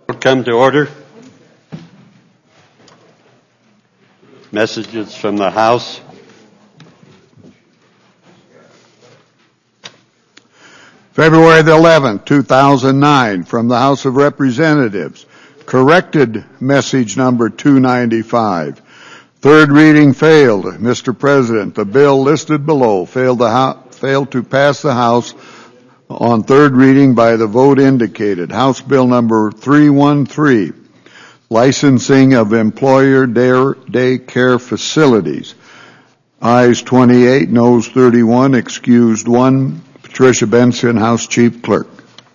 Come to order. Messages from the House. February the 11th, 2009, from the House of Representatives. Corrected message number 295. Third reading failed. Mr. President, the bill listed below failed to pass the House on third reading by the vote indicated. House Bill number 313, licensing of employer day care facilities. Ayes 28, noes 31, excused 1. Patricia Benson, House Chief Clerk.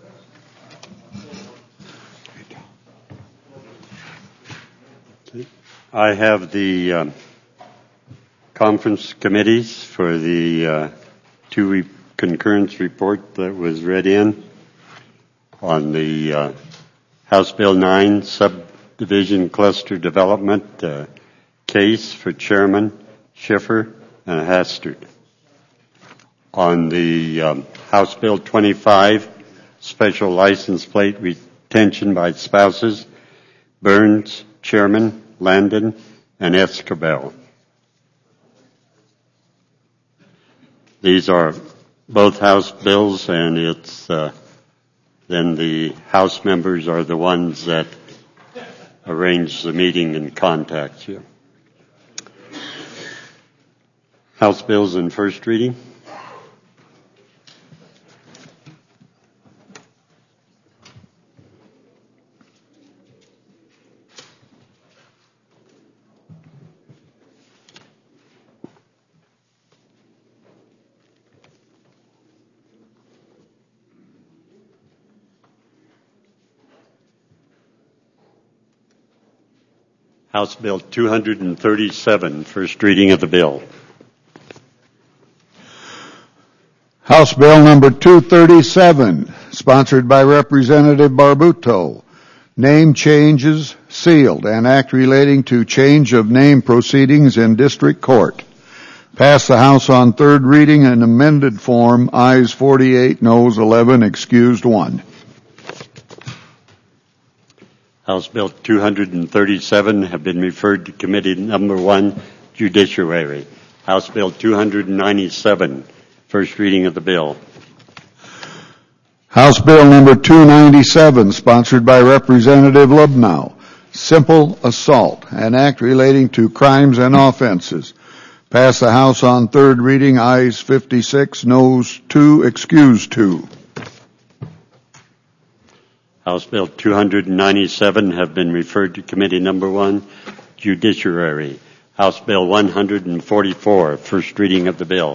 I have the conference committees for the two concurrence report that was read in on the House Bill 9 subdivision cluster development case for Chairman Schiffer and Hastert. On the House Bill 25 special license plate retention by spouses, Burns, Chairman, Landon, and Escobar. These are both House bills, and it's then the House members are the ones that arrange the meeting and contact you. House bills in first reading. House Bill 237, first reading of the bill. House Bill number 237, sponsored by Representative Barbuto. Name changes sealed, and act relating to change of name proceedings in district court. Passed the House on third reading in amended form. Ayes 48, noes 11, excused 1. House Bill 237 have been referred to Committee Number 1, Judiciary. House Bill 297, first reading of the bill. House Bill number 297, sponsored by Representative Lubnow. Simple assault, an act relating to crimes and offenses. Passed the House on third reading. Ayes 56, noes 2, excused 2. House Bill 297 have been referred to Committee Number 1, Judiciary. House Bill 144, first reading of the bill.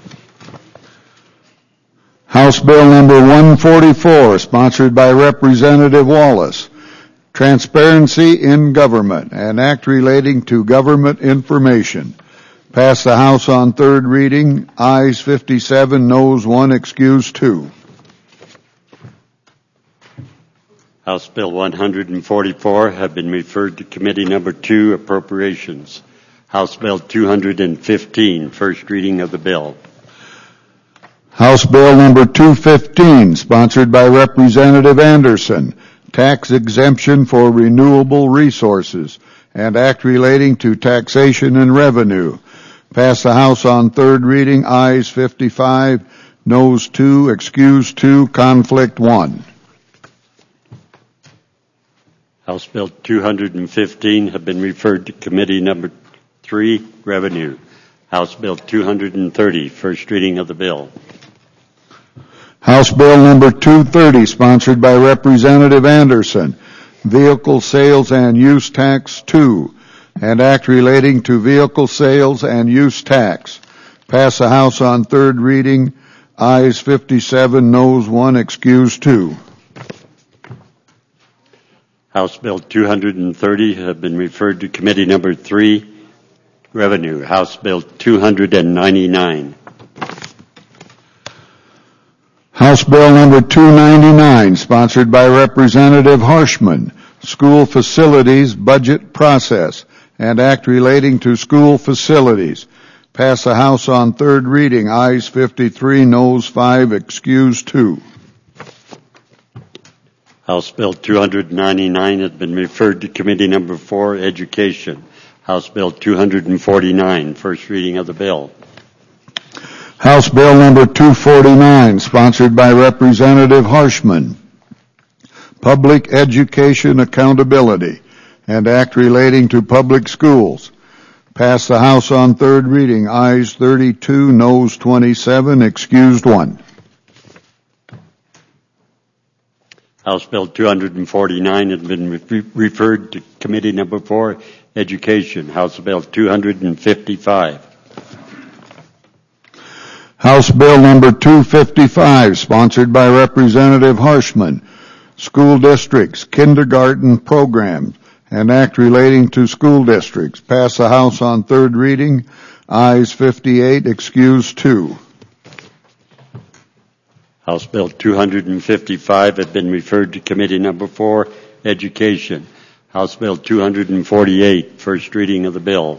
House Bill number 144, sponsored by Representative Wallace. Transparency in Government, an act relating to government information. Passed the House on third reading. Ayes 57, noes 1, excused 2. House Bill 144 have been referred to Committee Number 2, Appropriations. House Bill 215, first reading of the bill. House Bill number 215, sponsored by Representative Anderson. Tax exemption for renewable resources, and act relating to taxation and revenue. Passed the House on third reading. Ayes 55, noes 2, excused 2, conflict 1. House Bill 215 have been referred to Committee Number 3, Revenue. House Bill 230, first reading of the bill. House Bill number 230, sponsored by Representative Anderson. Vehicle Sales and Use Tax 2, and act relating to vehicle sales and use tax. Pass the House on third reading. Ayes 57, noes 1, excused 2. House Bill 230 have been referred to Committee Number 3, Revenue. House Bill 299. House Bill number 299, sponsored by Representative Harshman. School Facilities Budget Process, and act relating to school facilities. Pass the House on third reading. Ayes 53, noes 5, excused 2. House Bill 299 has been referred to Committee Number 4, Education. House Bill 249, first reading of the bill. House Bill number 249, sponsored by Representative Harshman. Public Education Accountability and Act relating to public schools. Passed the House on third reading. Ayes 32, noes 27, excused 1. House Bill 249 has been referred to Committee Number 4, Education. House Bill 255. House Bill number 255, sponsored by Representative Harshman. School districts, kindergarten programs, and act relating to school districts. Pass the House on third reading. Ayes 58, excused 2. House Bill 255 has been referred to Committee Number 4, Education. House Bill 248, first reading of the bill.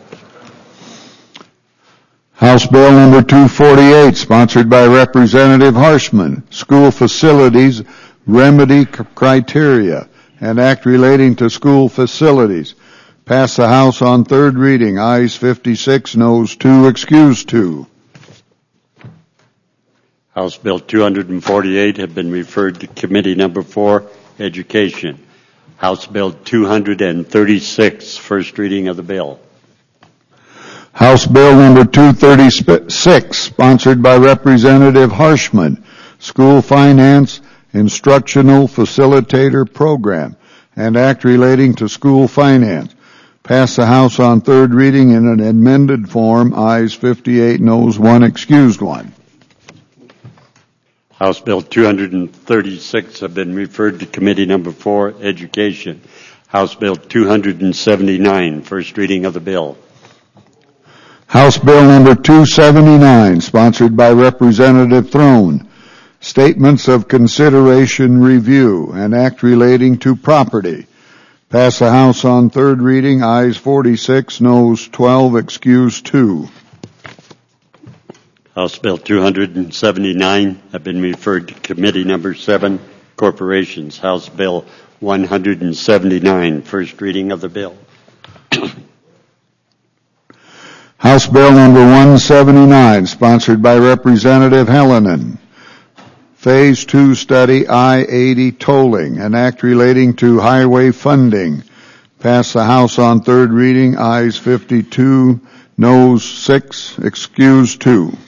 House Bill number 248, sponsored by Representative Harshman. School facilities, remedy criteria, and act relating to school facilities. Pass the House on third reading. Ayes 56, noes 2, excused 2. House Bill 248 has been referred to Committee Number 4, Education. House Bill 236, first reading of the bill. House Bill number 236, sponsored by Representative Harshman. School Finance Instructional Facilitator Program and act relating to school finance. Pass the House on third reading in an amended form. Ayes 58, noes 1, excused 1. House Bill 236 have been referred to Committee Number 4, Education. House Bill 279, first reading of the bill. House Bill number 279, sponsored by Representative Throne. Statements of consideration review and act relating to property. Pass the House on third reading. Ayes 46, noes 12, excused 2. House Bill 279 have been referred to Committee Number 7, Corporations. House Bill 179, first reading of the bill. House Bill number 179, sponsored by Representative Hellinan. Phase 2 study I-80 tolling, an act relating to highway funding. Pass the House on third reading. Ayes 52, noes 6, excused 2.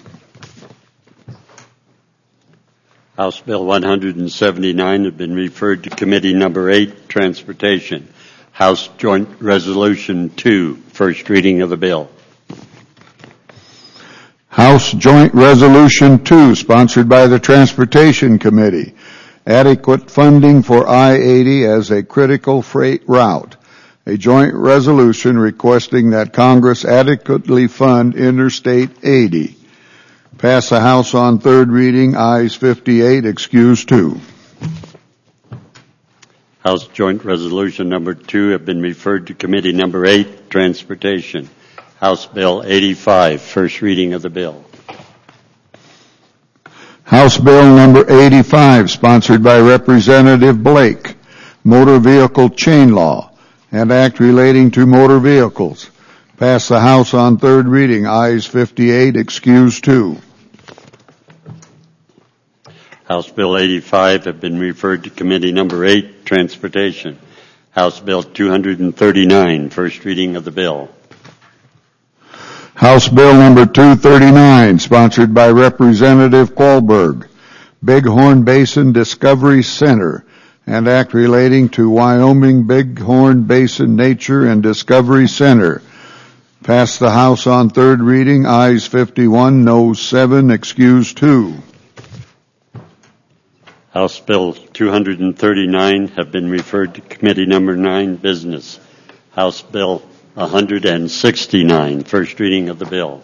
House Bill 179 has been referred to Committee Number 8, Transportation. House Joint Resolution 2, first reading of the bill. House Joint Resolution 2, sponsored by the Transportation Committee. Adequate funding for I-80 as a critical freight route. A joint resolution requesting that Congress adequately fund Interstate 80. Pass the House on third reading. Ayes 58, excused 2. House Joint Resolution Number 2 have been referred to Committee Number 8, Transportation. House Bill 85, first reading of the bill. House Bill number 85, sponsored by Representative Blake. Motor Vehicle Chain Law and act relating to motor vehicles. Pass the House on third reading. Ayes 58, excused 2. House Bill 85 have been referred to Committee Number 8, Transportation. House Bill 239, first reading of the bill. House Bill number 239, sponsored by Representative Qualberg. Bighorn Basin Discovery Center and act relating to Wyoming Bighorn Basin Nature and Discovery Center. Pass the House on third reading. Ayes 51, noes 7, excused 2. House Bill 239 have been referred to Committee Number 9, Business. House Bill 169, first reading of the bill.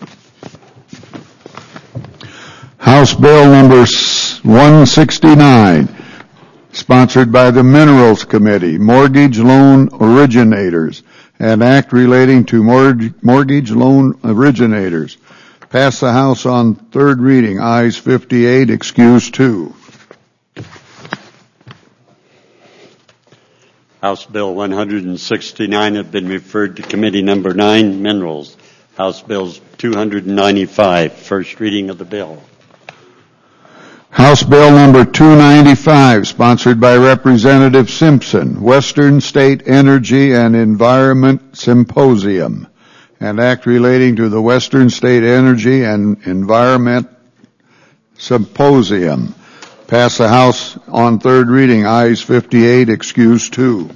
House Bill number 169, sponsored by the Minerals Committee, Mortgage Loan Originators, and act relating to mortgage loan originators. Pass the House on third reading. Ayes 58, excused 2. House Bill 169 have been referred to Committee Number 9, Minerals. House Bills 295, first reading of the bill. House Bill number 295, sponsored by Representative Simpson, Western State Energy and Environment Symposium, an act relating to the Western State Energy and Environment Symposium. Pass the House on third reading. Ayes 58, excuse 2.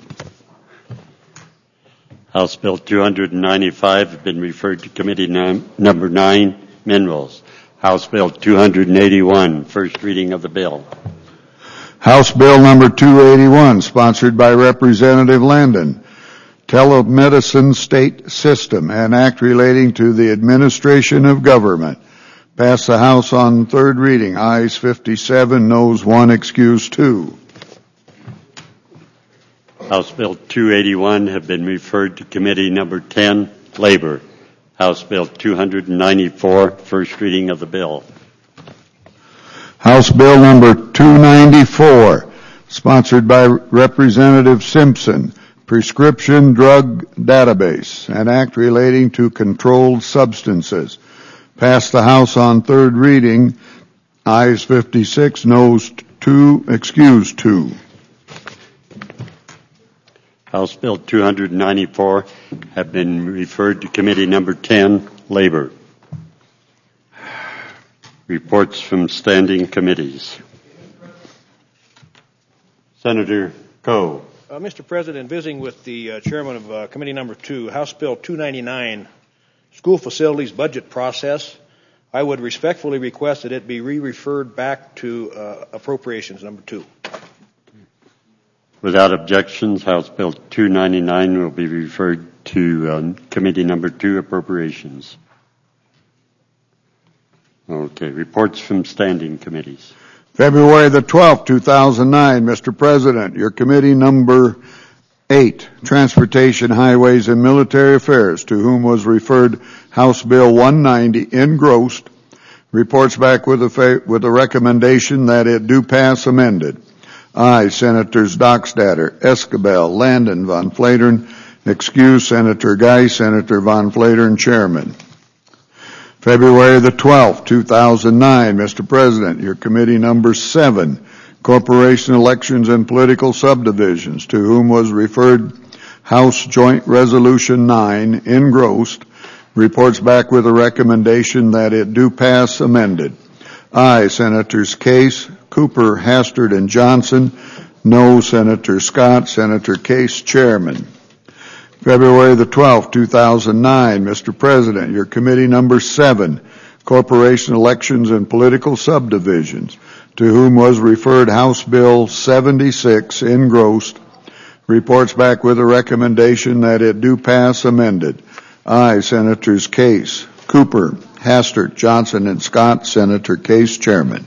House Bill 295 have been referred to Committee Number 9, Minerals. House Bill 281, first reading of the bill. House Bill number 281, sponsored by Representative Landon, Telemedicine State System, an act relating to the administration of government. Pass the House on third reading. Ayes 57, noes 1, excuse 2. House Bill 281 have been referred to Committee Number 10, Labor. House Bill 294, first reading of the bill. House Bill number 294, sponsored by Representative Simpson, Prescription Drug Database, an act relating to controlled substances. Pass the House on third reading. Ayes 56, noes 2, excuse 2. House Bill 294 have been referred to Committee Number 10, Labor. Reports from standing committees. Senator Coe. Mr. President, visiting with the chairman of Committee Number 2, House Bill 299, School Facilities Budget Process, I would respectfully request that it be re-referred back to Appropriations Number 2. Without objections, House Bill 299 will be referred to Committee Number 2, Appropriations. Okay, reports from standing committees. February the 12th, 2009, Mr. President, your Committee Number 8, Transportation, Highways, and Military Affairs, to whom was referred House Bill 190, engrossed, reports back with a recommendation that it do pass amended. Ayes, Senators Dockstader, Escabel, Landon, Von Flatern, excuse Senator Guy, Senator Von Flatern, Chairman. February the 12th, 2009, Mr. President, your Committee Number 7, Corporation Elections and Political Subdivisions, to whom was referred House Joint Resolution 9, engrossed, reports back with a recommendation that it do pass amended. Ayes, Senators Case, Cooper, Hastert, and Johnson. No, Senator Scott, Senator Case, Chairman. February the 12th, 2009, Mr. President, your Committee Number 7, Corporation Elections and Political Subdivisions, to whom was referred House Bill 76, engrossed, reports back with a recommendation that it do pass amended. Ayes, Senators Case, Cooper, Hastert, Johnson, and Scott. Senator Case, Chairman.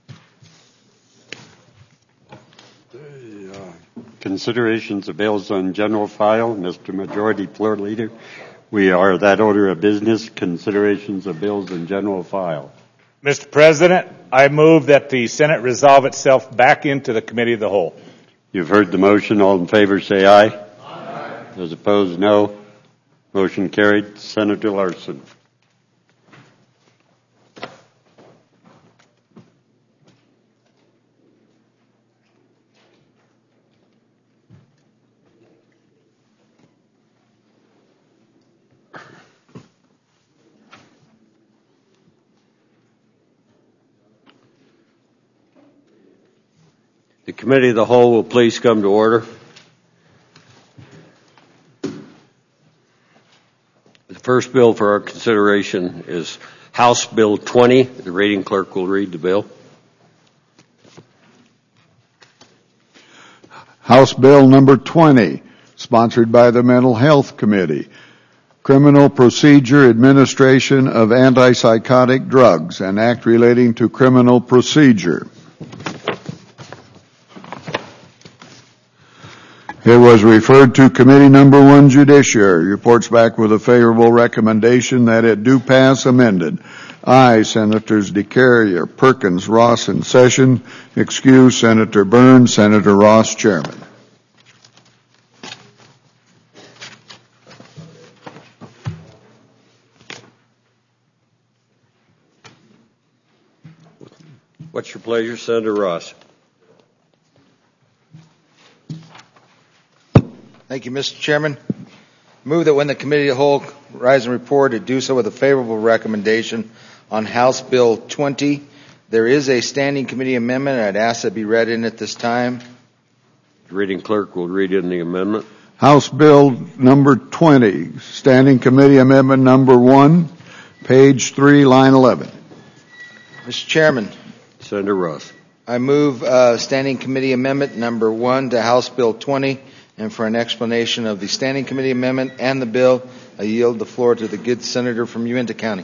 Considerations of bills on general file. Mr. Majority Floor Leader, we are that order of business. Considerations of bills in general file. Mr. President, I move that the Senate resolve itself back into the Committee of the Whole. You've heard the motion. All in favor say aye. Aye. Those opposed, no. Motion carried. Senator Larson. The Committee of the Whole will please come to order. The first bill for our consideration is House Bill 20. The reading clerk will read the bill. House Bill number 20, sponsored by the Mental Health Committee. Criminal Procedure Administration of Antipsychotic Drugs, an act relating to criminal procedure. It was referred to Committee Number 1, Judiciary. Reports back with a favorable recommendation that it do pass amended. Ayes, Senators DeCarrier, Perkins, Ross, and Session. Excuse Senator Burns, Senator Ross, Chairman. What's your pleasure, Senator Ross? Thank you, Mr. Chairman. Move that when the Committee of the Whole rise and report, to do so with a favorable recommendation on House Bill 20. There is a standing committee amendment. I'd ask that be read in at this time. The reading clerk will read in the amendment. House Bill number 20, Standing Committee Amendment number 1, page 3, line 11. Mr. Chairman, Senator Ross. I move Standing Committee Amendment number 1 to House Bill 20, and for an explanation of the Standing Committee Amendment and the bill, I yield the floor to the good senator from Uinta County.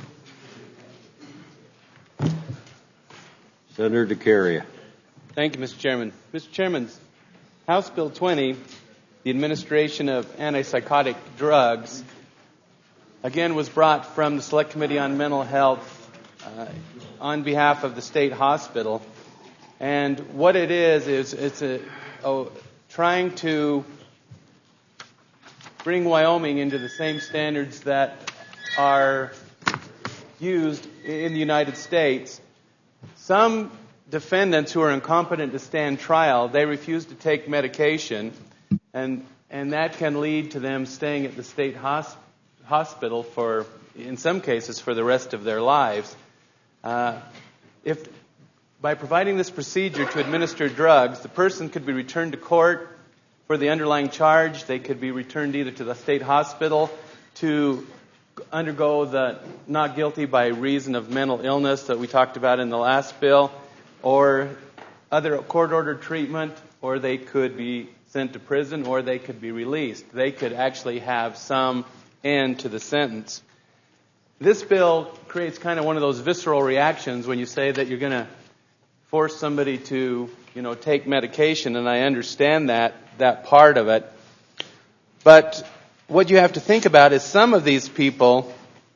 Senator DeCaria. Thank you, Mr. Chairman. Mr. Chairman, House Bill 20, the administration of antipsychotic drugs, again was brought from the Select Committee on Mental Health on behalf of the state hospital. And what it is it's trying to bring Wyoming into the same standards that are used in the United States. Some defendants who are incompetent to stand trial, they refuse to take medication, and that can lead to them staying at the state hospital for, in some cases, for the rest of their lives. If by providing this procedure to administer drugs, the person could be returned to court for the underlying charge. They could be returned either to the state hospital to undergo the not guilty by reason of mental illness that we talked about in the last bill, or other court-ordered treatment, or they could be sent to prison, or they could be released. They could actually have some end to the sentence. This bill creates kind of one of those visceral reactions when you say that you're going to force somebody to, take medication, and I understand that part of it. But what you have to think about is some of these people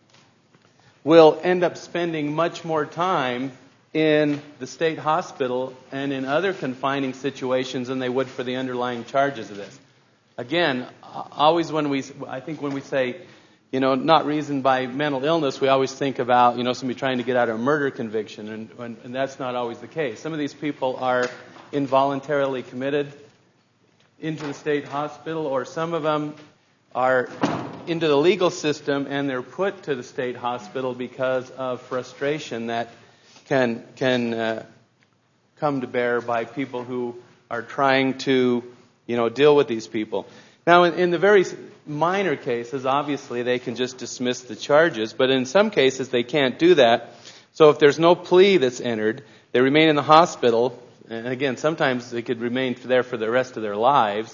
will end up spending much more time in the state hospital and in other confining situations than they would for the underlying charges of this. Again, always when we say, not reasoned by mental illness, we always think about, somebody trying to get out of a murder conviction, and that's not always the case. Some of these people are involuntarily committed into the state hospital, or some of them are into the legal system and they're put to the state hospital because of frustration that can come to bear by people who are trying to, deal with these people. Now, in the very minor cases, obviously, they can just dismiss the charges, but in some cases, they can't do that. So if there's no plea that's entered, they remain in the hospital, and again, sometimes they could remain there for the rest of their lives,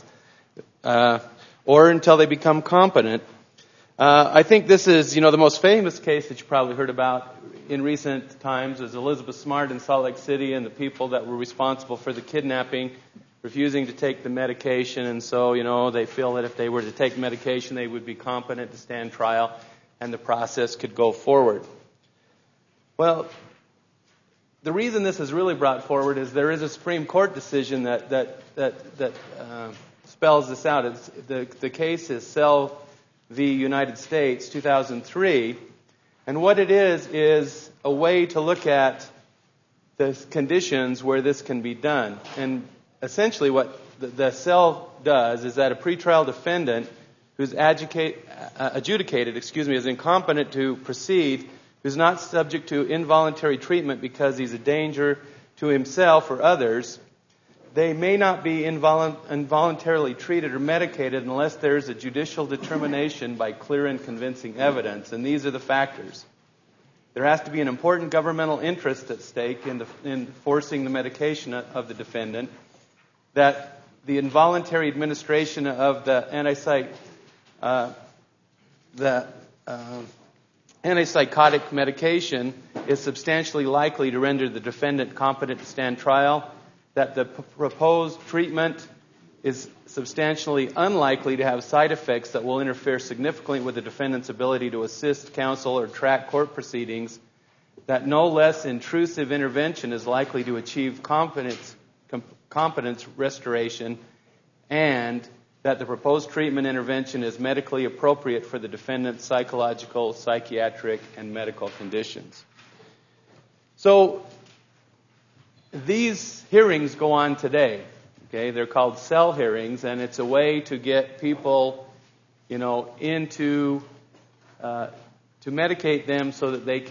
or until they become competent. I think this is, the most famous case that you probably heard about in recent times is Elizabeth Smart in Salt Lake City and the people that were responsible for the kidnapping refusing to take the medication, and so, they feel that if they were to take medication, they would be competent to stand trial, and the process could go forward. Well, the reason this is really brought forward is there is a Supreme Court decision that spells this out. The case is Sell v. United States, 2003, and what it is a way to look at the conditions where this can be done. And essentially what the Sell does is that a pretrial defendant who's adjudicated is incompetent to proceed, who's not subject to involuntary treatment because he's a danger to himself or others, they may not be involuntarily treated or medicated unless there's a judicial determination by clear and convincing evidence. And these are the factors. There has to be an important governmental interest at stake in forcing the medication of the defendant, that the involuntary administration of the antipsychotic medication is substantially likely to render the defendant competent to stand trial, that the proposed treatment is substantially unlikely to have side effects that will interfere significantly with the defendant's ability to assist, counsel, or track court proceedings, that no less intrusive intervention is likely to achieve competence restoration, and that the proposed treatment intervention is medically appropriate for the defendant's psychological, psychiatric, and medical conditions. So these hearings go on today. Okay, they're called cell hearings, and it's a way to get people, into to medicate them so that they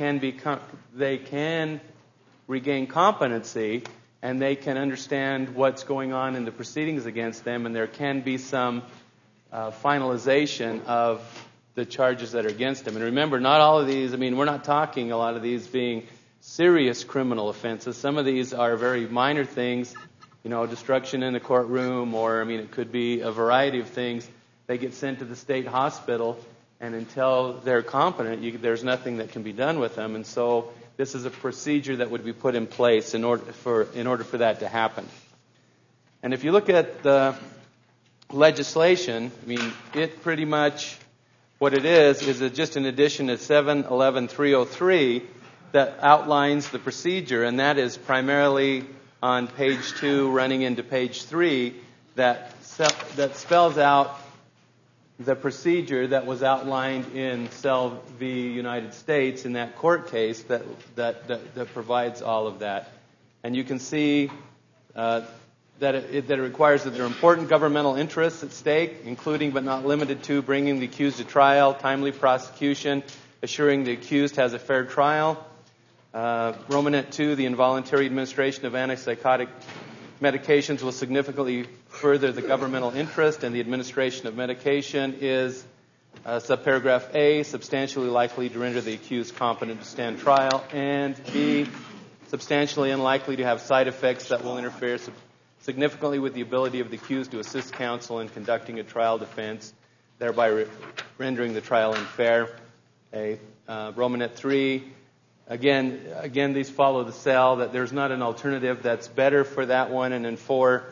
can regain competency and they can understand what's going on in the proceedings against them, and there can be some finalization of the charges that are against them. And remember, not all of these, we're not talking a lot of these being serious criminal offenses. Some of these are very minor things, destruction in the courtroom, or, it could be a variety of things. They get sent to the state hospital, and until they're competent, there's nothing that can be done with them. And so this is a procedure that would be put in place in order for that to happen. And if you look at the legislation, it pretty much, what it is just an addition to 711-303 that outlines the procedure, and that is primarily on page 2 running into page 3 that spells out the procedure that was outlined in Sell v. United States in that court case that provides all of that. And you can see that it requires that there are important governmental interests at stake, including but not limited to bringing the accused to trial, timely prosecution, assuring the accused has a fair trial. Romanet 2, the involuntary administration of antipsychotic medications will significantly further the governmental interest, and the administration of medication is, subparagraph A, substantially likely to render the accused competent to stand trial, and B, substantially unlikely to have side effects that will interfere significantly with the ability of the accused to assist counsel in conducting a trial defense, thereby rendering the trial unfair. Romanet 3, again, these follow the cell, that there's not an alternative that's better for that one. And then 4,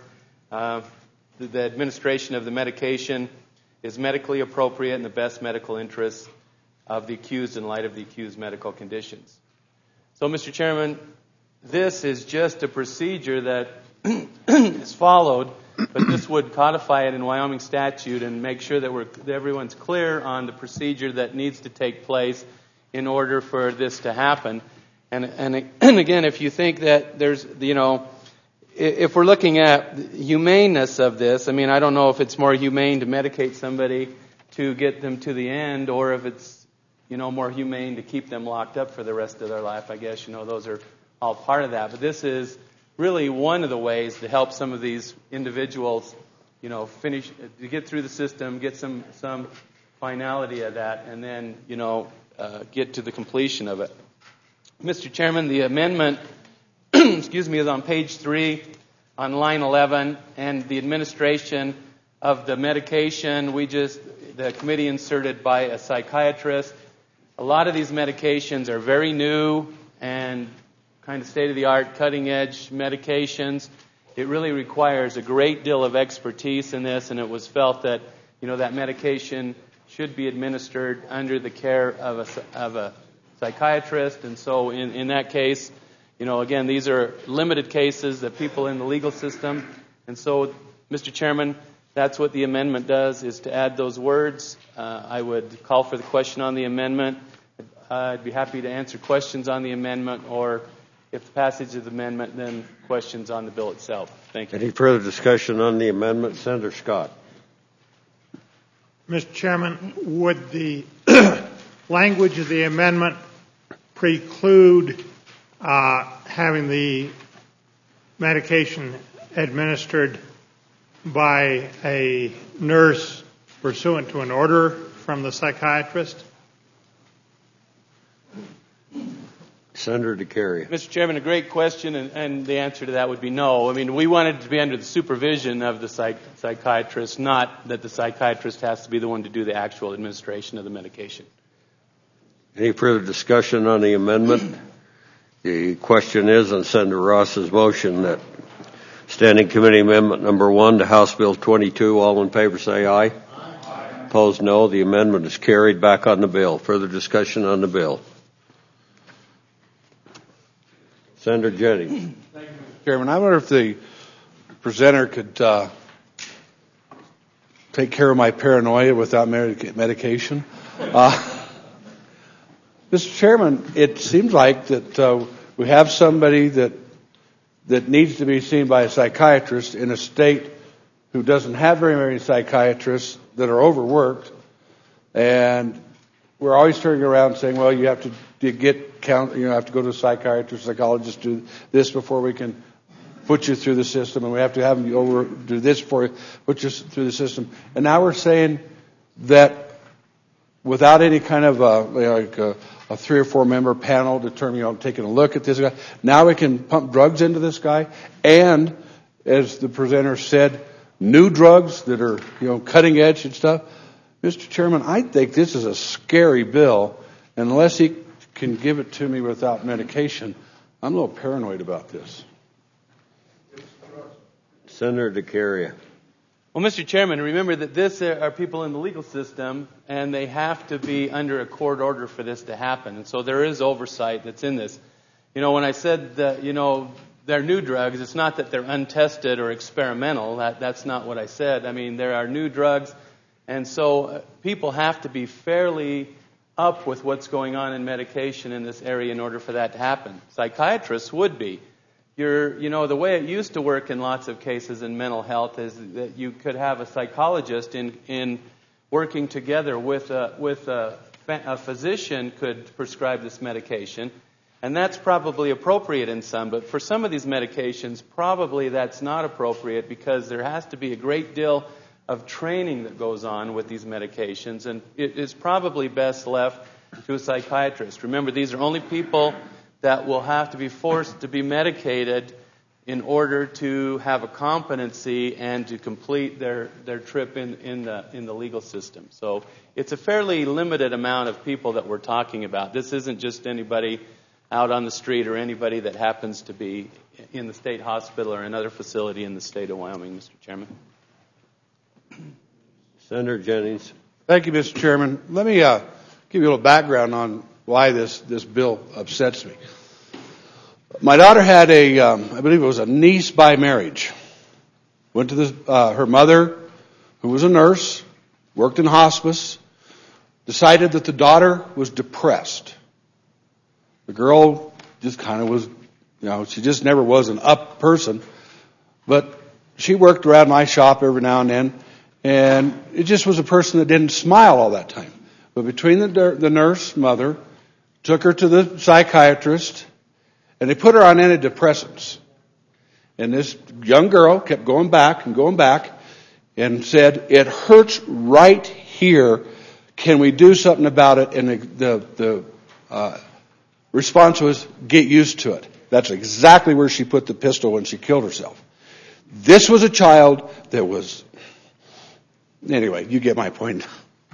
the administration of the medication is medically appropriate in the best medical interests of the accused in light of the accused's medical conditions. So, Mr. Chairman, this is just a procedure that is followed, but this would codify it in Wyoming statute and make sure that everyone's clear on the procedure that needs to take place in order for this to happen. And again, if you think that there's, if we're looking at the humaneness of this, I don't know if it's more humane to medicate somebody to get them to the end, or if it's, more humane to keep them locked up for the rest of their life. I guess, those are all part of that. But this is really one of the ways to help some of these individuals, finish, to get through the system, get some finality of that, and then, get to the completion of it. Mr. Chairman, the amendment, is on page 3 on line 11, and the administration of the medication, the committee inserted by a psychiatrist. A lot of these medications are very new and kind of state-of-the-art, cutting-edge medications. It really requires a great deal of expertise in this, and it was felt that, that medication should be administered under the care of a psychiatrist. And so in that case, again, these are limited cases that people in the legal system. And so, Mr. Chairman, that's what the amendment does, is to add those words. I would call for the question on the amendment. I'd be happy to answer questions on the amendment, or if the passage of the amendment, then questions on the bill itself. Thank you. Any further discussion on the amendment? Senator Scott. Mr. Chairman, would the language of the amendment preclude having the medication administered by a nurse pursuant to an order from the psychiatrist? Senator DeCarey. Mr. Chairman, a great question, and the answer to that would be no. We want it to be under the supervision of the psychiatrist, not that the psychiatrist has to be the one to do the actual administration of the medication. Any further discussion on the amendment? The question is on Senator Ross's motion that Standing Committee Amendment number 1 to House Bill 22. All in favor say aye. Aye. Opposed, no. The amendment is carried. Back on the bill. Further discussion on the bill. Senator Jennings. Thank you, Mr. Chairman. I wonder if the presenter could take care of my paranoia without medication. Mr. Chairman, it seems like that we have somebody that that needs to be seen by a psychiatrist in a state who doesn't have very many psychiatrists, that are overworked, and we're always turning around saying, well, you have to have to go to a psychiatrist, psychologist, do this before we can put you through the system, and we have to have you do this before we put you through the system. And now we're saying that without any kind of a 3 or 4 member panel taking a look at this guy, now we can pump drugs into this guy, and as the presenter said, new drugs that are cutting edge and stuff. Mr. Chairman, I think this is a scary bill, and unless he can give it to me without medication, I'm a little paranoid about this. Senator DeCaria. Well, Mr. Chairman, remember that this are people in the legal system, and they have to be under a court order for this to happen. And so there is oversight that's in this. When I said that, they're new drugs, it's not that they're untested or experimental. That's not what I said. I mean, there are new drugs, and so people have to be fairly up with what's going on in medication in this area in order for that to happen. Psychiatrists would be. The way it used to work in lots of cases in mental health is that you could have a psychologist in working together with a physician could prescribe this medication, and that's probably appropriate in some. But for some of these medications, probably that's not appropriate because there has to be a great deal of training that goes on with these medications, and it is probably best left to a psychiatrist. Remember, these are only people that will have to be forced to be medicated in order to have a competency and to complete their trip in the legal system. So it's a fairly limited amount of people that we're talking about. This isn't just anybody out on the street or anybody that happens to be in the state hospital or another facility in the state of Wyoming, Mr. Chairman. Senator Jennings. Thank you, Mr. Chairman. Let me give you a little background on why this bill upsets me. My daughter had I believe it was a niece by marriage. Went to her mother, who was a nurse, worked in hospice, decided that the daughter was depressed. The girl just kind of was, she just never was an up person, but she worked around my shop every now and then, and it just was a person that didn't smile all that time. But between the nurse mother, took her to the psychiatrist, and they put her on antidepressants. And this young girl kept going back and said, it hurts right here. Can we do something about it? And the response was, get used to it. That's exactly where she put the pistol when she killed herself. This was a child that was... Anyway, you get my point.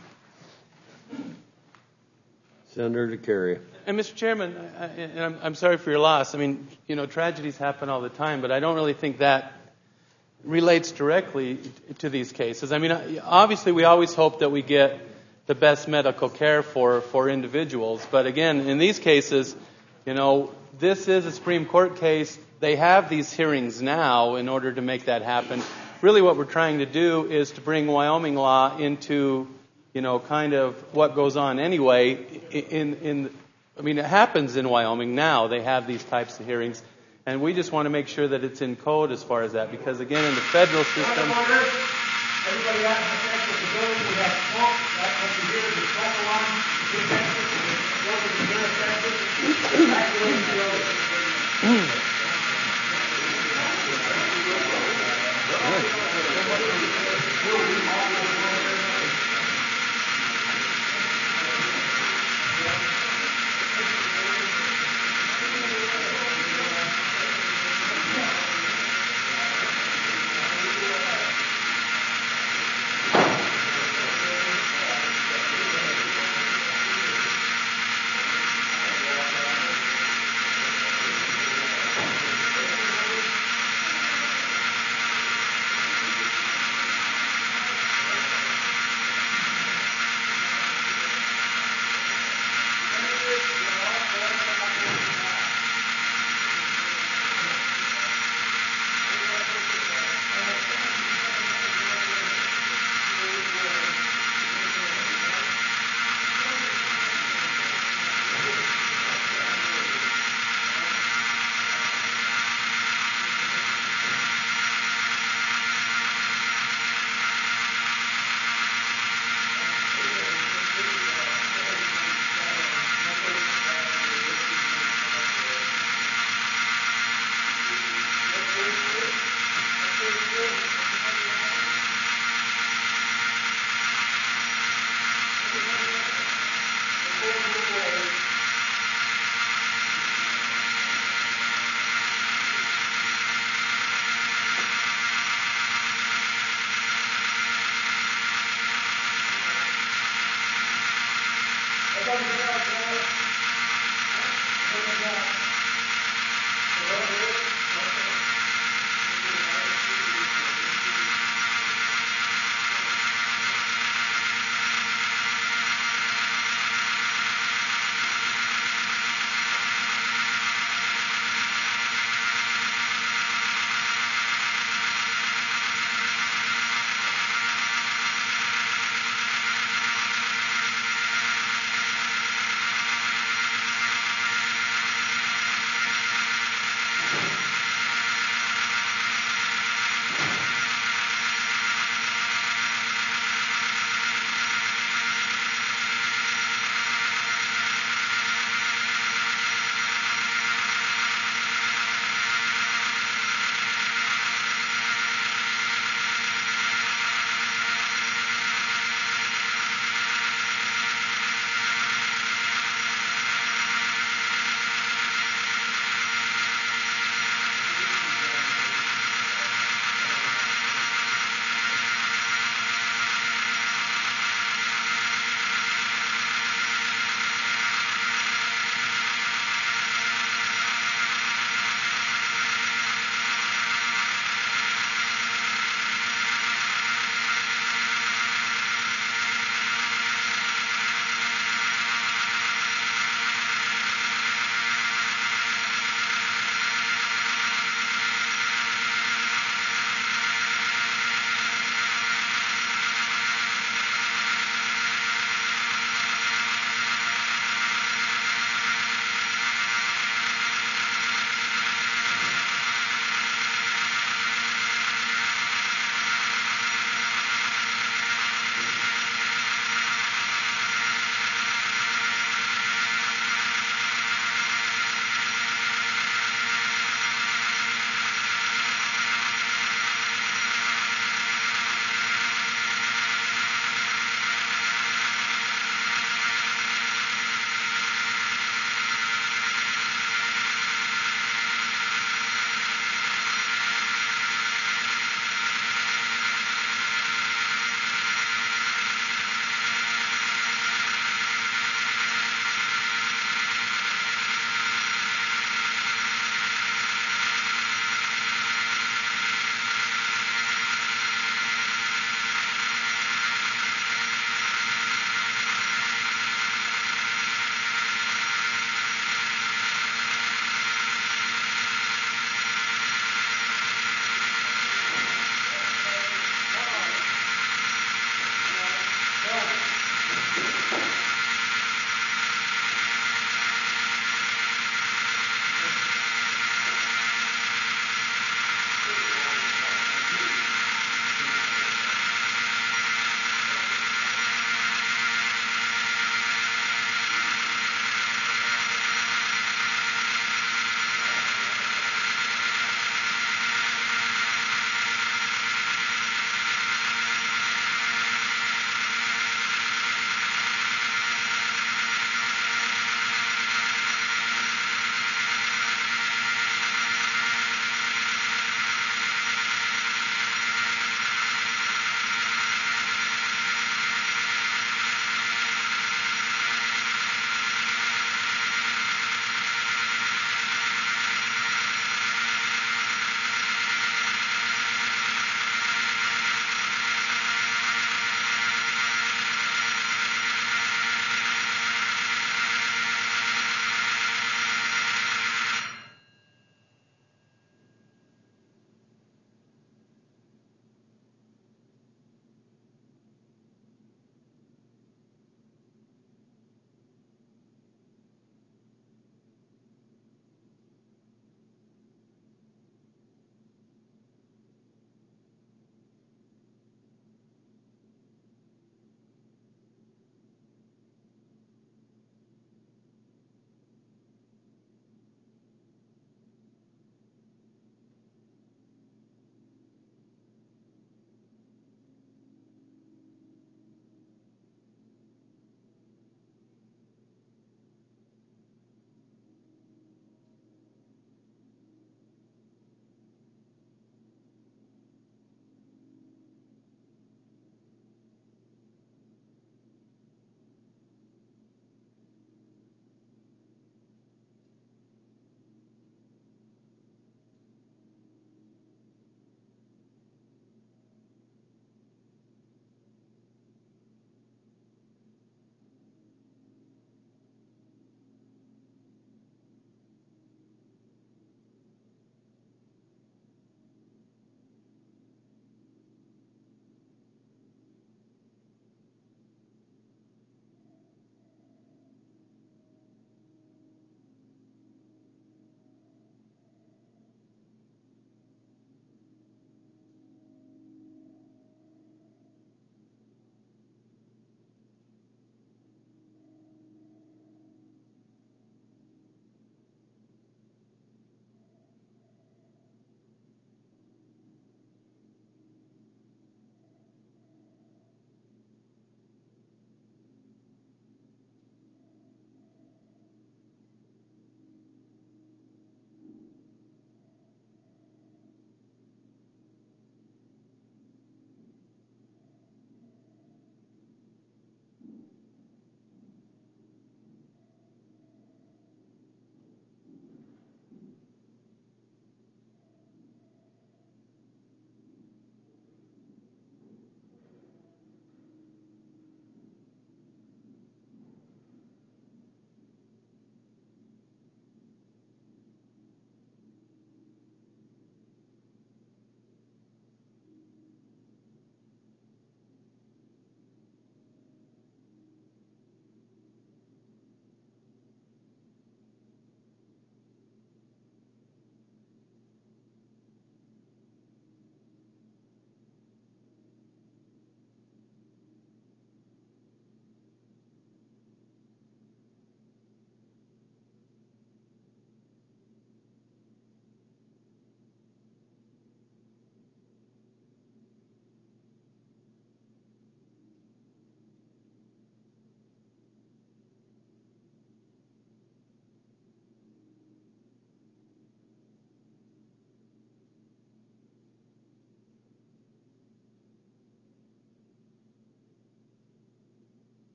Senator DeCaria. And Mr. Chairman, I'm sorry for your loss. I mean, tragedies happen all the time, but I don't really think that relates directly to these cases. I mean, obviously we always hope that we get the best medical care for individuals. But again, in these cases, this is a Supreme Court case. They have these hearings now in order to make that happen. Really what we're trying to do is to bring Wyoming law into, kind of what goes on anyway. It happens in Wyoming now. They have these types of hearings. And we just want to make sure that it's in code as far as that. Because again, in the federal system... Everybody out in the central facility, we have smoke. That's what you hear, the smoke alarm.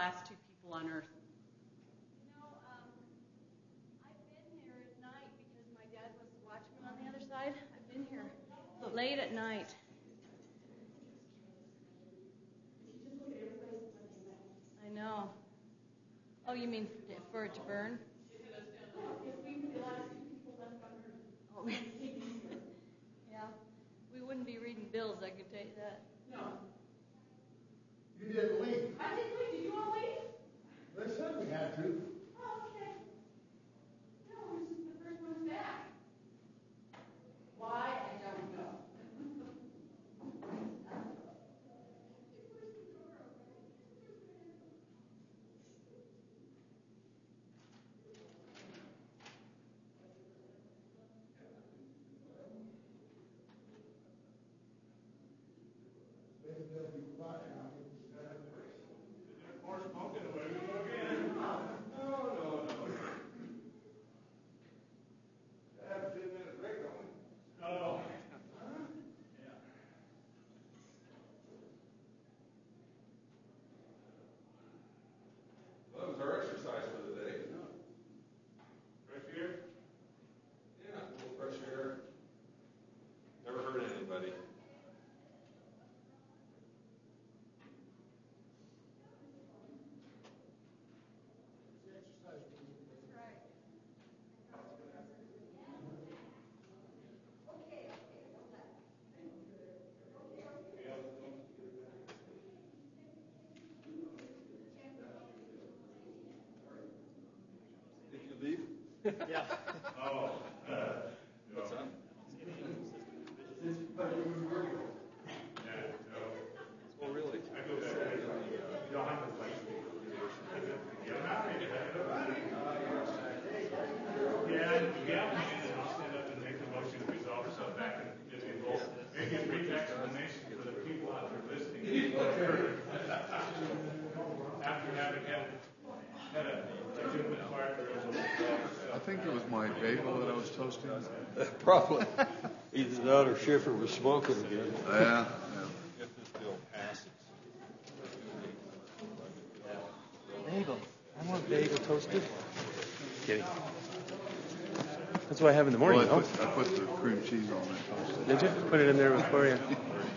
last two people on earth? I've been here at night because my dad was the watchman on the other side. I've been here late at night. I know. Oh, you mean for it to burn? Oh, yeah. We wouldn't be reading bills, I can tell you that. No. You didn't leave. I didn't leave. Did you all leave? They said we had to. Oh, okay. No, this is the first one's back. Why? I don't know. That was our exercise for the day. Fresh air? Yeah, a little fresh air. Never hurt anybody. Did you leave? Yeah. Oh. What's that? Oh, really? I go back. You don't have to play. Yeah, I'll stand up and make the motion to resolve ourselves back in committee of the whole. Maybe a brief explanation for the people out there listening. After having had a legitimate fire drill. I think it was my bagel that I was toasting. Probably. Either that or Schiffer was smoking again. Yeah. If this bill passes. Bagel. I want bagel toasted. Kidding. That's what I have in the morning. Well, I put the cream cheese on it. Toasted. Did you put it in there before you?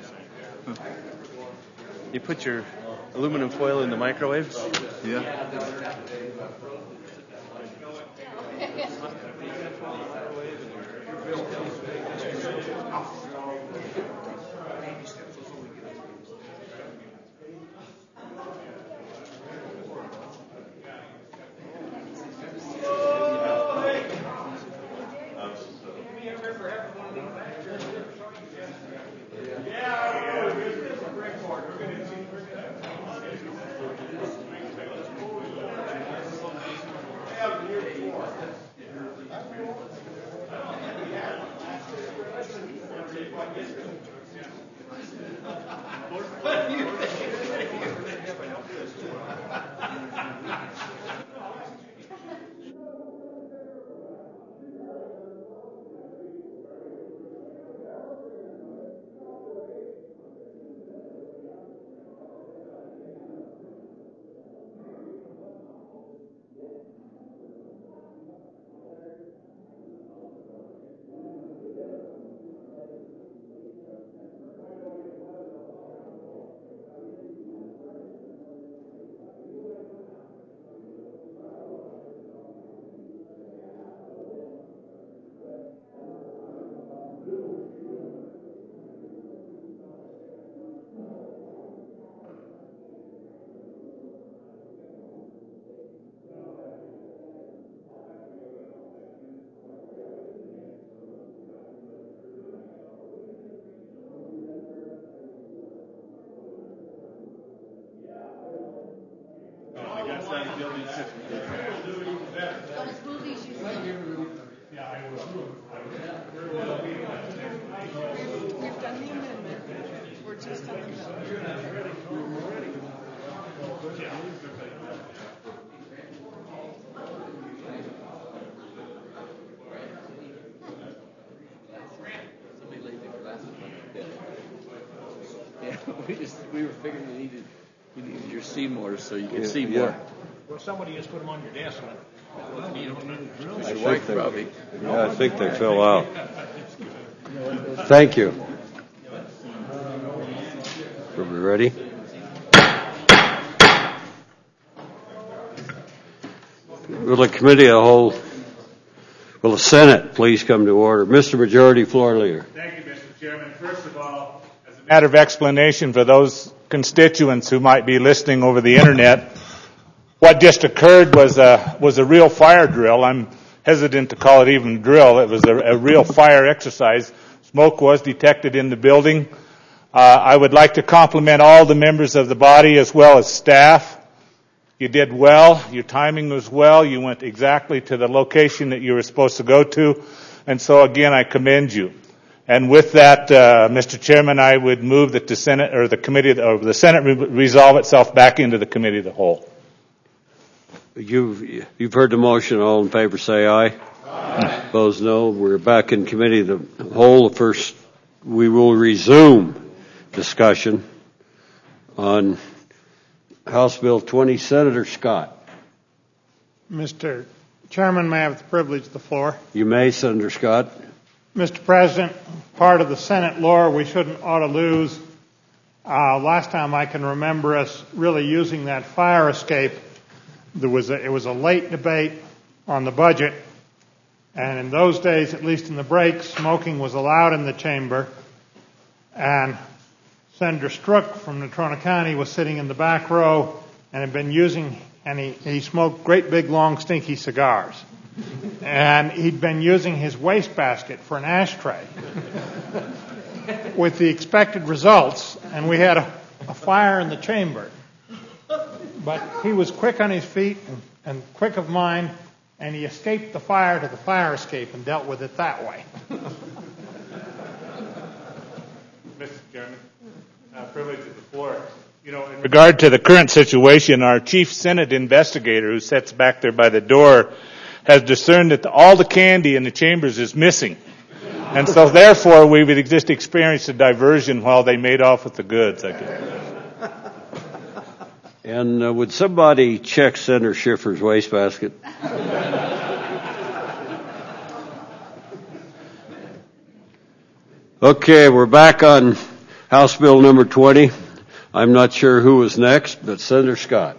You put your aluminum foil in the microwave? Yeah. Those movies you see. Yeah, I will. We've done the amendment. We're just on the bill. Somebody laid their glasses on the bed. Yeah, we were figuring we needed You need your Seymour so you can see more. Well, somebody just put them on your desk. Your wife probably. Yeah, I think they fell out. Thank you. Are we ready? Will the committee of the whole, will the Senate please come to order? Mr. Majority Floor Leader. Thank you, Mr. Chairman. First of all, as a matter of explanation for those constituents who might be listening over the internet, what just occurred was a real fire drill. I'm hesitant to call it even a drill. It was a real fire exercise. Smoke was detected in the building. I would like to compliment all the members of the body as well as staff. You did well. Your timing was well. You went exactly to the location that you were supposed to go to. And so, again, I commend you. And with that, Mr. Chairman, I would move that the Senate or the committee or the Senate resolve itself back into the committee of the whole. You've heard the motion. All in favor say aye. Aye. Opposed no. We're back in committee of the whole. First, we will resume discussion on House Bill 20. Senator Scott. Mr. Chairman, may I have the privilege of the floor? You may, Senator Scott. Mr. President, part of the Senate lore we shouldn't ought to lose. Last time I can remember us really using that fire escape, it was a late debate on the budget, and in those days, at least in the breaks, smoking was allowed in the chamber, and Senator Strzok from Natrona County was sitting in the back row and had been using, and he smoked great big long stinky cigars. And he'd been using his wastebasket for an ashtray with the expected results, and we had a fire in the chamber. But he was quick on his feet and quick of mind, and he escaped the fire to the fire escape and dealt with it that way. Mr. Chairman, privilege of the floor. You know, in regard to the current situation, our chief Senate investigator, who sits back there by the door, has discerned that all the candy in the chambers is missing. And so therefore we would just experience a diversion while they made off with the goods, I guess. And would somebody check Senator Schiffer's wastebasket? Okay, we're back on House Bill number 20. I'm not sure who was next, but Senator Scott.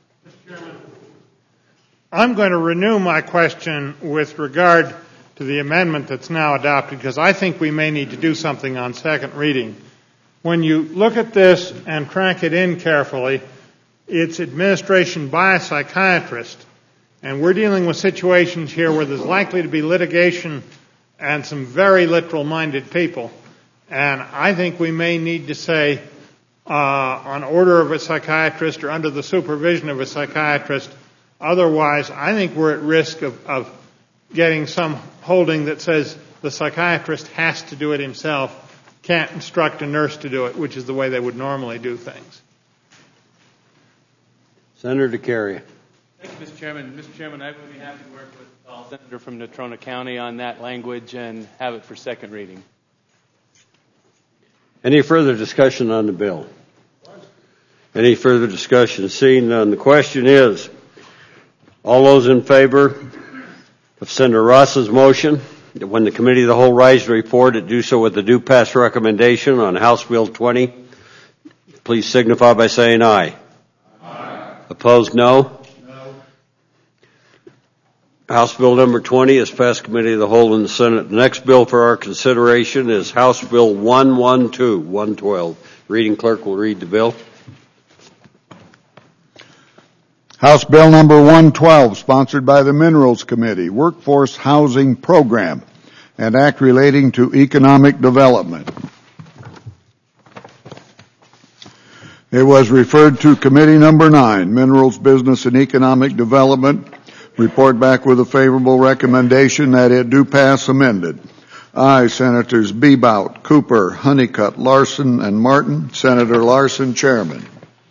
I'm going to renew my question with regard to the amendment that's now adopted, because I think we may need to do something on second reading. When you look at this and crank it in carefully, it's administration by a psychiatrist, and we're dealing with situations here where there's likely to be litigation and some very literal-minded people. And I think we may need to say, on order of a psychiatrist or under the supervision of a psychiatrist. Otherwise, I think we're at risk of getting some holding that says the psychiatrist has to do it himself, can't instruct a nurse to do it, which is the way they would normally do things. Senator DeCaria. Thank you, Mr. Chairman. Mr. Chairman, I would be happy to work with the senator from Natrona County on that language and have it for second reading. Any further discussion on the bill? Any further discussion? Seeing none, the question is, all those in favor of Senator Ross's motion that when the committee of the whole rise to report, it do so with the due pass recommendation on House Bill 20, please signify by saying aye. Aye. Opposed, no? No. House Bill number 20 is passed committee of the whole in the Senate. The next bill for our consideration is House Bill 112. Reading clerk will read the bill. House Bill number 112, sponsored by the Minerals Committee, Workforce Housing Program, and Act relating to economic development. It was referred to Committee number 9, Minerals, Business, and Economic Development. Report back with a favorable recommendation that it do pass amended. Aye, Senators Bebout, Cooper, Honeycutt, Larson, and Martin. Senator Larson, Chairman.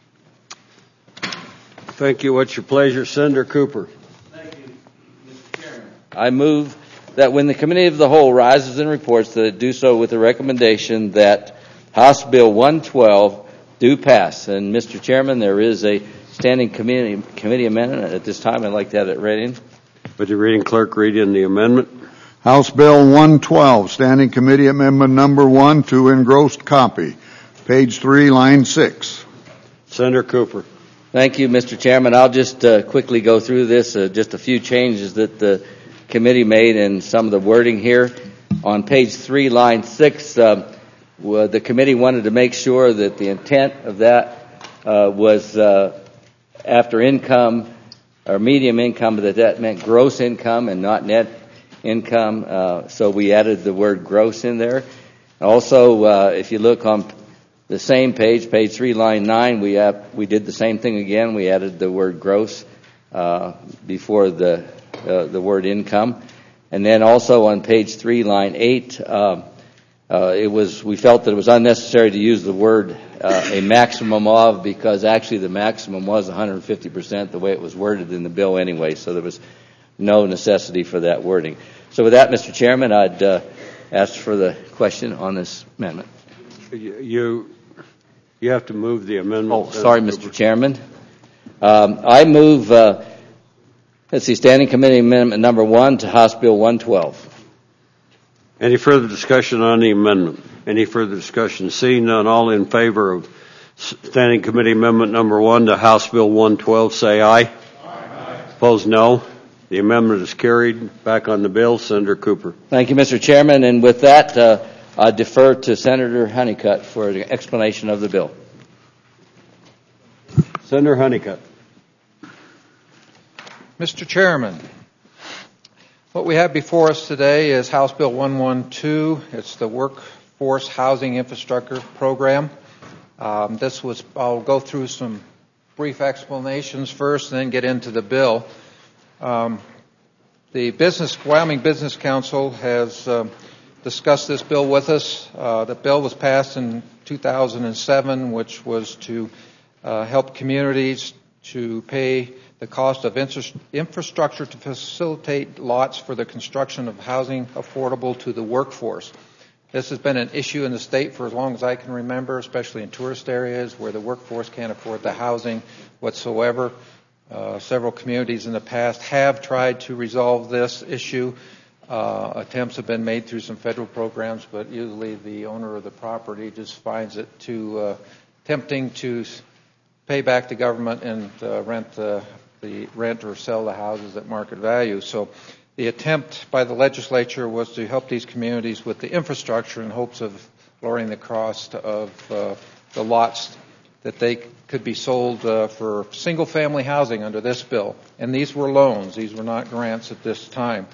Thank you. What's your pleasure, Senator Cooper? Thank you, Mr. Chairman. I move that when the committee of the whole rises and reports, that it do so with the recommendation that House Bill 112 do pass. And Mr. Chairman, there is a standing committee amendment at this time. I'd like to have it read in. Would the reading clerk read in the amendment? House Bill 112, Standing Committee Amendment Number 1 to engrossed copy, page 3, line 6. Senator Cooper. Thank you, Mr. Chairman. I'll just quickly go through this, just a few changes that the committee made and some of the wording here. On page 3, line 6, the committee wanted to make sure that the intent of that was after income or medium income, that meant gross income and not net income. So we added the word gross in there. Also, if you look on the same page 3, line 9, we did the same thing again. We added the word gross before the word income. And then also on page 3, line 8, we felt that it was unnecessary to use the word a maximum of, because actually the maximum was 150% the way it was worded in the bill anyway, so there was no necessity for that wording. So with that, Mr. Chairman, I'd ask for the question on this amendment. You have to move the amendment. Oh, sorry, Mr. Chairman. I move, Standing Committee Amendment Number 1 to House Bill 112. Any further discussion on the amendment? Any further discussion? Seeing none, all in favor of Standing Committee Amendment Number 1 to House Bill 112, say aye. Aye. Opposed, no. The amendment is carried. Back on the bill, Senator Cooper. Thank you, Mr. Chairman. And with that, I defer to Senator Honeycutt for the explanation of the bill. Senator Honeycutt. Mr. Chairman, what we have before us today is House Bill 112. It's the Workforce Housing Infrastructure Program. I'll go through some brief explanations first and then get into the bill. The Wyoming Business Council has discussed this bill with us. The bill was passed in 2007, which was to help communities to pay the cost of infrastructure to facilitate lots for the construction of housing affordable to the workforce. This has been an issue in the state for as long as I can remember, especially in tourist areas where the workforce can't afford the housing whatsoever. Several communities in the past have tried to resolve this issue. Attempts have been made through some federal programs, but usually the owner of the property just finds it too tempting to pay back the government and rent or sell the houses at market value. So the attempt by the legislature was to help these communities with the infrastructure in hopes of lowering the cost of the lots that they could be sold for single-family housing under this bill. And these were loans. These were not grants at this time.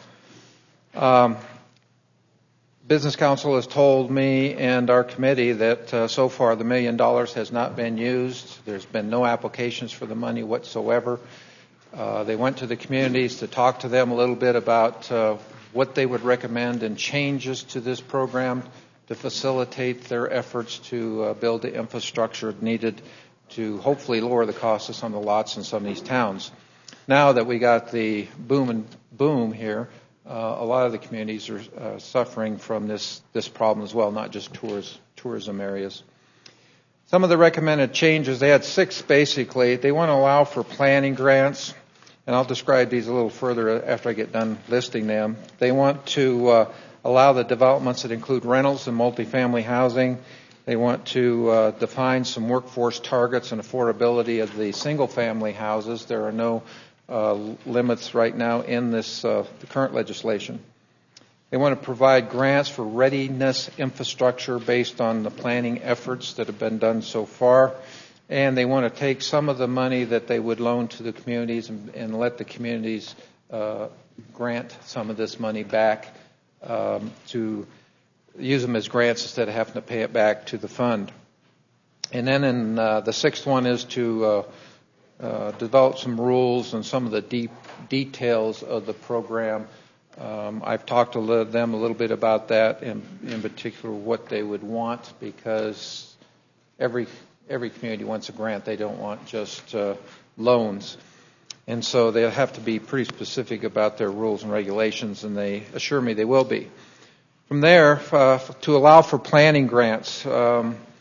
Business Council has told me and our committee that so far the $1 million has not been used. There's been no applications for the money whatsoever. They went to the communities to talk to them a little bit about what they would recommend and changes to this program to facilitate their efforts to build the infrastructure needed to hopefully lower the cost of some of the lots in some of these towns. Now that we got the boom here, a lot of the communities are suffering from this problem as well, not just tourism areas. Some of the recommended changes, they had 6 basically. They want to allow for planning grants, and I'll describe these a little further after I get done listing them. They want to allow the developments that include rentals and multifamily housing. They want to define some workforce targets and affordability of the single-family houses. There are no limits right now in this the current legislation. They want to provide grants for readiness infrastructure based on the planning efforts that have been done so far. And they want to take some of the money that they would loan to the communities and let the communities grant some of this money back to use them as grants instead of having to pay it back to the fund. And then in the 6th one is to develop some rules and some of the details of the program. I've talked to them a little bit about that, in particular what they would want, because every community wants a grant. They don't want just loans. And so they'll have to be pretty specific about their rules and regulations, and they assure me they will be. From there, to allow for planning grants, a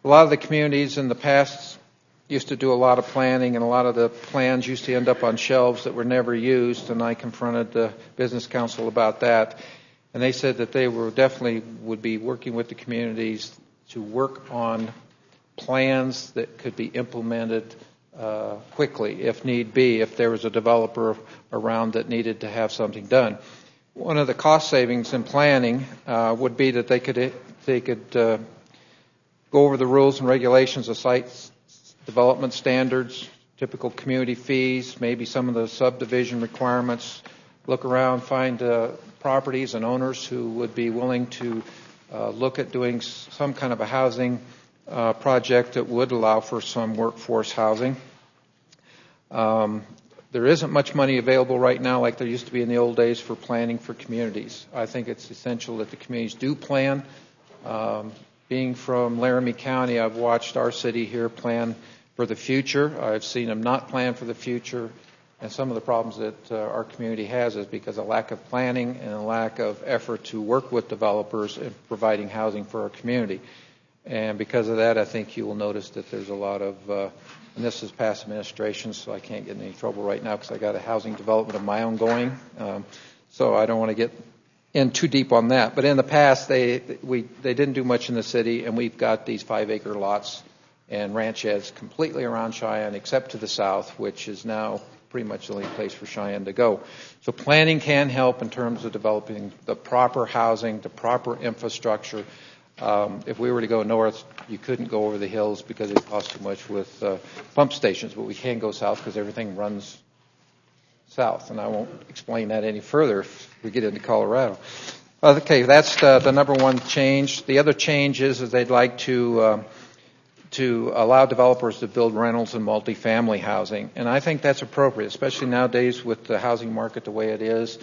A lot of the communities in the past used to do a lot of planning, and a lot of the plans used to end up on shelves that were never used, and I confronted the Business Council about that. And they said that they were definitely would be working with the communities to work on plans that could be implemented quickly, if need be, if there was a developer around that needed to have something done. One of the cost savings in planning would be that they could go over the rules and regulations of site development standards, typical community fees, maybe some of the subdivision requirements, look around, find properties and owners who would be willing to look at doing some kind of a housing project that would allow for some workforce housing. There isn't much money available right now like there used to be in the old days for planning for communities. I think it's essential that the communities do plan. Being from Laramie County, I've watched our city here plan for the future. I've seen them not plan for the future. And some of the problems that our community has is because of lack of planning and a lack of effort to work with developers in providing housing for our community. And because of that, I think you will notice that there's a lot of, and this is past administration, so I can't get in any trouble right now because I got a housing development of my own going. So I don't want to get in too deep on that. But in the past, they didn't do much in the city, and we've got these 5-acre lots and ranchettes completely around Cheyenne, except to the south, which is now pretty much the only place for Cheyenne to go. So planning can help in terms of developing the proper housing, the proper infrastructure. If we were to go north, you couldn't go over the hills because it costs too much with pump stations, but we can go south because everything runs south, and I won't explain that any further if we get into Colorado. Okay, that's the number one change. The other change is that they'd like to allow developers to build rentals and multifamily housing, and I think that's appropriate, especially nowadays with the housing market the way it is.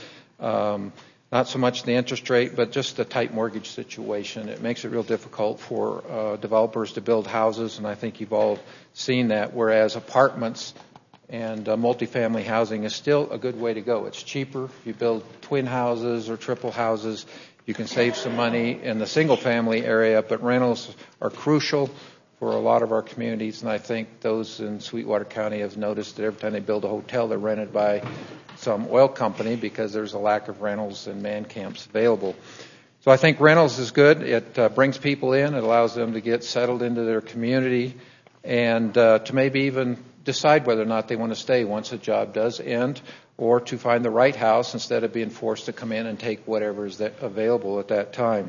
Not so much the interest rate, but just the tight mortgage situation. It makes it real difficult for developers to build houses, and I think you've all seen that, whereas apartments and multifamily housing is still a good way to go. It's cheaper. If you build twin houses or triple houses, you can save some money in the single-family area, but rentals are crucial for a lot of our communities, and I think those in Sweetwater County have noticed that every time they build a hotel, they're rented by some oil company because there's a lack of rentals and man camps available. So I think rentals is good. It brings people in. It allows them to get settled into their community and to maybe even decide whether or not they want to stay once a job does end, or to find the right house instead of being forced to come in and take whatever is available at that time.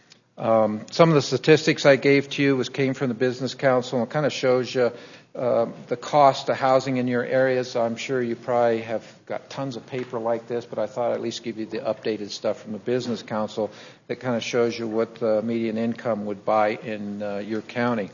Some of the statistics I gave to you came from the Business Council, and it kind of shows you the cost of housing in your areas. I'm sure you probably have got tons of paper like this, but I thought I'd at least give you the updated stuff from the Business Council that kind of shows you what the median income would buy in your county.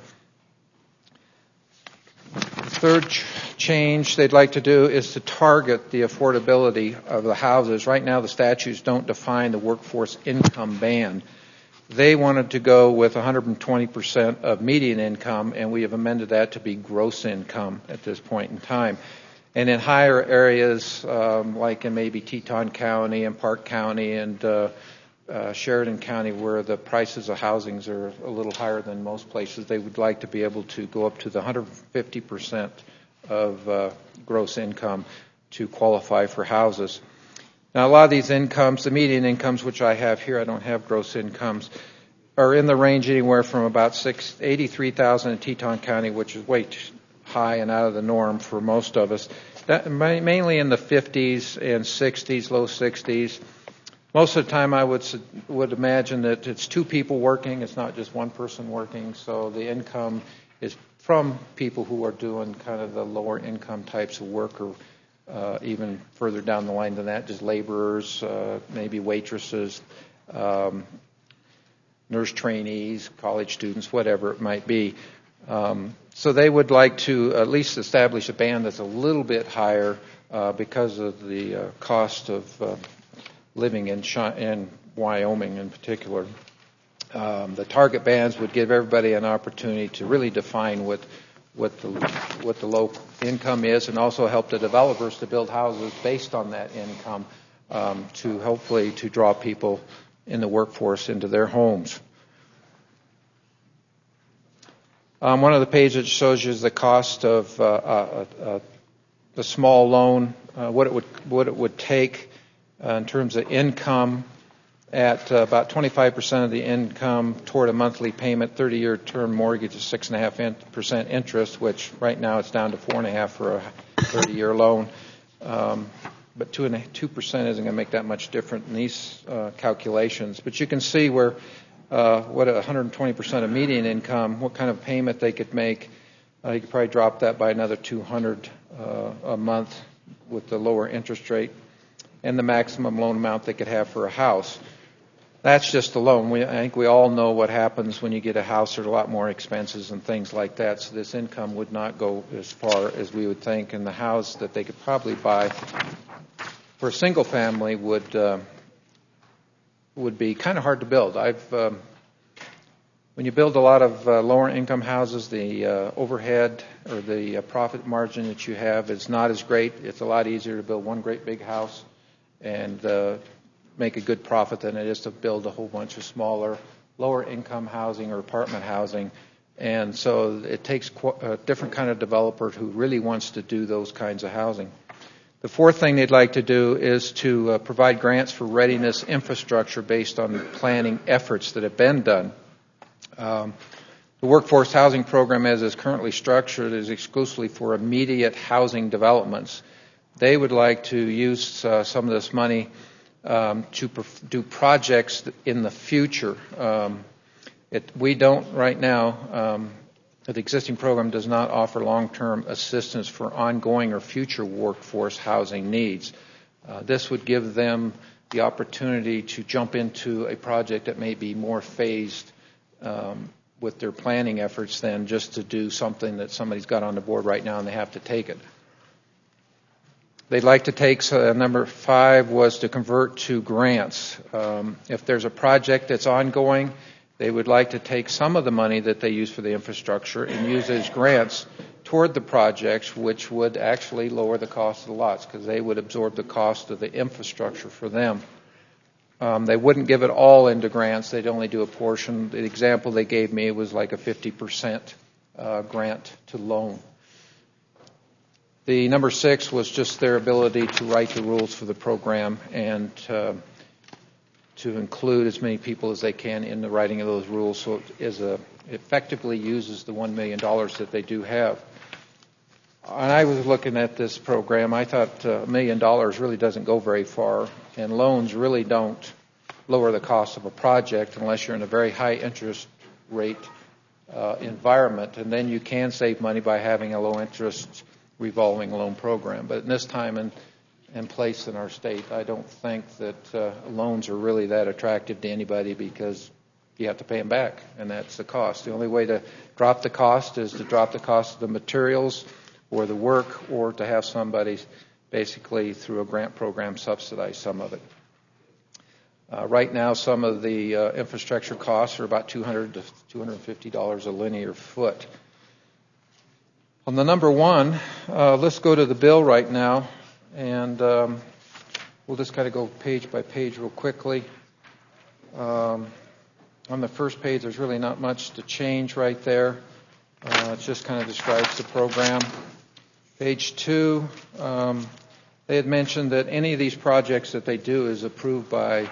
Third change they'd like to do is to target the affordability of the houses. Right now the statutes don't define the workforce income band. They wanted to go with 120% of median income, and we have amended that to be gross income at this point in time. And in higher areas, like in maybe Teton County and Park County and Sheridan County, where the prices of housings are a little higher than most places, they would like to be able to go up to the 150% of gross income to qualify for houses. Now, a lot of these incomes, the median incomes, which I have here, I don't have gross incomes, are in the range anywhere from about $83,000 in Teton County, which is way too high and out of the norm for most of us. That, mainly in the 50s and 60s, low 60s. Most of the time, I would imagine that it's two people working. It's not just one person working. So the income is from people who are doing kind of the lower income types of work, or even further down the line than that, just laborers, maybe waitresses, nurse trainees, college students, whatever it might be. So they would like to at least establish a band that's a little bit higher because of the cost of living in Wyoming in particular. The target bands would give everybody an opportunity to really define what the low income is, and also help the developers to build houses based on that income to hopefully to draw people in the workforce into their homes. One of the pages shows you the cost of the small loan, what it would take in terms of income at about 25% of the income toward a monthly payment, 30-year term mortgage is 6.5% interest, which right now it's down to 4.5% for a 30-year loan. But 2% isn't going to make that much different in these calculations. But you can see where what 120% of median income, what kind of payment they could make. You could probably drop that by another $200 a month with the lower interest rate and the maximum loan amount they could have for a house. That's just a loan. I think we all know what happens when you get a house. There's a lot more expenses and things like that. So this income would not go as far as we would think. And the house that they could probably buy for a single family would be kind of hard to build. When you build a lot of lower income houses, the overhead or the profit margin that you have is not as great. It's a lot easier to build one great big house and make a good profit than it is to build a whole bunch of smaller, lower income housing or apartment housing. And so it takes a different kind of developer who really wants to do those kinds of housing. The fourth thing they'd like to do is to provide grants for readiness infrastructure based on planning efforts that have been done. The workforce housing program, as is currently structured, is exclusively for immediate housing developments. They would like to use some of this money to do projects in the future. We don't right now. The existing program does not offer long-term assistance for ongoing or future workforce housing needs. This would give them the opportunity to jump into a project that may be more phased with their planning efforts than just to do something that somebody's got on the board right now and they have to take it. They'd like to take, number 5 was to convert to grants. If there's a project that's ongoing, they would like to take some of the money that they use for the infrastructure and use as grants toward the projects, which would actually lower the cost of the lots because they would absorb the cost of the infrastructure for them. They wouldn't give it all into grants. They'd only do a portion. The example they gave me was like a 50% grant to loan. The number 6 was just their ability to write the rules for the program and to include as many people as they can in the writing of those rules, so it effectively uses the $1 million that they do have. When I was looking at this program, I thought $1 million really doesn't go very far, and loans really don't lower the cost of a project unless you're in a very high interest rate environment, and then you can save money by having a low interest revolving loan program. But in this time and place in our state, I don't think that loans are really that attractive to anybody because you have to pay them back, and that's the cost. The only way to drop the cost is to drop the cost of the materials or the work, or to have somebody basically through a grant program subsidize some of it. Right now, some of the infrastructure costs are about $200 to $250 a linear foot. On the number 1, let's go to the bill right now, and we'll just kind of go page by page real quickly. On the first page, there's really not much to change right there. It just kind of describes the program. Page 2, they had mentioned that any of these projects that they do is approved by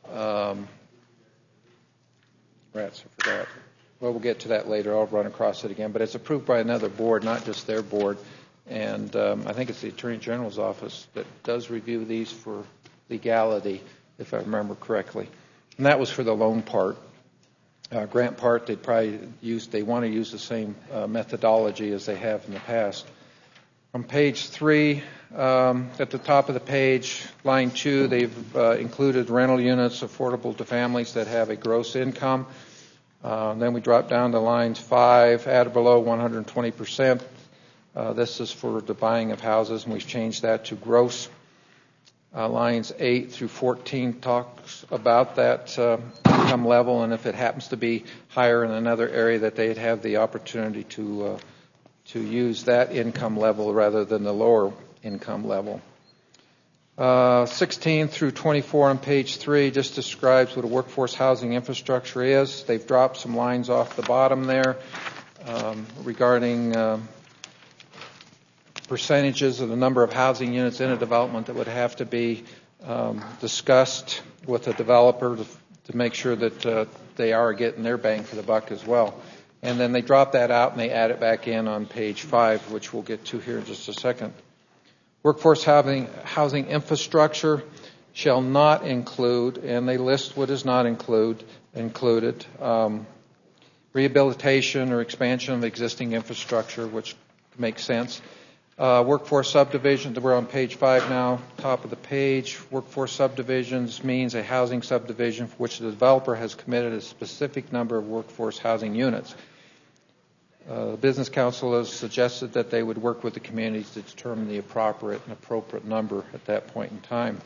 rats, I forgot. Well, we'll get to that later. I'll run across it again. But it's approved by another board, not just their board. And I think it's the Attorney General's office that does review these for legality, if I remember correctly. And that was for the loan part. Grant part, they want to use the same methodology as they have in the past. On page 3, at the top of the page, line 2, they've included rental units affordable to families that have a gross income. Then we drop down to lines 5, at or below 120%. This is for the buying of houses, and we've changed that to gross. Lines 8 through 14 talks about that income level, and if it happens to be higher in another area, that they'd have the opportunity to use that income level rather than the lower income level. 16 through 24 on page 3 just describes what a workforce housing infrastructure is. They've dropped some lines off the bottom there. regarding percentages of the number of housing units in a development that would have to be discussed with the developer to make sure that they are getting their bang for the buck as well. And then they drop that out and they add it back in on page 5, which we'll get to here in just a second. Workforce housing infrastructure shall not include, and they list what is not included, rehabilitation or expansion of existing infrastructure, which makes sense. Workforce subdivisions, we're on page 5 now, top of the page. Workforce subdivisions means a housing subdivision for which the developer has committed a specific number of workforce housing units. The Business Council has suggested that they would work with the communities to determine the appropriate number at that point in time.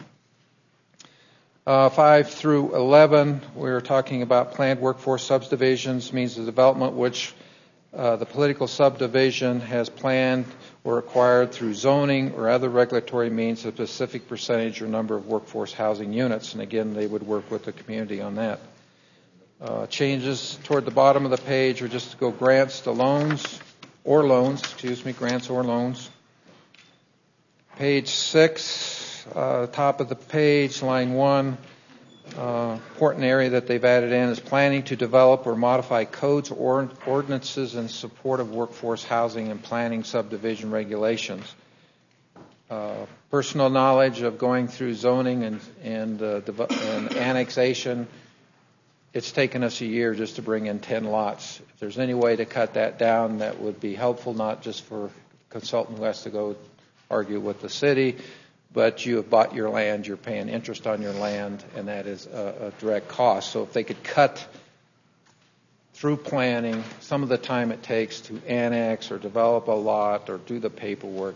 5 through 11, we're talking about planned workforce subdivisions, means the development which the political subdivision has planned or acquired through zoning or other regulatory means a specific percentage or number of workforce housing units. And again, they would work with the community on that. Changes toward the bottom of the page are just to go grants to loans, grants or loans. Page 6, top of the page, line 1. Important area that they've added in is planning to develop or modify codes or ordinances in support of workforce housing and planning subdivision regulations. Personal knowledge of going through zoning and annexation, it's taken us a year just to bring in 10 lots. If there's any way to cut that down, that would be helpful, not just for a consultant who has to go argue with the city, but you have bought your land, you're paying interest on your land, and that is a direct cost. So if they could cut through planning some of the time it takes to annex or develop a lot or do the paperwork,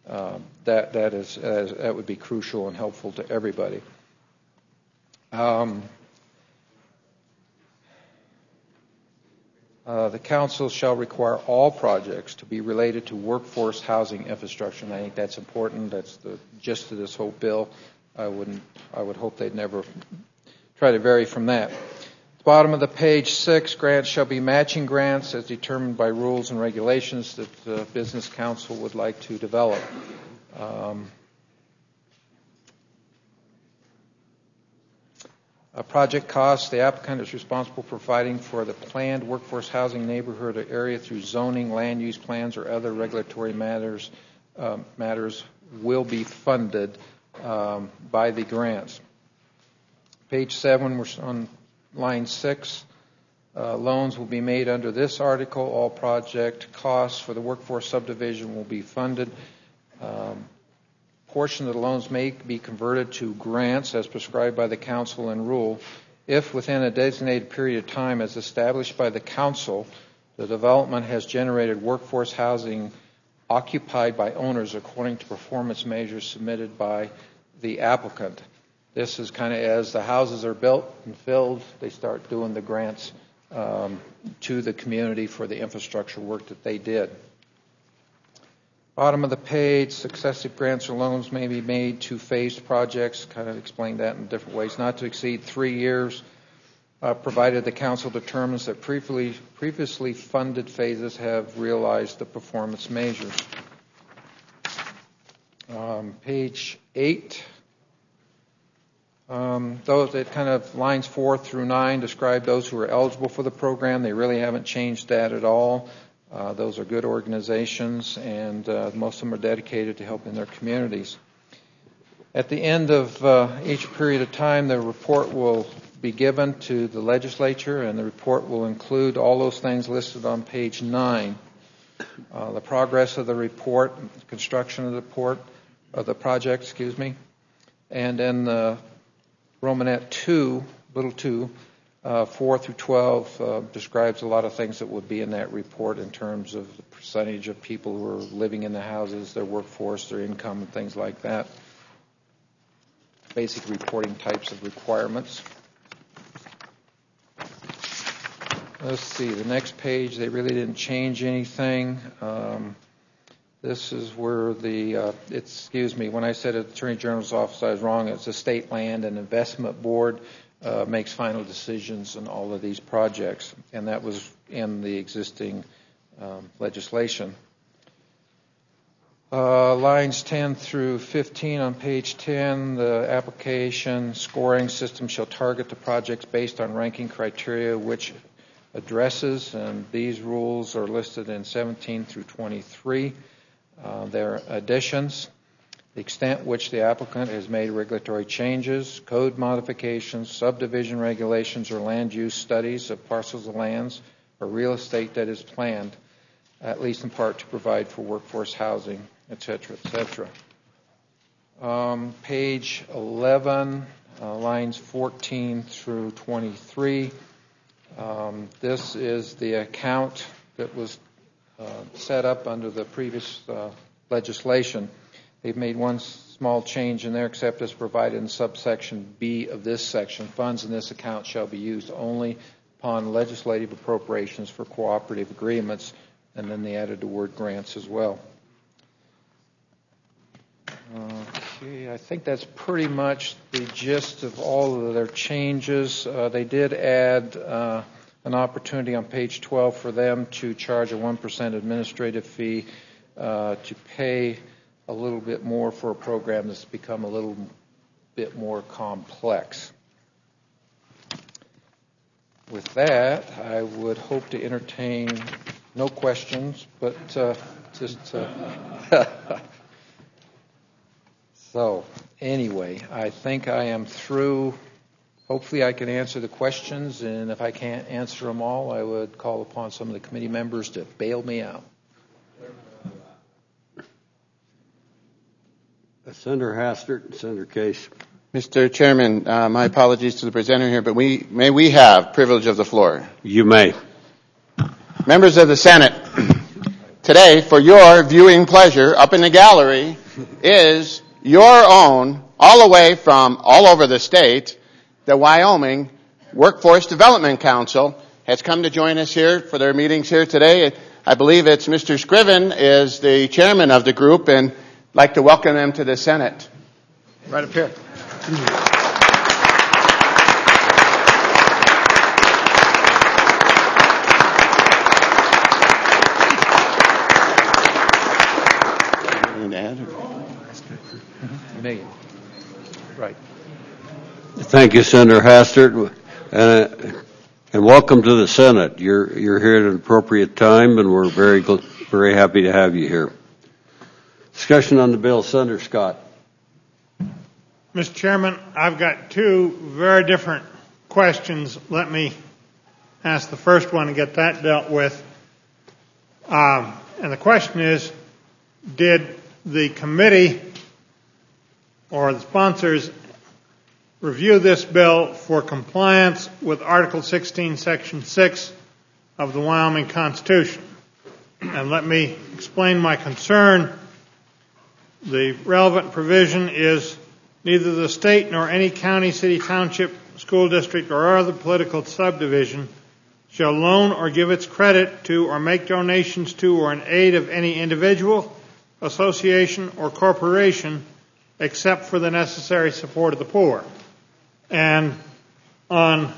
that would be crucial and helpful to everybody. The council shall require all projects to be related to workforce housing infrastructure, and I think that's important. That's the gist of this whole bill. I would hope they'd never try to vary from that. Bottom of the page 6, grants shall be matching grants as determined by rules and regulations that the Business Council would like to develop. Project costs, the applicant is responsible for providing for the planned workforce housing neighborhood or area through zoning, land use plans, or other regulatory matters will be funded by the grants. Page 7, we're on line 6. Loans will be made under this article. All project costs for the workforce subdivision will be funded. Portion of the loans may be converted to grants as prescribed by the council and rule if within a designated period of time as established by the council the development has generated workforce housing occupied by owners according to performance measures submitted by the applicant. This is kind of as the houses are built and filled, they start doing the grants to the community for the infrastructure work that they did. Bottom of the page, successive grants or loans may be made to phased projects, kind of explained that in different ways, not to exceed 3 years, provided the council determines that previously funded phases have realized the performance measures. Page 8, those that kind of lines 4 through 9 describe those who are eligible for the program. They really haven't changed that at all. Those are good organizations, and most of them are dedicated to helping their communities. At the end of each period of time, the report will be given to the legislature, and the report will include all those things listed on page 9. The progress of the report, construction of the project, and then the Romanet 2, little 2, 4 through 12 describes a lot of things that would be in that report in terms of the percentage of people who are living in the houses, their workforce, their income, and things like that. Basic reporting types of requirements. Let's see, the next page, they really didn't change anything. This is where when I said Attorney General's office, I was wrong. It's the State Land and Investment Board makes final decisions on all of these projects, and that was in the existing legislation. Lines 10 through 15 on page 10, the application scoring system shall target the projects based on ranking criteria which addresses, and these rules are listed in 17 through 23. There are additions, the extent which the applicant has made regulatory changes, code modifications, subdivision regulations, or land use studies of parcels of lands or real estate that is planned, at least in part to provide for workforce housing, etc., etc. Page 11, lines 14 through 23. This is the account that was set up under the previous legislation. They've made one small change in there, except as provided in subsection B of this section. Funds in this account shall be used only upon legislative appropriations for cooperative agreements, and then they added the word grants as well. Okay, I think that's pretty much the gist of all of their changes. They did add an opportunity on page 12 for them to charge a 1% administrative fee to pay a little bit more for a program that's become a little bit more complex. With that, I would hope to entertain no questions, but So, anyway, I think I am through. Hopefully I can answer the questions, and if I can't answer them all, I would call upon some of the committee members to bail me out. Senator Hastert and Senator Case. Mr. Chairman, my apologies to the presenter here, but may we have privilege of the floor? You may. Members of the Senate, today, for your viewing pleasure, up in the gallery is your own, all the way from all over the state, the Wyoming Workforce Development Council has come to join us here for their meetings here today. I believe it's Mr. Scriven is the chairman of the group, and I'd like to welcome them to the Senate. Right up here. Million. Right. Thank you, Senator Hastert, and welcome to the Senate. You're here at an appropriate time, and we're very happy to have you here. Discussion on the bill, Senator Scott. Mr. Chairman, I've got two very different questions. Let me ask the first one and get that dealt with. And the question is, did the committee or the sponsors review this bill for compliance with Article 16, Section 6 of the Wyoming Constitution? And let me explain my concern. The relevant provision is neither the state nor any county, city, township, school district, or other political subdivision shall loan or give its credit to or make donations to or in aid of any individual, association, or corporation except for the necessary support of the poor. And on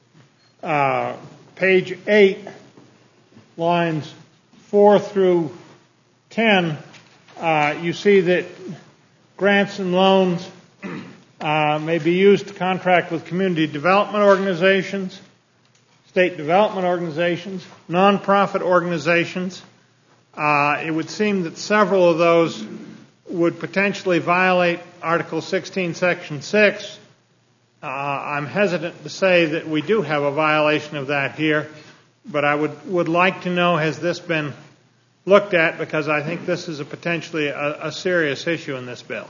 page 8, lines 4 through 10, you see that grants and loans may be used to contract with community development organizations, state development organizations, nonprofit organizations. It would seem that several of those would potentially violate Article 16, Section 6. I'm hesitant to say that we do have a violation of that here, but I would like to know, has this been looked at, because I think this is potentially a serious issue in this bill.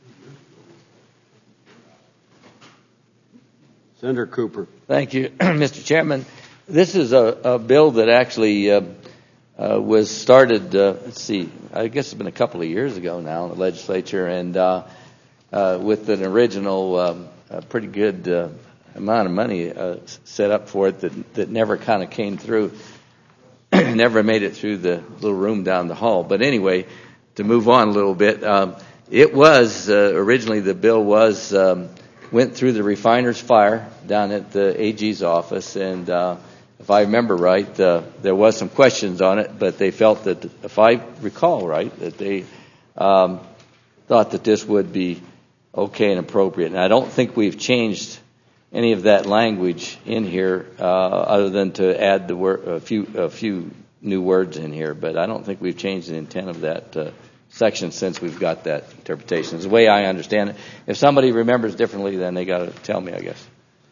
Senator Cooper. Thank you, Mr. Chairman. This is a bill that actually was started, I guess it's been a couple of years ago now in the legislature, and with an original pretty good amount of money set up for it that never kind of came through, never made it through the little room down the hall. But anyway, to move on a little bit, it was originally the bill went through the refiner's fire down at the AG's office, and if I remember right, there was some questions on it, but they felt that, if I recall right, that they thought that this would be okay and appropriate. And I don't think we've changed any of that language in here, other than to add the a few new words in here. But I don't think we've changed the intent of that section since we've got that interpretation. It's the way I understand it. If somebody remembers differently, then they got to tell me, I guess.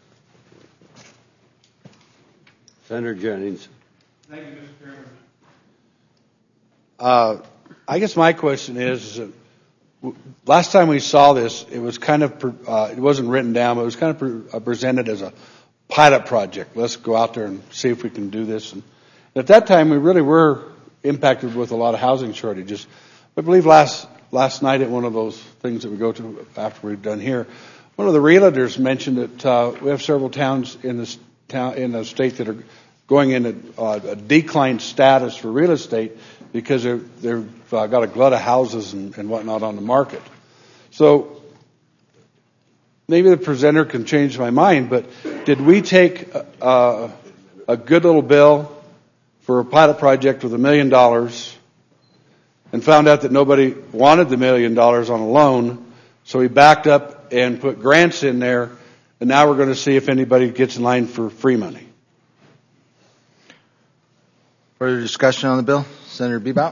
Senator Jennings. Thank you, Mr. Chairman. I guess my question is last time we saw this, it was kind of, it wasn't written down, but it was kind of presented as a pilot project. Let's go out there and see if we can do this. And at that time, we really were impacted with a lot of housing shortages. I believe last night at one of those things that we go to after we've done here, one of the realtors mentioned that we have several towns in the state that are going into a declined status for real estate because they've got a glut of houses and whatnot on the market. So maybe the presenter can change my mind, but did we take a good little bill for a pilot project with $1 million and found out that nobody wanted the $1 million on a loan, so we backed up and put grants in there, and now we're going to see if anybody gets in line for free money? Further discussion on the bill? Senator Bebout.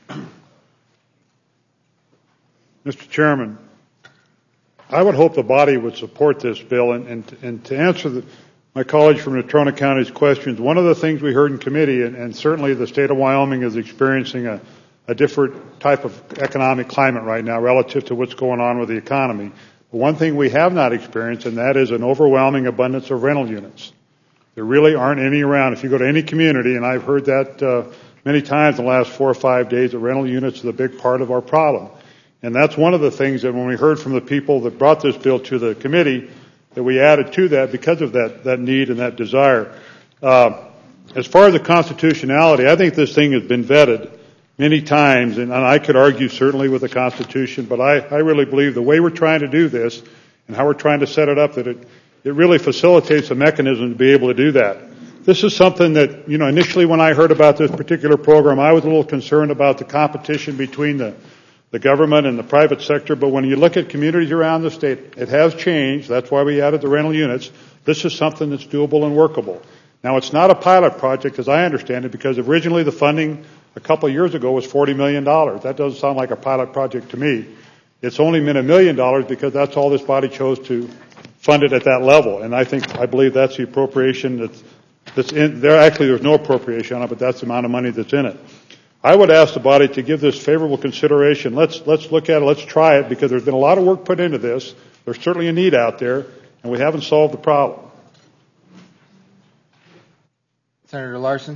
Mr. Chairman, I would hope the body would support this bill. And to answer my colleague from Natrona County's questions, one of the things we heard in committee, and certainly the state of Wyoming is experiencing a different type of economic climate right now relative to what's going on with the economy. But one thing we have not experienced, and that is an overwhelming abundance of rental units. There really aren't any around. If you go to any community, and I've heard that many times in the last 4 or 5 days, that rental units are a big part of our problem. And that's one of the things that when we heard from the people that brought this bill to the committee, that we added to that because of that need and that desire. As far as the constitutionality, I think this thing has been vetted many times, and I could argue certainly with the Constitution, but I really believe the way we're trying to do this and how we're trying to set it up, that it really facilitates a mechanism to be able to do that. This is something that, initially when I heard about this particular program, I was a little concerned about the competition between the government and the private sector, but when you look at communities around the state, it has changed. That's why we added the rental units. This is something that's doable and workable. Now, it's not a pilot project, as I understand it, because originally the funding a couple of years ago was $40 million. That doesn't sound like a pilot project to me. It's only been $1 million because that's all this body chose to fund it at that level. And I believe that's the appropriation that's in there. Actually, there's no appropriation on it, but that's the amount of money that's in it. I would ask the body to give this favorable consideration. Let's look at it. Let's try it, because there's been a lot of work put into this. There's certainly a need out there, and we haven't solved the problem. Senator Larson.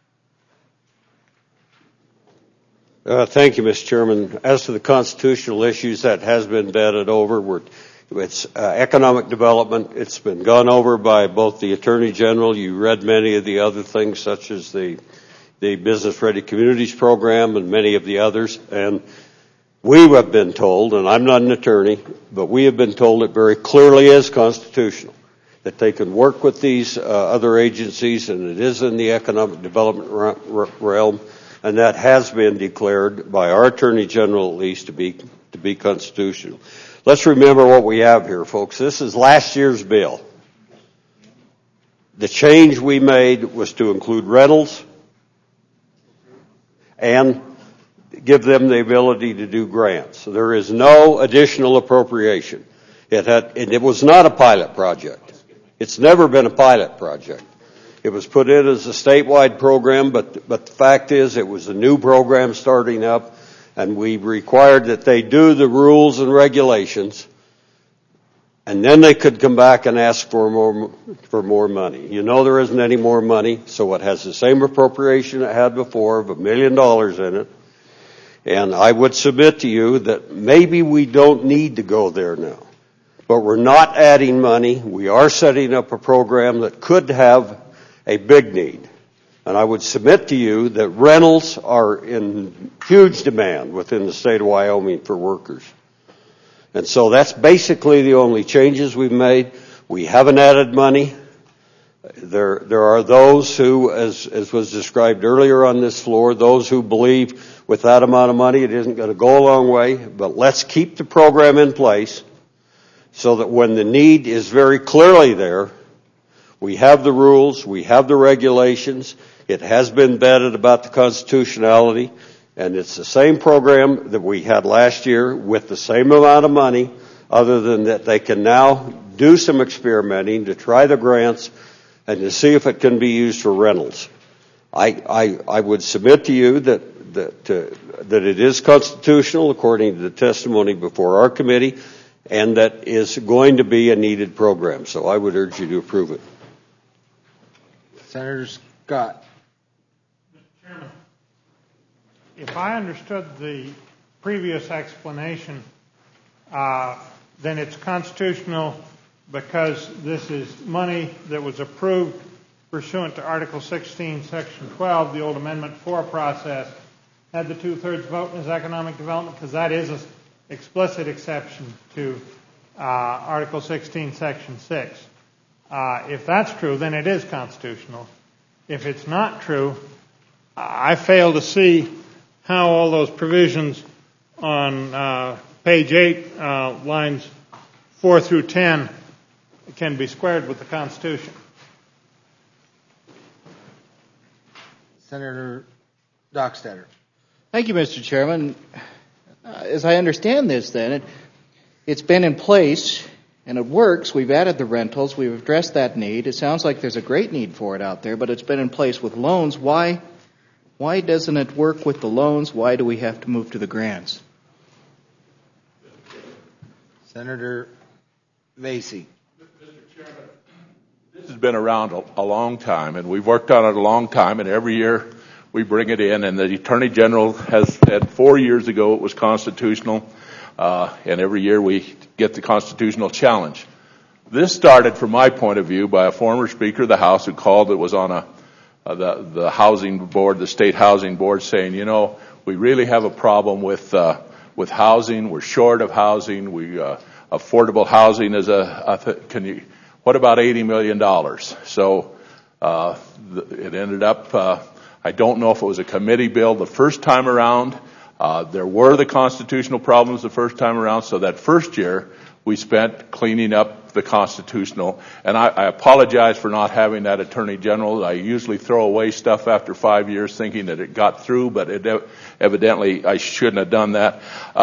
Thank you, Mr. Chairman. As to the constitutional issues, that has been vetted over. It's economic development. It's been gone over by both the Attorney General. You read many of the other things, such as the Business Ready Communities Program and many of the others. And we have been told, and I'm not an attorney, but we have been told it very clearly is constitutional, that they can work with these other agencies, and it is in the economic development realm. And that has been declared by our Attorney General, at least, to be constitutional. Let's remember what we have here, folks. This is last year's bill. The change we made was to include rentals and give them the ability to do grants. So there is no additional appropriation. It was not a pilot project. It's never been a pilot project. It was put in as a statewide program, but the fact is it was a new program starting up, and we required that they do the rules and regulations, and then they could come back and ask for more money. There isn't any more money, so it has the same appropriation it had before of $1 million in it. And I would submit to you that maybe we don't need to go there now. But we're not adding money. We are setting up a program that could have a big need. And I would submit to you that rentals are in huge demand within the state of Wyoming for workers. And so that's basically the only changes we've made. We haven't added money. There are those who, as was described earlier on this floor, those who believe with that amount of money it isn't going to go a long way, but let's keep the program in place so that when the need is very clearly there, we have the rules, we have the regulations, it has been vetted about the constitutionality, and it's the same program that we had last year with the same amount of money, other than that they can now do some experimenting to try the grants and to see if it can be used for rentals. I would submit to you that it is constitutional according to the testimony before our committee, and that is going to be a needed program. So I would urge you to approve it. Senator Scott. Mr. Chairman, if I understood the previous explanation, then it's constitutional because this is money that was approved pursuant to Article 16, Section 12, the old Amendment 4 process, had the two-thirds vote in his economic development, because that is an explicit exception to Article 16, Section 6. If that's true, then it is constitutional. If it's not true, I fail to see how all those provisions on page 8, lines 4 through 10, can be squared with the Constitution. Senator Dockstader. Thank you, Mr. Chairman. As I understand this, then, it's been in place and it works. We've added the rentals. We've addressed that need. It sounds like there's a great need for it out there, but it's been in place with loans. Why doesn't it work with the loans? Why do we have to move to the grants? Senator Vasey. This has been around a long time, and we've worked on it a long time, and every year we bring it in, and the Attorney General has said 4 years ago it was constitutional, and every year we get the constitutional challenge. This started, from my point of view, by a former Speaker of the House who called, it was on the housing board, the state housing board, saying, you know, we really have a problem with housing, we're short of housing, affordable housing is what about $80 million? So it ended up, I don't know if it was a committee bill the first time around. There were the constitutional problems the first time around, so that first year we spent cleaning up the constitutional. And I apologize for not having that Attorney General. I usually throw away stuff after 5 years thinking that it got through, but evidently I shouldn't have done that.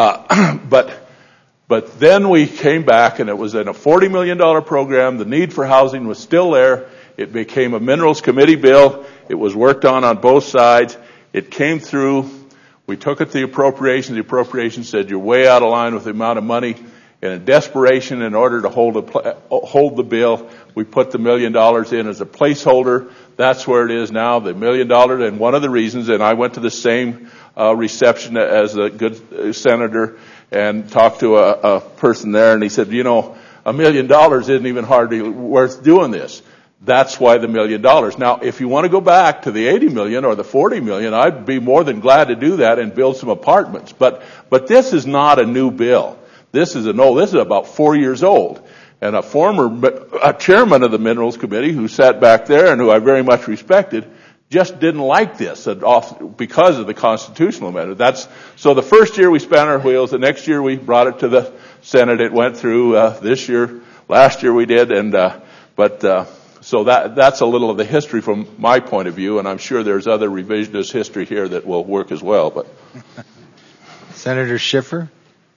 But then we came back, and it was in a $40 million program. The need for housing was still there. It became a Minerals Committee bill. It was worked on both sides. It came through. We took it to the appropriations. The appropriations said, you're way out of line with the amount of money. And in desperation, in order to hold the bill, we put the $1 million in as a placeholder. That's where it is now, the $1 million. And one of the reasons, and I went to the same reception as the good senator and talked to a person there, and he said, you know, $1 million isn't even hardly worth doing this. That's why the $1 million. Now, if you want to go back to the 80 million or the 40 million, I'd be more than glad to do that and build some apartments. But this is not a new bill. This is about 4 years old. And a chairman of the Minerals Committee who sat back there and who I very much respected just didn't like this because of the constitutional amendment. So the first year we spun our wheels. The next year we brought it to the Senate. It went through this year. Last year we did. So that's a little of the history from my point of view, and I'm sure there's other revisionist history here that will work as well. But Senator Schiffer.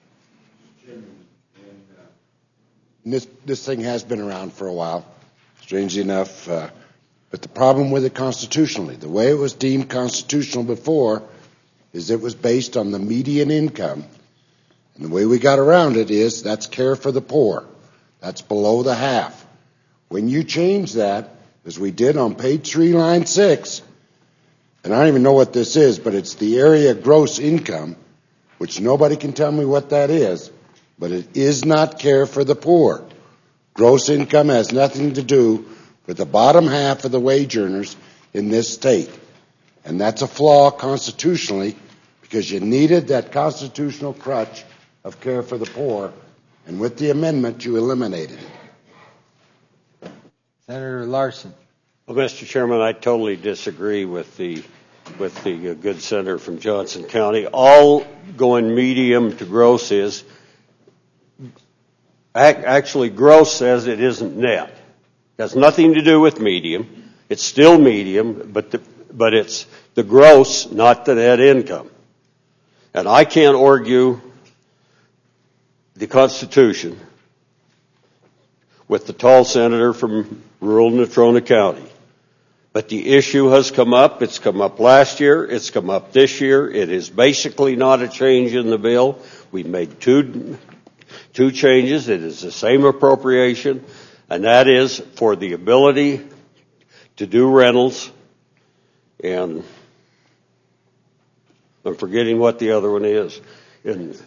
This thing has been around for a while, strangely enough. But the problem with it constitutionally, the way it was deemed constitutional before, is it was based on the median income. And the way we got around it is that's care for the poor. That's below the half. When you change that, as we did on page 3, line 6, and I don't even know what this is, but it's the area gross income, which nobody can tell me what that is, but it is not care for the poor. Gross income has nothing to do with the bottom half of the wage earners in this state. And that's a flaw constitutionally, because you needed that constitutional crutch of care for the poor, and with the amendment you eliminated it. Senator Larson. Well, Mr. Chairman, I totally disagree with the good senator from Johnson County. All going medium to gross is actually gross says it isn't net. It has nothing to do with medium. It's still medium, but it's the gross, not the net income. And I can't argue the Constitution with the tall senator from rural Natrona County. But the issue has come up. It's come up last year. It's come up this year. It is basically not a change in the bill. We made two changes. It is the same appropriation, and that is for the ability to do rentals, and I'm forgetting what the other one is. And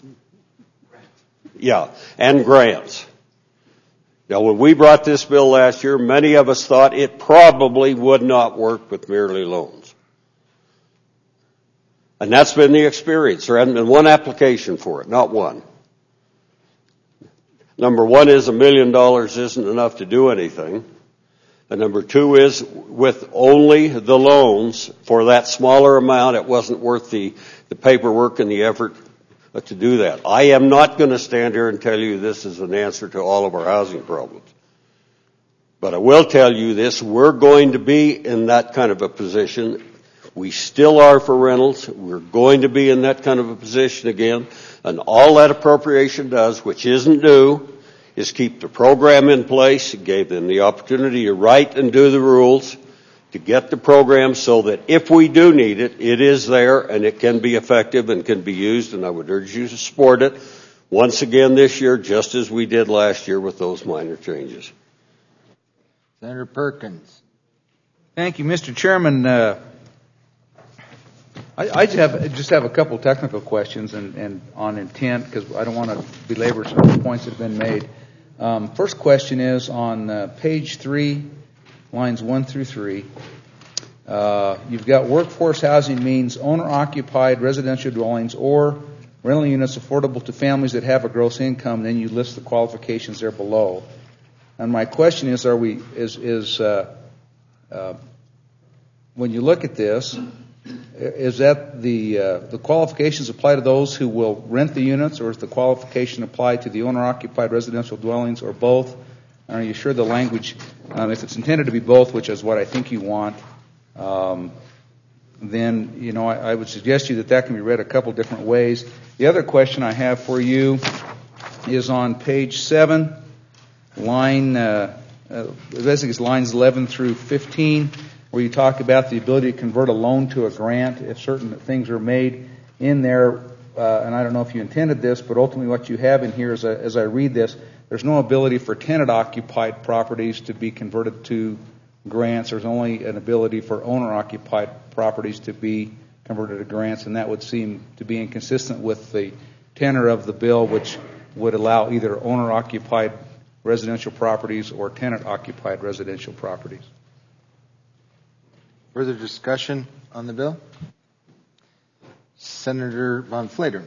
grants. Now, when we brought this bill last year, many of us thought it probably would not work with merely loans. And that's been the experience. There hasn't been one application for it, not one. Number one is $1 million isn't enough to do anything. And number two is with only the loans for that smaller amount, it wasn't worth the paperwork and the effort to do that. I am not going to stand here and tell you this is an answer to all of our housing problems. But I will tell you this, we're going to be in that kind of a position. We still are for rentals. We're going to be in that kind of a position again. And all that appropriation does, which isn't new, is keep the program in place. It gave them the opportunity to write and do the rules, to get the program so that if we do need it, it is there and it can be effective and can be used, and I would urge you to support it once again this year, just as we did last year with those minor changes. Senator Perkins. Thank you, Mr. Chairman. I just have a couple technical questions and on intent, because I don't want to belabor some of the points that have been made. First question is on page 3, lines 1 through 3. You've got workforce housing means owner-occupied residential dwellings or rental units affordable to families that have a gross income. Then you list the qualifications there below. And my question is, when you look at this, is that the qualifications apply to those who will rent the units, or is the qualification apply to the owner-occupied residential dwellings, or both? Are you sure the language, if it's intended to be both, which is what I think you want, then I would suggest to you that can be read a couple different ways. The other question I have for you is on page 7, basically it's lines 11 through 15, where you talk about the ability to convert a loan to a grant if certain things are made in there. And I don't know if you intended this, but ultimately what you have in here, as I read this, there's no ability for tenant-occupied properties to be converted to grants. There's only an ability for owner-occupied properties to be converted to grants, and that would seem to be inconsistent with the tenor of the bill, which would allow either owner-occupied residential properties or tenant-occupied residential properties. Further discussion on the bill? Senator Von Flater.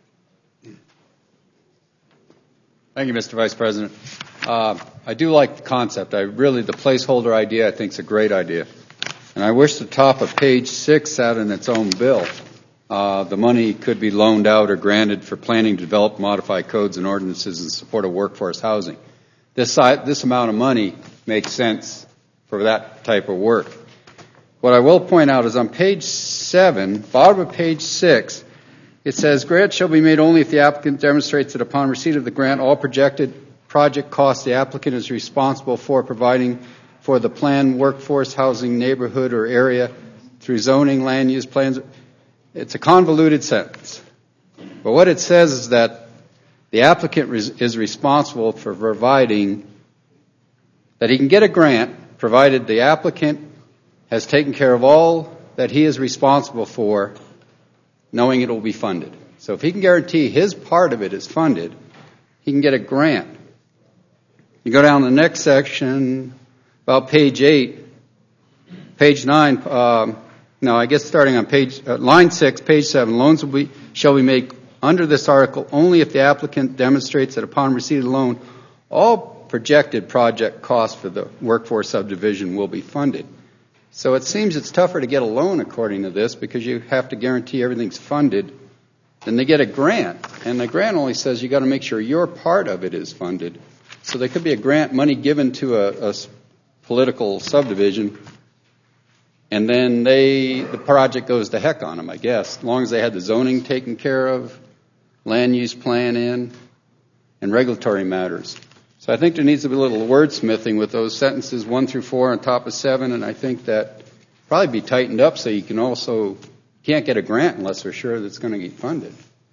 Thank you, Mr. Vice President. I do like the concept. The placeholder idea I think is a great idea. And I wish the top of page 6 had in its own bill. The money could be loaned out or granted for planning to develop, modify codes and ordinances in support of workforce housing. This amount of money makes sense for that type of work. What I will point out is on page 7, bottom of page 6, it says, grants shall be made only if the applicant demonstrates that upon receipt of the grant, all projected project costs the applicant is responsible for providing for the planned workforce housing neighborhood or area through zoning, land use plans. It's a convoluted sentence. But what it says is that the applicant is responsible for providing that he can get a grant provided the applicant has taken care of all that he is responsible for, knowing it will be funded. So if he can guarantee his part of it is funded, he can get a grant. You go down to the next section, about page 8, page 9, starting on line 6, page 7, loans shall be made under this article only if the applicant demonstrates that upon receipt of the loan, all projected project costs for the workforce subdivision will be funded. So it seems it's tougher to get a loan according to this because you have to guarantee everything's funded. Then they get a grant, and the grant only says you got to make sure your part of it is funded. So there could be a grant money given to a political subdivision, and then the project goes to heck on them, I guess, as long as they had the zoning taken care of, land use plan in, and regulatory matters. So I think there needs to be a little wordsmithing with those sentences 1 through 4 on top of 7, and I think that probably be tightened up so you can also can't get a grant unless we're sure that it's going to get funded.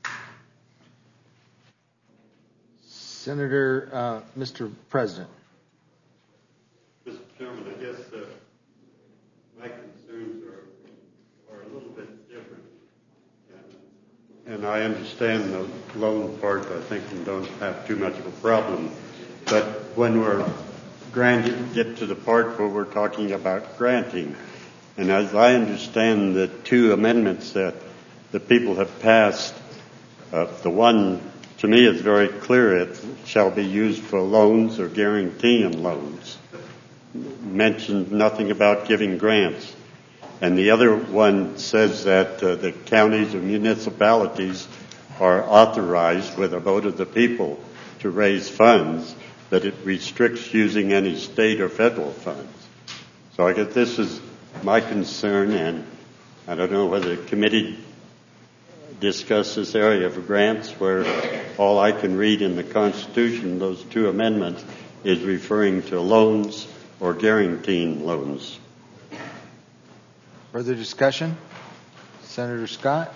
Senator, Mr. President. Mr. Chairman, I guess my concerns are a little bit different. And I understand the loan part. I think we don't have too much of a problem. But when we're get to the part where we're talking about granting, and as I understand the 2 amendments that the people have passed, the one to me is very clear. It shall be used for loans or guaranteeing loans. Mentioned nothing about giving grants. And the other one says that the counties or municipalities are authorized with a vote of the people to raise funds, that it restricts using any state or federal funds. So I guess this is my concern, and I don't know whether the committee discussed this area of grants, where all I can read in the Constitution, those 2 amendments, is referring to loans or guaranteeing loans. Further discussion? Senator Scott?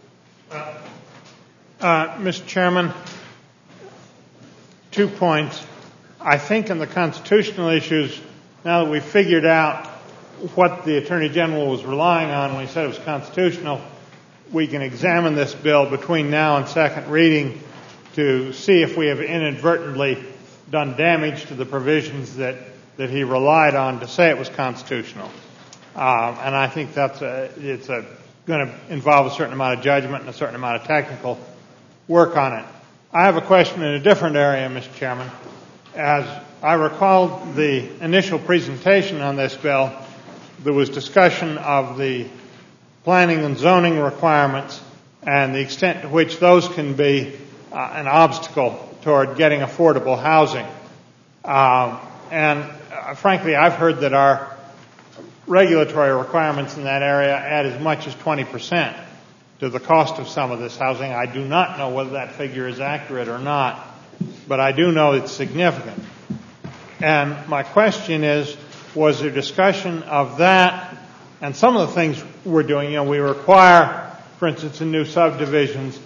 Mr. Chairman, 2 points. I think in the constitutional issues, now that we've figured out what the Attorney General was relying on when he said it was constitutional, we can examine this bill between now and second reading to see if we have inadvertently done damage to the provisions that he relied on to say it was constitutional. And I think it's going to involve a certain amount of judgment and a certain amount of technical work on it. I have a question in a different area, Mr. Chairman. As I recall the initial presentation on this bill, there was discussion of the planning and zoning requirements and the extent to which those can be an obstacle toward getting affordable housing. And frankly, I've heard that our regulatory requirements in that area add as much as 20% to the cost of some of this housing. I do not know whether that figure is accurate or not, but I do know it's significant. And my question is, was there discussion of that and some of the things we're doing? We require, for instance, in new subdivisions,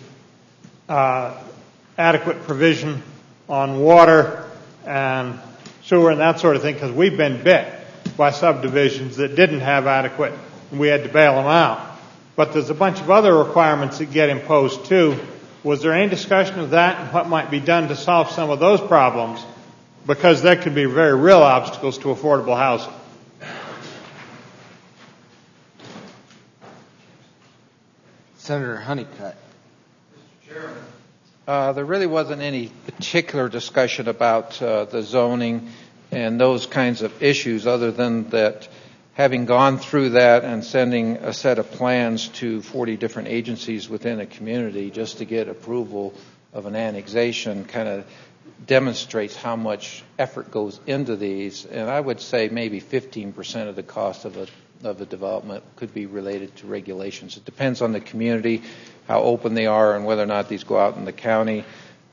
adequate provision on water and sewer and that sort of thing, because we've been bit by subdivisions that didn't have adequate, and we had to bail them out. But there's a bunch of other requirements that get imposed too. Was there any discussion of that and what might be done to solve some of those problems? Because there could be very real obstacles to affordable housing. Senator Honeycutt. There really wasn't any particular discussion about the zoning and those kinds of issues, other than that having gone through that and sending a set of plans to 40 different agencies within a community just to get approval of an annexation kind of demonstrates how much effort goes into these. And I would say maybe 15% of the cost of a development could be related to regulations. It depends on the community, how open they are, and whether or not these go out in the county.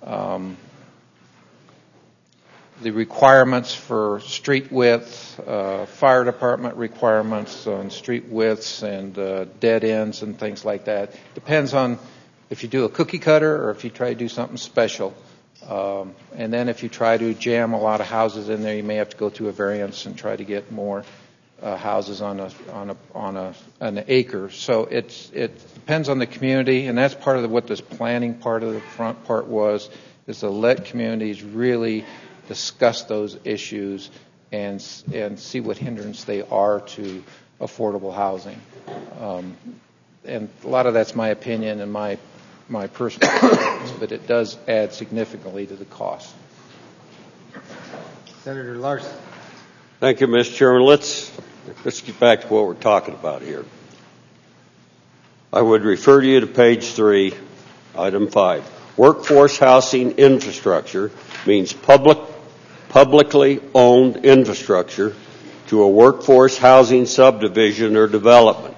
The requirements for street width, fire department requirements on street widths and dead ends and things like that. Depends on if you do a cookie cutter or if you try to do something special. And then if you try to jam a lot of houses in there, you may have to go through a variance and try to get more houses on an acre. So it depends on the community, and that's part of what this planning part of the front part was, is to let communities really discuss those issues and see what hindrance they are to affordable housing. And a lot of that's my opinion and my personal experience, but it does add significantly to the cost. Senator Larson. Thank you, Mr. Chairman. Let's let's get back to what we're talking about here. I would refer you to page 3, item 5. Workforce housing infrastructure means publicly owned infrastructure to a workforce housing subdivision or development.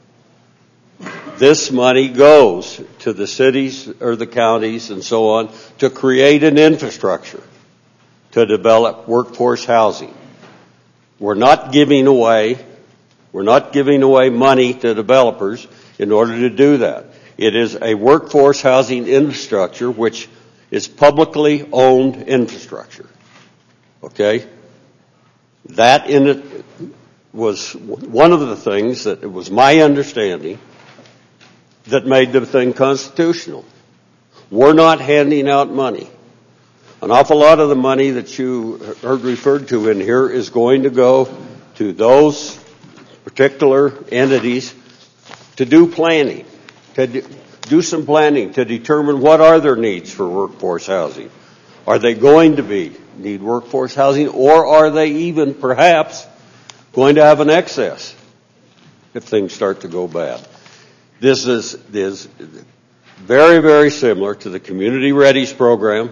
This money goes to the cities or the counties and so on to create an infrastructure to develop workforce housing. We're not giving away money to developers in order to do that. It is a workforce housing infrastructure which is publicly owned infrastructure. Okay? That in it was one of the things that it was my understanding that made the thing constitutional. We're not handing out money. An awful lot of the money that you heard referred to in here is going to go to those particular entities to do planning, to do some planning to determine what are their needs for workforce housing. Are they going to need workforce housing, or are they even perhaps going to have an excess if things start to go bad? This is very, very similar to the Community Readies program.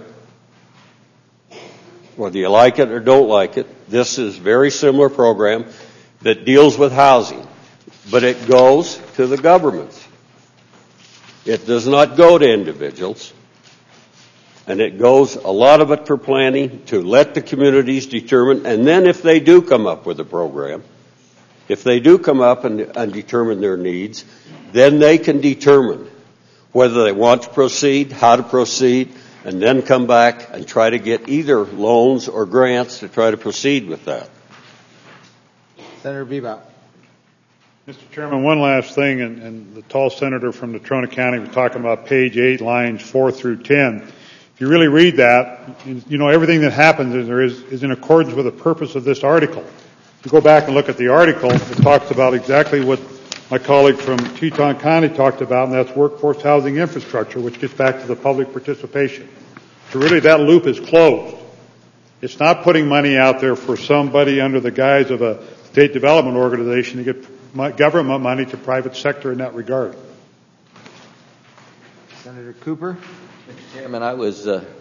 Whether you like it or don't like it, this is a very similar program that deals with housing, but it goes to the governments. It does not go to individuals, and it goes, a lot of it for planning, to let the communities determine, and then if they do come up with a program, if they do come up and determine their needs, then they can determine whether they want to proceed, how to proceed, and then come back and try to get either loans or grants to try to proceed with that. Senator Bebop. Mr. Chairman, one last thing, and the tall senator from Natrona County was talking about page 8, lines 4 through 10. If you really read that, you know everything that happens is in accordance with the purpose of this article. If you go back and look at the article, it talks about exactly what my colleague from Teton County talked about, and that's workforce housing infrastructure, which gets back to the public participation. So really that loop is closed. It's not putting money out there for somebody under the guise of a state development organization to get government money to private sector in that regard. Senator Cooper. Mr. Chairman, I was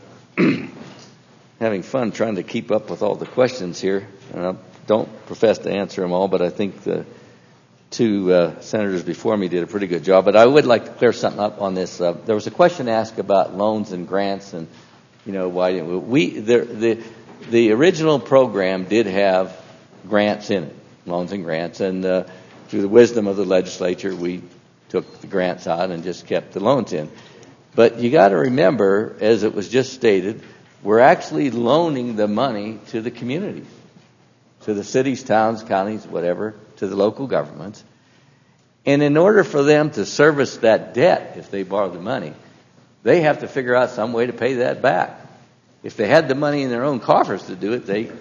having fun trying to keep up with all the questions here, and I don't profess to answer them all, but I think the two senators before me did a pretty good job. But I would like to clear something up on this. There was a question asked about loans and grants, and why didn't we? The original program did have grants in it, loans and grants, and through the wisdom of the legislature, we took the grants out and just kept the loans in. But you got to remember, as it was just stated, we're actually loaning the money to the communities, to the cities, towns, counties, whatever, to the local governments. And in order for them to service that debt, if they borrow the money, they have to figure out some way to pay that back. If they had the money in their own coffers to do it,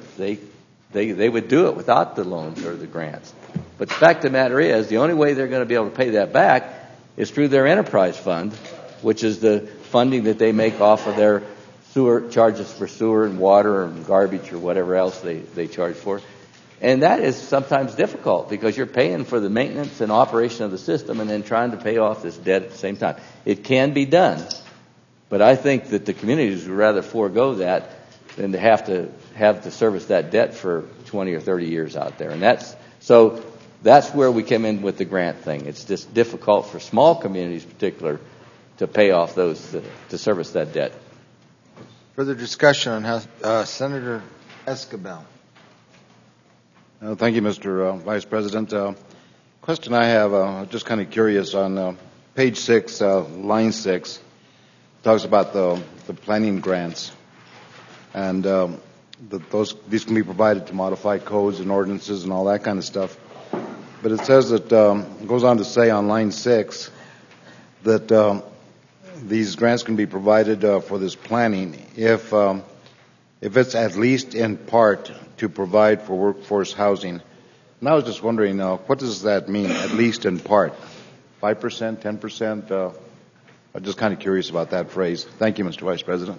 they would do it without the loans or the grants. But the fact of the matter is, the only way they're going to be able to pay that back is through their enterprise fund, which is the funding that they make off of their sewer charges for sewer and water and garbage or whatever else they charge for. And that is sometimes difficult because you're paying for the maintenance and operation of the system and then trying to pay off this debt at the same time. It can be done, but I think that the communities would rather forego that than to have to service that debt for 20 or 30 years out there. And that's where we came in with the grant thing. It's just difficult for small communities in particular to pay off those, to service that debt. Further discussion on Senator Escabel. Thank you, Mr. Vice President. Question I have, just kind of curious, on page 6, line 6, talks about the planning grants. And these can be provided to modify codes and ordinances and all that kind of stuff. But it says that, it goes on to say on line 6 that these grants can be provided for this planning if it's at least in part to provide for workforce housing. And I was just wondering, what does that mean, at least in part? 5%, 10%? I'm just kind of curious about that phrase. Thank you, Mr. Vice President.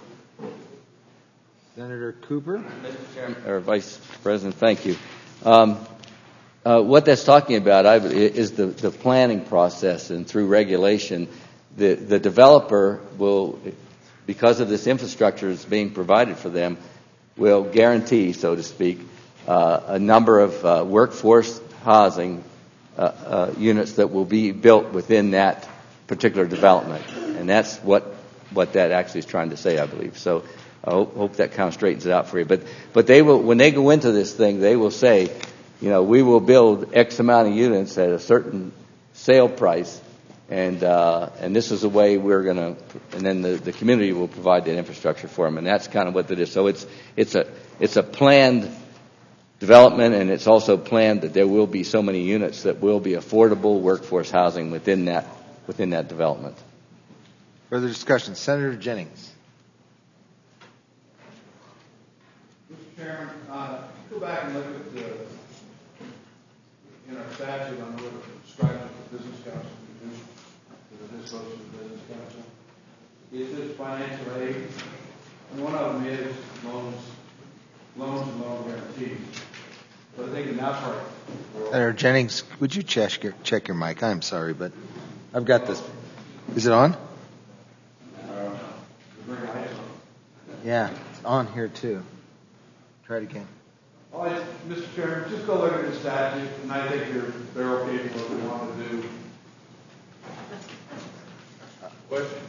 Senator Cooper. Mr. Chairman, or Vice President, thank you. What that's talking about is the planning process, and through regulation, the developer will, because of this infrastructure that's being provided for them, will guarantee, so to speak, a number of workforce housing units that will be built within that particular development. And that's what that actually is trying to say, I believe. So I hope that kind of straightens it out for you. But they will, when they go into this thing, they will say, we will build X amount of units at a certain sale price, and this is the way we're going to, and then the community will provide that infrastructure for them, and that's kind of what it is. So it's a planned development, and it's also planned that there will be so many units that will be affordable workforce housing within that development. Further discussion, Senator Jennings. Mr. Chairman, go back and look at in our statute on what it describes the business council to do, to this goes to the business council. It says financial aid, and one of them is loans and loan guarantees. But I think in that part, Senator Jennings, would you check your mic? I'm sorry, but I've got this. Is it on? Yeah, it's on here too. Try it again. Mr. Chairman, just go look at the statute, and I think they're okay with what we want to do. Question?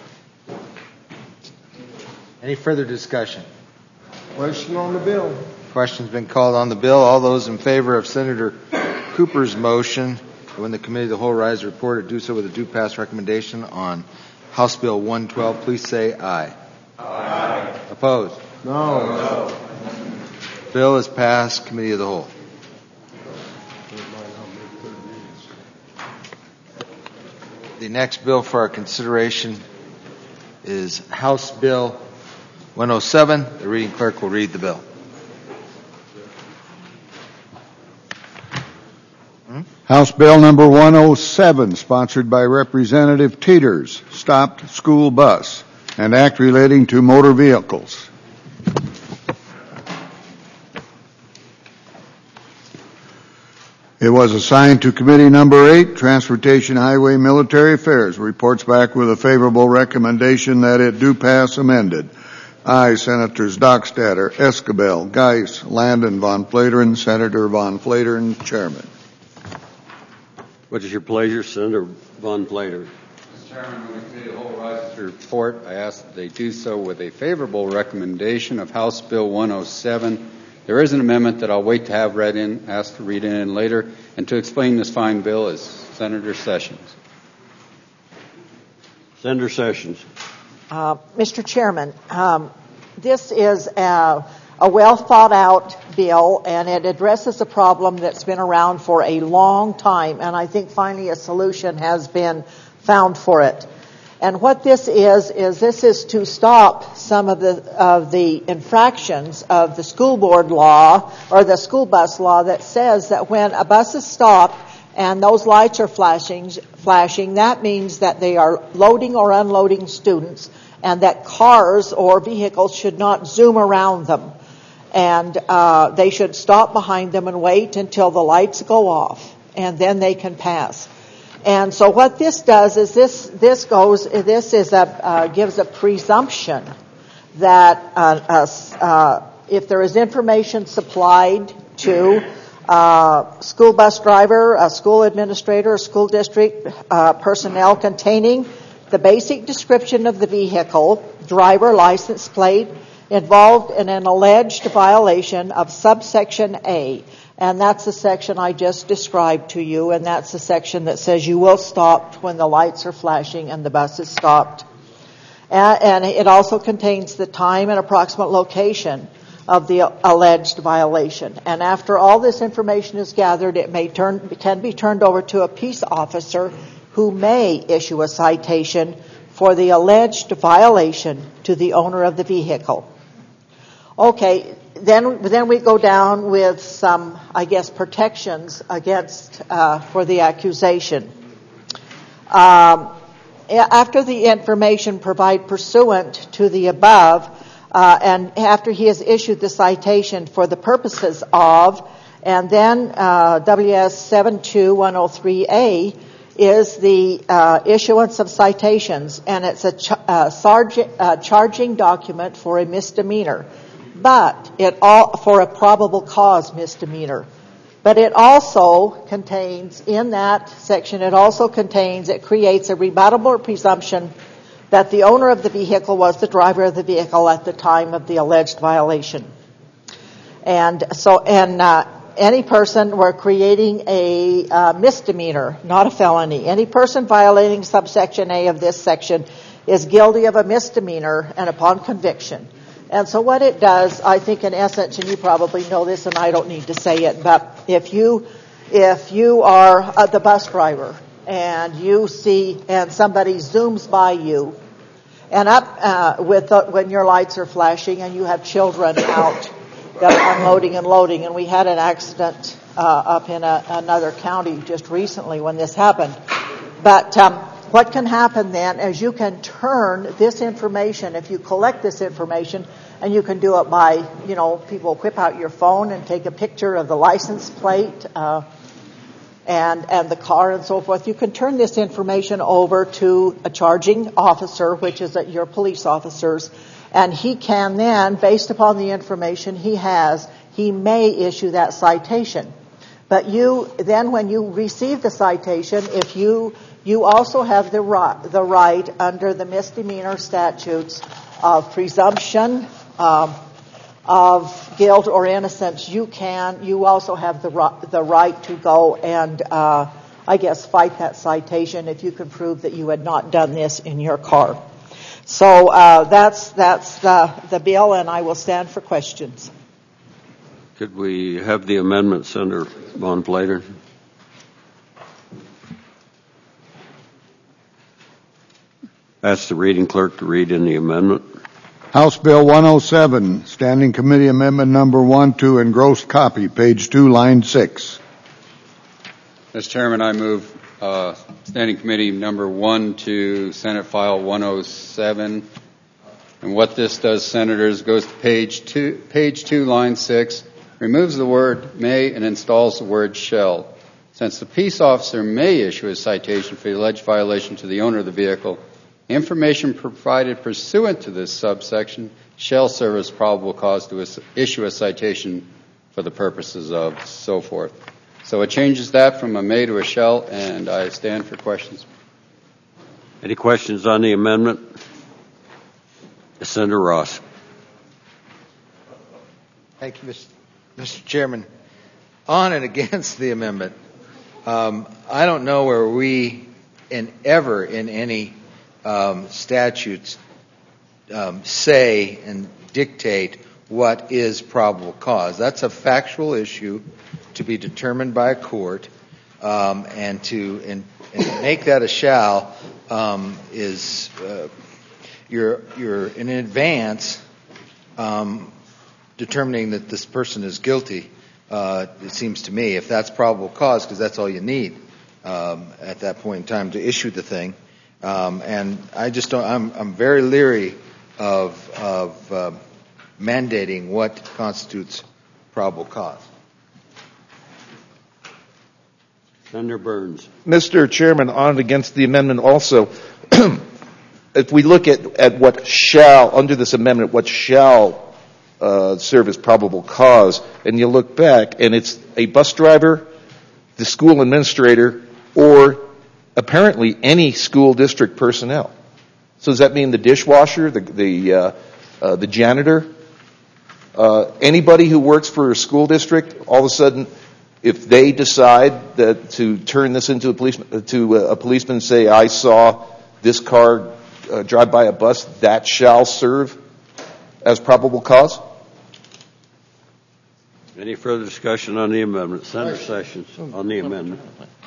Any further discussion? Question on the bill. Question's been called on the bill. All those in favor of Senator Cooper's motion, when the committee of the whole rise report, do so with a due pass recommendation on House Bill 112, please say aye. Aye. Opposed? No. Bill is passed. Committee of the whole. The next bill for our consideration is House Bill 107. The reading clerk will read the bill. House Bill number 107, sponsored by Representative Teeters, stopped school bus, and act relating to motor vehicles. It was assigned to Committee number 8, Transportation, Highway, Military Affairs. Reports back with a favorable recommendation that it do pass amended. Aye, Senators Dockstader, Escabel, Geis, Landon, Von Flateren, Senator Von Flateren, Chairman. What is your pleasure, Senator Von Flateren? Mr. Chairman, when the Committee of the Whole rises to report, I ask that they do so with a favorable recommendation of House Bill 107. There is an amendment that I'll wait to have read in, asked to read in later, and to explain this fine bill is Senator Sessions. Senator Sessions. Mr. Chairman, this is a well-thought-out bill, and it addresses a problem that's been around for a long time, and I think finally a solution has been found for it. And what this is this is to stop some of the infractions of the school board law or the school bus law that says that when a bus is stopped and those lights are flashing, that means that they are loading or unloading students, and that cars or vehicles should not zoom around them. And they should stop behind them and wait until the lights go off, and then they can pass. And so what this does is gives a presumption that if there is information supplied to a school bus driver, a school administrator, a school district personnel containing the basic description of the vehicle, driver, license plate, involved in an alleged violation of subsection A. And that's the section I just described to you, and that's the section that says you will stop when the lights are flashing and the bus is stopped. And it also contains the time and approximate location of the alleged violation. And after all this information is gathered, it can be turned over to a peace officer who may issue a citation for the alleged violation to the owner of the vehicle. Okay, then we go down with some, protections against for the accusation. After the information provided pursuant to the above, and after he has issued the citation for the purposes of, And then WS 72103A is the issuance of citations, and it's a charging document for a misdemeanor, but for a probable cause misdemeanor. But it also contains, in that section, it creates a rebuttable presumption that the owner of the vehicle was the driver of the vehicle at the time of the alleged violation. And so, any person, we're creating a misdemeanor, not a felony. Any person violating subsection A of this section is guilty of a misdemeanor and upon conviction. And so what it does, I think in essence, and you probably know this and I don't need to say it, but if you are the bus driver and you see, and somebody zooms by you, and when your lights are flashing and you have children out that are unloading and loading, and we had an accident up in another county just recently when this happened. But what can happen then is you can turn this information, if you collect this information, and you can do it by, people whip out your phone and take a picture of the license plate and the car and so forth. You can turn this information over to a charging officer, which is your police officers, and he can then, based upon the information he has, he may issue that citation. But then when you receive the citation, if you also have the right under the misdemeanor statutes of presumption of guilt or innocence, you also have the right to go and fight that citation if you can prove that you had not done this in your car. So that's the bill, and I will stand for questions. Could we have the amendment, Senator Von Plater? Ask the reading clerk to read in the amendment. House Bill 107, Standing Committee Amendment Number 1 to engrossed copy, page 2, line 6. Mr. Chairman, I move Standing Committee Number 1 to Senate File 107. And what this does, Senators, goes to page 2, line 6, removes the word may and installs the word shall. Since the peace officer may issue a citation for the alleged violation to the owner of the vehicle, information provided pursuant to this subsection shall serve as probable cause to issue a citation for the purposes of so forth. So it changes that from a may to a shall, and I stand for questions. Any questions on the amendment? Senator Ross. Thank you, Mr. Chairman. On and against the amendment, I don't know where we ever in any statutes say and dictate what is probable cause. That's a factual issue to be determined by a court, and to make that a shall is you're in advance determining that this person is guilty. It seems to me, if that's probable cause, because that's all you need at that point in time to issue the thing. And I just don't. I'm very leery of mandating what constitutes probable cause. Senator Burns. Mr. Chairman, on and against the amendment also, if we look at what shall, under this amendment, what shall serve as probable cause, and you look back, and it's a bus driver, the school administrator, or apparently any school district personnel. So does that mean the dishwasher, the janitor, anybody who works for a school district, all of a sudden, if they decide that to turn this into a policeman and say, I saw this car drive by a bus, that shall serve as probable cause? Any further discussion on the amendment? Senator Sessions on the amendment.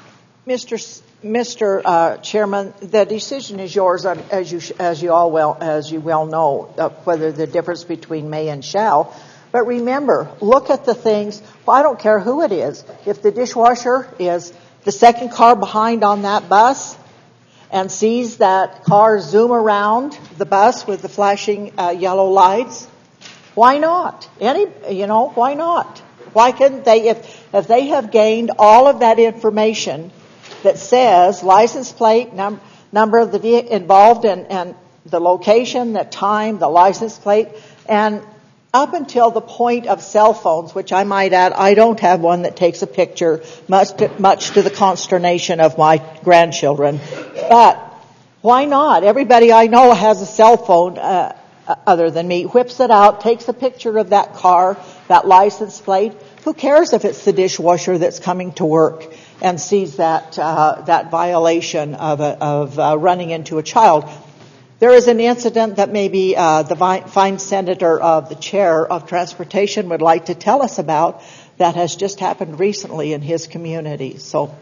Mr. Chairman, the decision is yours, as you well know, whether the difference between may and shall. But remember, look at the things. Well, I don't care who it is. If the dishwasher is the second car behind on that bus and sees that car zoom around the bus with the flashing yellow lights, why not? Why not? Why couldn't they? if they have gained all of that information that says license plate, number of the vehicle involved and the location, the time, the license plate, and up until the point of cell phones, which I might add, I don't have one that takes a picture, much to the consternation of my grandchildren. But why not? Everybody I know has a cell phone other than me, whips it out, takes a picture of that car, that license plate. Who cares if it's the dishwasher that's coming to work and sees that violation of running into a child? There is an incident that maybe the fine senator of the chair of transportation would like to tell us about that has just happened recently in his community. So,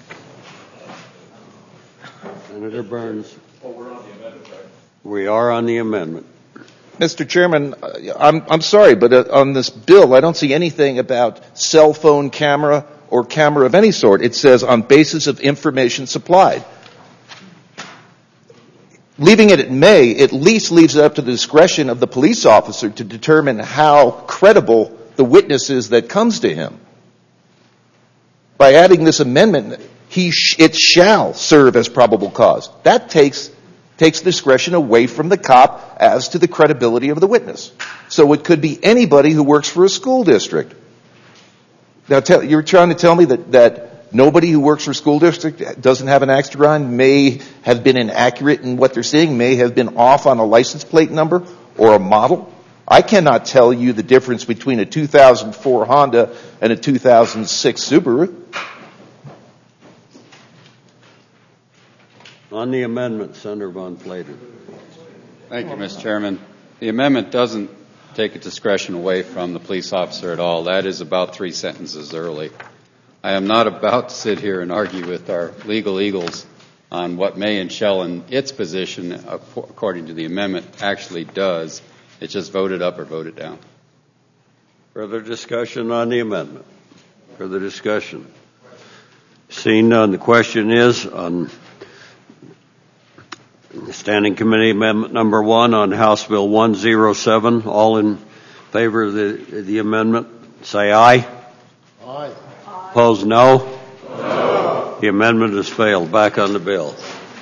Senator Burns. We are on the amendment. Mr. Chairman, I'm sorry, but on this bill, I don't see anything about cell phone camera or camera of any sort. It says on basis of information supplied. Leaving it at may at least leaves it up to the discretion of the police officer to determine how credible the witness is that comes to him. By adding this amendment, it shall serve as probable cause. That takes discretion away from the cop as to the credibility of the witness. So it could be anybody who works for a school district. Now, you're trying to tell me that nobody who works for a school district doesn't have an axe to grind, may have been inaccurate in what they're seeing, may have been off on a license plate number or a model? I cannot tell you the difference between a 2004 Honda and a 2006 Subaru. On the amendment, Senator Von Plater. Thank you, Mr. Chairman. The amendment doesn't take a discretion away from the police officer at all. That is about 3 sentences early. I am not about to sit here and argue with our legal eagles on what may and shall in its position, according to the amendment, actually does. It's just voted up or voted down. Further discussion on the amendment? Further discussion? Seeing none, the question is on Standing Committee Amendment Number 1 on House Bill 107. All in favor of the amendment, say aye. Aye. Opposed, no? No. The amendment has failed. Back on the bill.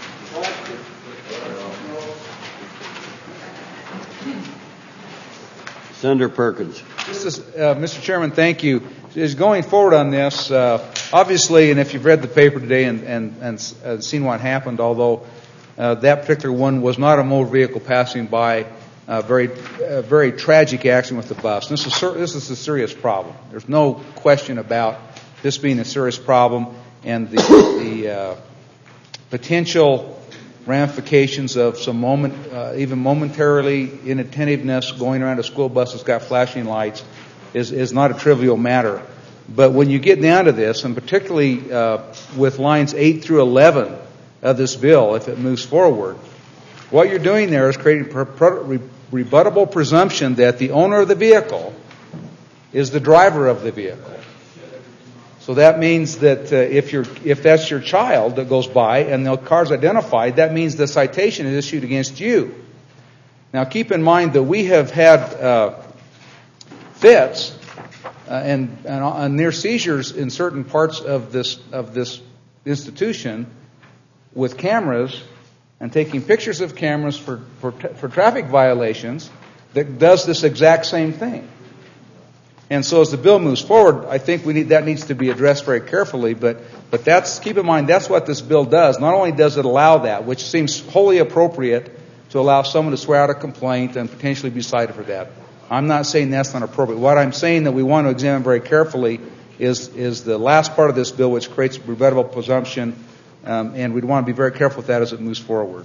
Senator Perkins. Mr. Chairman, thank you. Is going forward on this, obviously, and if you've read the paper today and seen what happened, although that particular one was not a motor vehicle passing by, very tragic accident with the bus. This is a serious problem. There's no question about this being a serious problem, and the potential ramifications of some even momentarily inattentiveness going around a school bus that's got flashing lights is not a trivial matter. But when you get down to this, and particularly with lines 8 through 11 of this bill, if it moves forward, what you're doing there is creating a rebuttable presumption that the owner of the vehicle is the driver of the vehicle. So that means that if that's your child that goes by and the car's identified, that means the citation is issued against you. Now keep in mind that we have had fits and near seizures in certain parts of this institution with cameras and taking pictures of cameras for traffic violations that does this exact same thing. And so as the bill moves forward, I think that needs to be addressed very carefully, but keep in mind that's what this bill does. Not only does it allow that, which seems wholly appropriate to allow someone to swear out a complaint and potentially be cited for that. I'm not saying that's not appropriate. What I'm saying that we want to examine very carefully is the last part of this bill, which creates a rebuttable presumption, and we'd want to be very careful with that as it moves forward.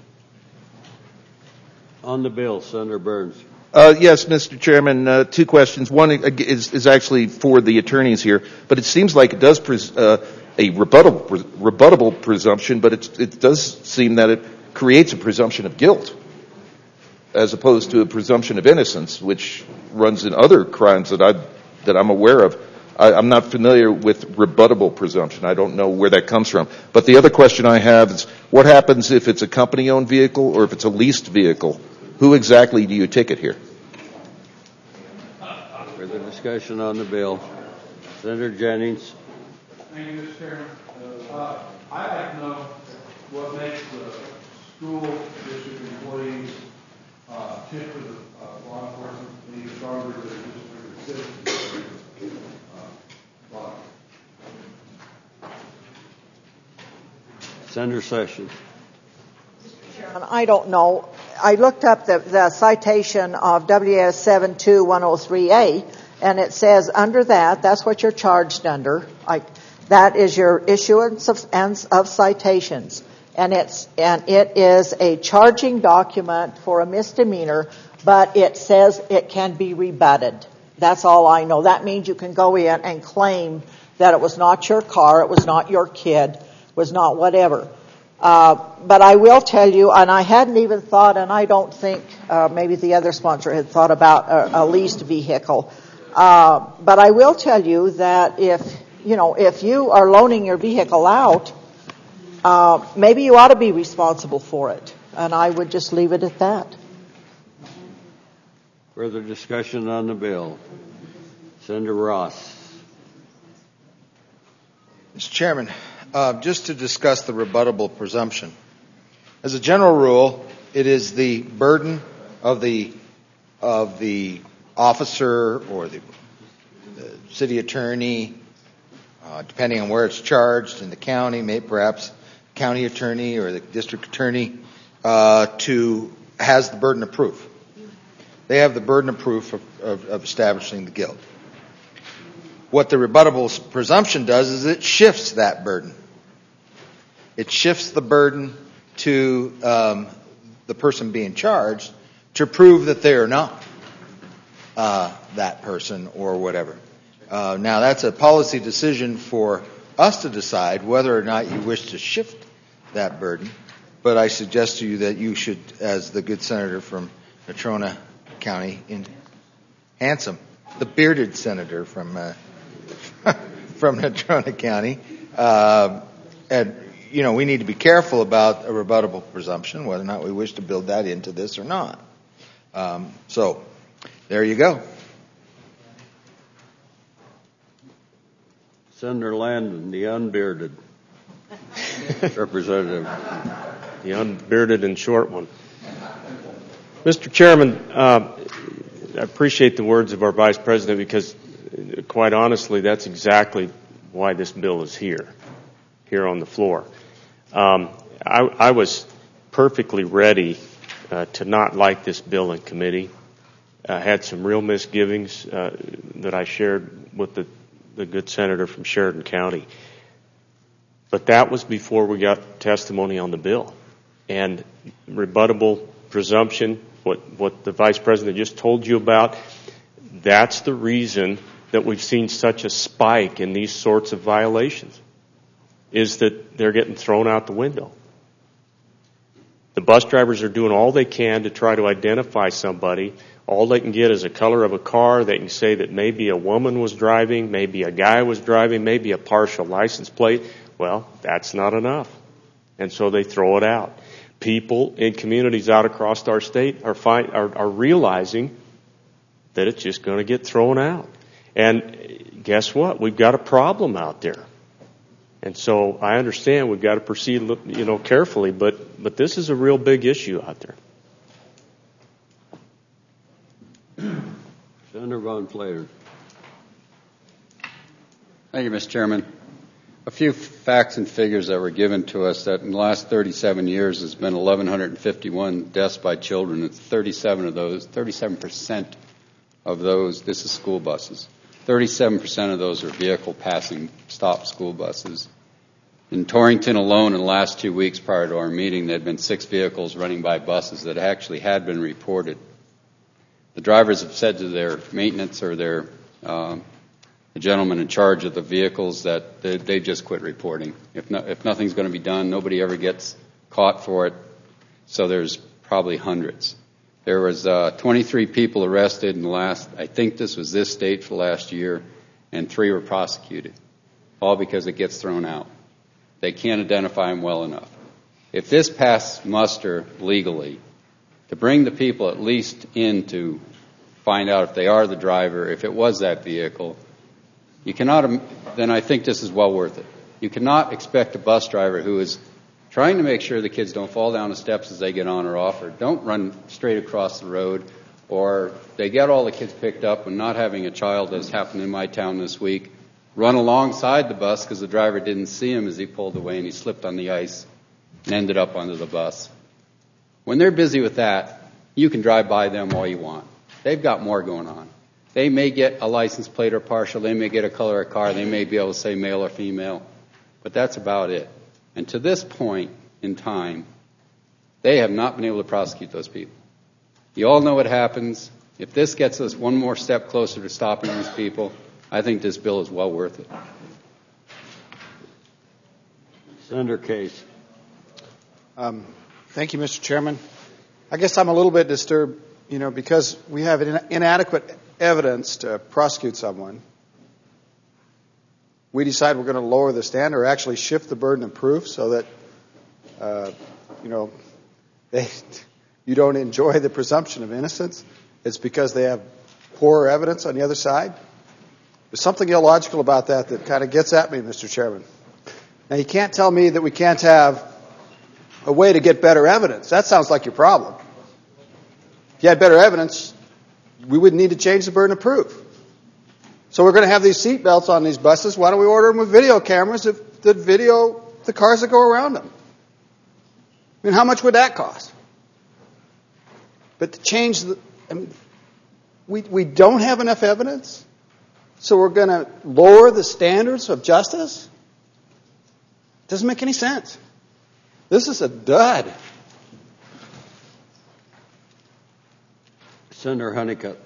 On the bill, Senator Burns. Yes, Mr. Chairman, 2 questions. One is actually for the attorneys here, but it seems like it does a rebuttable presumption, but it does seem that it creates a presumption of guilt as opposed to a presumption of innocence, which runs in other crimes that I'm aware of. I'm not familiar with rebuttable presumption. I don't know where that comes from. But the other question I have is, what happens if it's a company-owned vehicle or if it's a leased vehicle? Who exactly do you ticket here? Further discussion on the bill. Senator Jennings. Thank you, Mr. Chairman. I'd like to know what makes the school district employees tip to the law enforcement being stronger than the district citizens. Senator Sessions. I don't know. I looked up the citation of WS 72103A, and it says under that's what you're charged under. That is your issuance of citations, and it is a charging document for a misdemeanor, but it says it can be rebutted. That's all I know. That means you can go in and claim that it was not your car, it was not your kid, was not whatever. But I will tell you, and I hadn't even thought, and I don't think maybe the other sponsor had thought about a leased vehicle. But I will tell you that if you are loaning your vehicle out, maybe you ought to be responsible for it. And I would just leave it at that. Further discussion on the bill. Senator Ross. Mr. Chairman, just to discuss the rebuttable presumption. As a general rule, it is the burden of the officer or the city attorney, depending on where it's charged in the county, maybe perhaps county attorney or the district attorney, has the burden of proof. They have the burden of proof of establishing the guilt. What the rebuttable presumption does is it shifts that burden. It shifts the burden to the person being charged to prove that they are not that person or whatever. Now, that's a policy decision for us to decide whether or not you wish to shift that burden, but I suggest to you that you should, as the good senator from Natrona County in Handsome, the bearded senator from Natrona County, and we need to be careful about a rebuttable presumption, whether or not we wish to build that into this or not. So, there you go. Senator Landon, the unbearded representative. The unbearded and short one. Mr. Chairman, I appreciate the words of our Vice President because, quite honestly, that's exactly why this bill is here on the floor. I was perfectly ready to not like this bill in committee. I had some real misgivings that I shared with the good senator from Sheridan County. But that was before we got testimony on the bill. And rebuttable presumption, what the Vice President just told you about, that's the reason that we've seen such a spike in these sorts of violations, is that they're getting thrown out the window. The bus drivers are doing all they can to try to identify somebody. All they can get is a color of a car. They can say that maybe a woman was driving, maybe a guy was driving, maybe a partial license plate. Well, that's not enough. And so they throw it out. People in communities out across our state are realizing that it's just going to get thrown out. And guess what? We've got a problem out there. And so I understand we've got to proceed, carefully, but this is a real big issue out there. Senator Von Flater. Thank you, Mr. Chairman. A few facts and figures that were given to us that in the last 37 years has been 1,151 deaths by children. It's 37% of those, this is school buses. 37% of those are vehicle passing stop school buses. In Torrington alone, in the last 2 weeks prior to our meeting, there had been 6 vehicles running by buses that actually had been reported. The drivers have said to their maintenance or the gentleman in charge of the vehicles that they just quit reporting. If nothing's going to be done, nobody ever gets caught for it. So there's probably hundreds. There was 23 people arrested in the last, I think this was this state for last year, and 3 were prosecuted, all because it gets thrown out. They can't identify them well enough. If this passed muster legally, to bring the people at least in to find out if they are the driver, if it was that vehicle, you cannot, then I think this is well worth it. You cannot expect a bus driver who is trying to make sure the kids don't fall down the steps as they get on or off, or don't run straight across the road, or they get all the kids picked up and not having a child, as happened in my town this week, run alongside the bus because the driver didn't see him as he pulled away and he slipped on the ice and ended up under the bus. When they're busy with that, you can drive by them all you want. They've got more going on. They may get a license plate or partial. They may get a color of car. They may be able to say male or female. But that's about it. And to this point in time, they have not been able to prosecute those people. You all know what happens. If this gets us one more step closer to stopping these people, I think this bill is well worth it. Senator Case. Thank you, Mr. Chairman. I guess I'm a little bit disturbed, because we have inadequate evidence to prosecute someone. We decide we're going to lower the standard or actually shift the burden of proof so that, you don't enjoy the presumption of innocence. It's because they have poor evidence on the other side. There's something illogical about that kind of gets at me, Mr. Chairman. Now, you can't tell me that we can't have a way to get better evidence. That sounds like your problem. If you had better evidence, we wouldn't need to change the burden of proof. So we're going to have these seat belts on these buses. Why don't we order them with video cameras that video the cars that go around them? I mean, how much would that cost? But to change we don't have enough evidence, so we're going to lower the standards of justice? It doesn't make any sense. This is a dud. Senator Honeycutt.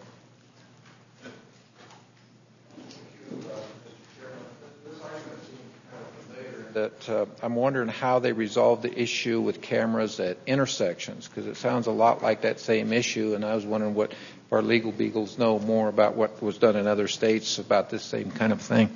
That I'm wondering how they resolve the issue with cameras at intersections, because it sounds a lot like that same issue, and I was wondering what if our legal beagles know more about what was done in other states about this same kind of thing.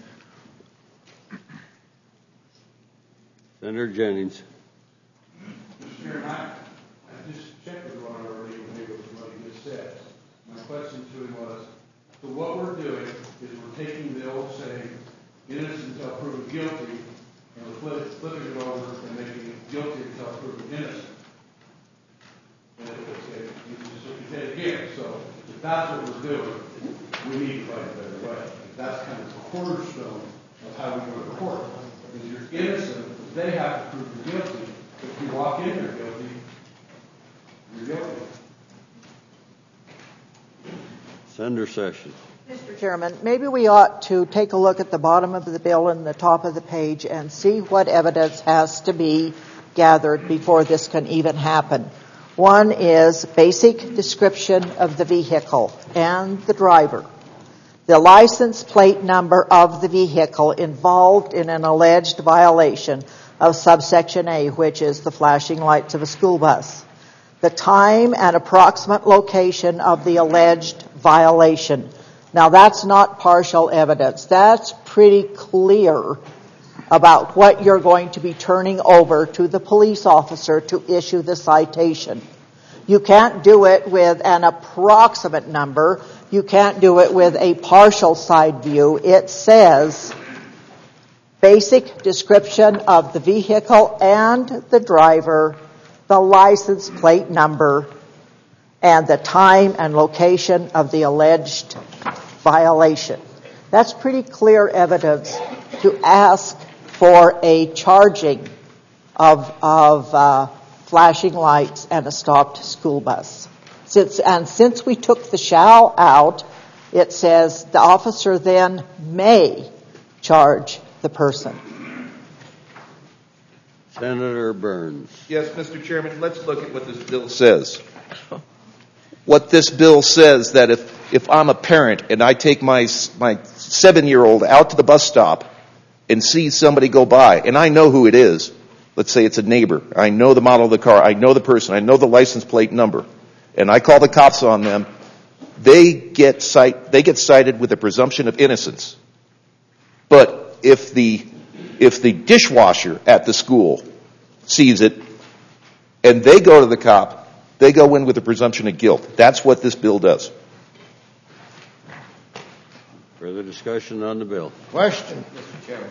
Senator Jennings. Mr. Chairman, I just checked with one of our legal beagles what he just said. My question to him was, so what we're doing is we're taking the old saying, innocent until proven guilty, and we're flipping it over and making it guilty until proven innocent. And you say it again. So if that's what we're doing, we need to find a better way. That's kind of the cornerstone of how we go to court. Because you're innocent, they have to prove you're guilty. If you walk in there guilty, you're guilty. Senator Sessions. Mr. Chairman, maybe we ought to take a look at the bottom of the bill and the top of the page and see what evidence has to be gathered before this can even happen. One is basic description of the vehicle and the driver, the license plate number of the vehicle involved in an alleged violation of subsection A, which is the flashing lights of a school bus, the time and approximate location of the alleged violation. Now, that's not partial evidence. That's pretty clear about what you're going to be turning over to the police officer to issue the citation. You can't do it with an approximate number. You can't do it with a partial side view. It says basic description of the vehicle and the driver, the license plate number, and the time and location of the alleged violation. That's pretty clear evidence to ask for a charging of flashing lights and a stopped school bus. Since we took the shall out, it says the officer then may charge the person. Senator Burns. Yes, Mr. Chairman, let's look at what this bill says. What this bill says, that if I'm a parent and I take my 7-year-old out to the bus stop and see somebody go by, and I know who it is, let's say it's a neighbor, I know the model of the car, I know the person, I know the license plate number, and I call the cops on them, they get cited with a presumption of innocence. But if the dishwasher at the school sees it and they go to the cop, they go in with a presumption of guilt. That's what this bill does. Further discussion on the bill? Question. Mr. Chairman.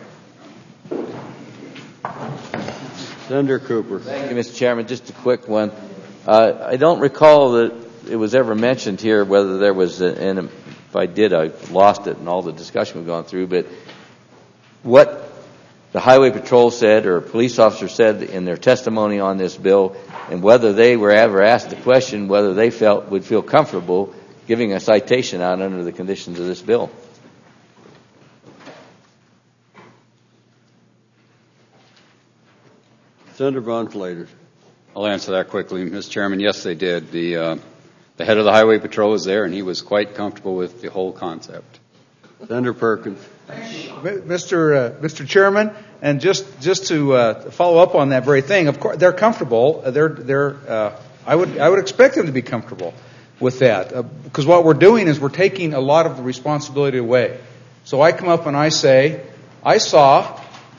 Senator Cooper. Thank you, Mr. Chairman. Just a quick one. I don't recall that it was ever mentioned here whether there was, and if I did, I lost it in all the discussion we've gone through, but what the Highway Patrol said or police officer said in their testimony on this bill, and whether they were ever asked the question whether they would feel comfortable giving a citation out under the conditions of this bill. Senator Von Flaters. I'll answer that quickly, Mr. Chairman. Yes, they did. The head of the Highway Patrol was there, and he was quite comfortable with the whole concept. Senator Perkins. Mr. Chairman, and just to follow up on that very thing, of course they're comfortable. I would expect them to be comfortable with that, because what we're doing is we're taking a lot of the responsibility away. So I come up and I say, I saw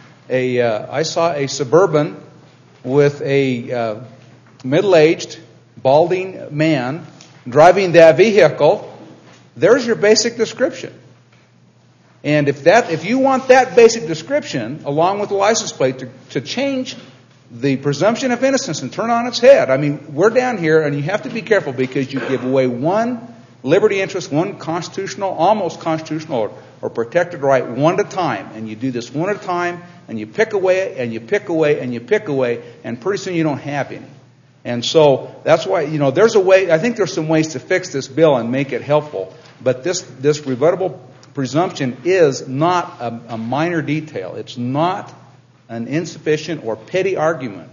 a Suburban with a middle-aged, balding man driving that vehicle. There's your basic description. And if you want that basic description, along with the license plate, to change the presumption of innocence and turn on its head, I mean, we're down here, and you have to be careful because you give away one liberty interest, one constitutional, almost constitutional, or protected right one at a time, and you do this one at a time, and you pick away, and you pick away, and you pick away, and pretty soon you don't have any. And so that's why, there's a way. I think there's some ways to fix this bill and make it helpful, but this rebuttable presumption is not a minor detail. It's not an insufficient or petty argument.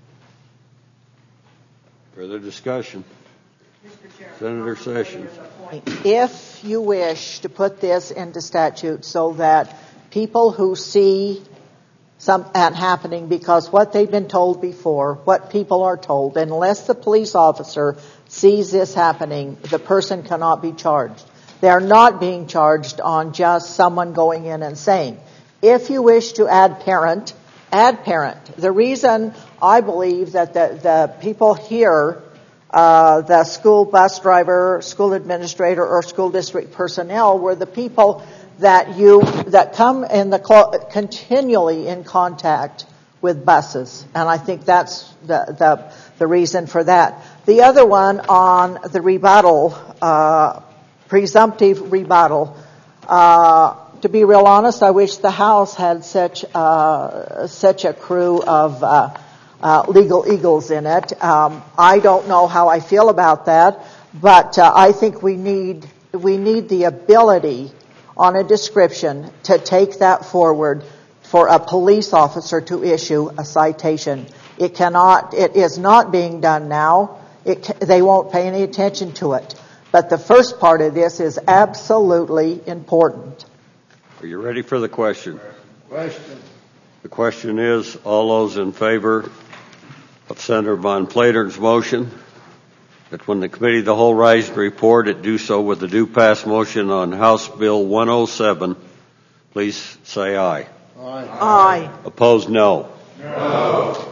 Further discussion. Senator Sessions. If you wish to put this into statute so that people who see something happening, because what they've been told before, what people are told, unless the police officer sees this happening, the person cannot be charged. They're not being charged on just someone going in and saying. If you wish to add parent, add parent. The reason I believe that the people here, the school bus driver, school administrator, or school district personnel, were the people that come in continually in contact with buses, and I think that's the reason for that. The other one on the rebuttal. Presumptive rebuttal. To be real honest, I wish the House had such a crew of legal eagles in it. I don't know how I feel about that, but I think we need the ability on a description to take that forward for a police officer to issue a citation. It is not being done now. They won't pay any attention to it. But the first part of this is absolutely important. Are you ready for the question? Question. The question is, all those in favor of Senator Von Flater's motion, that when the committee of the whole rise to report, it do so with the due pass motion on House Bill 107, please say aye. Aye. Aye. Opposed, no. No.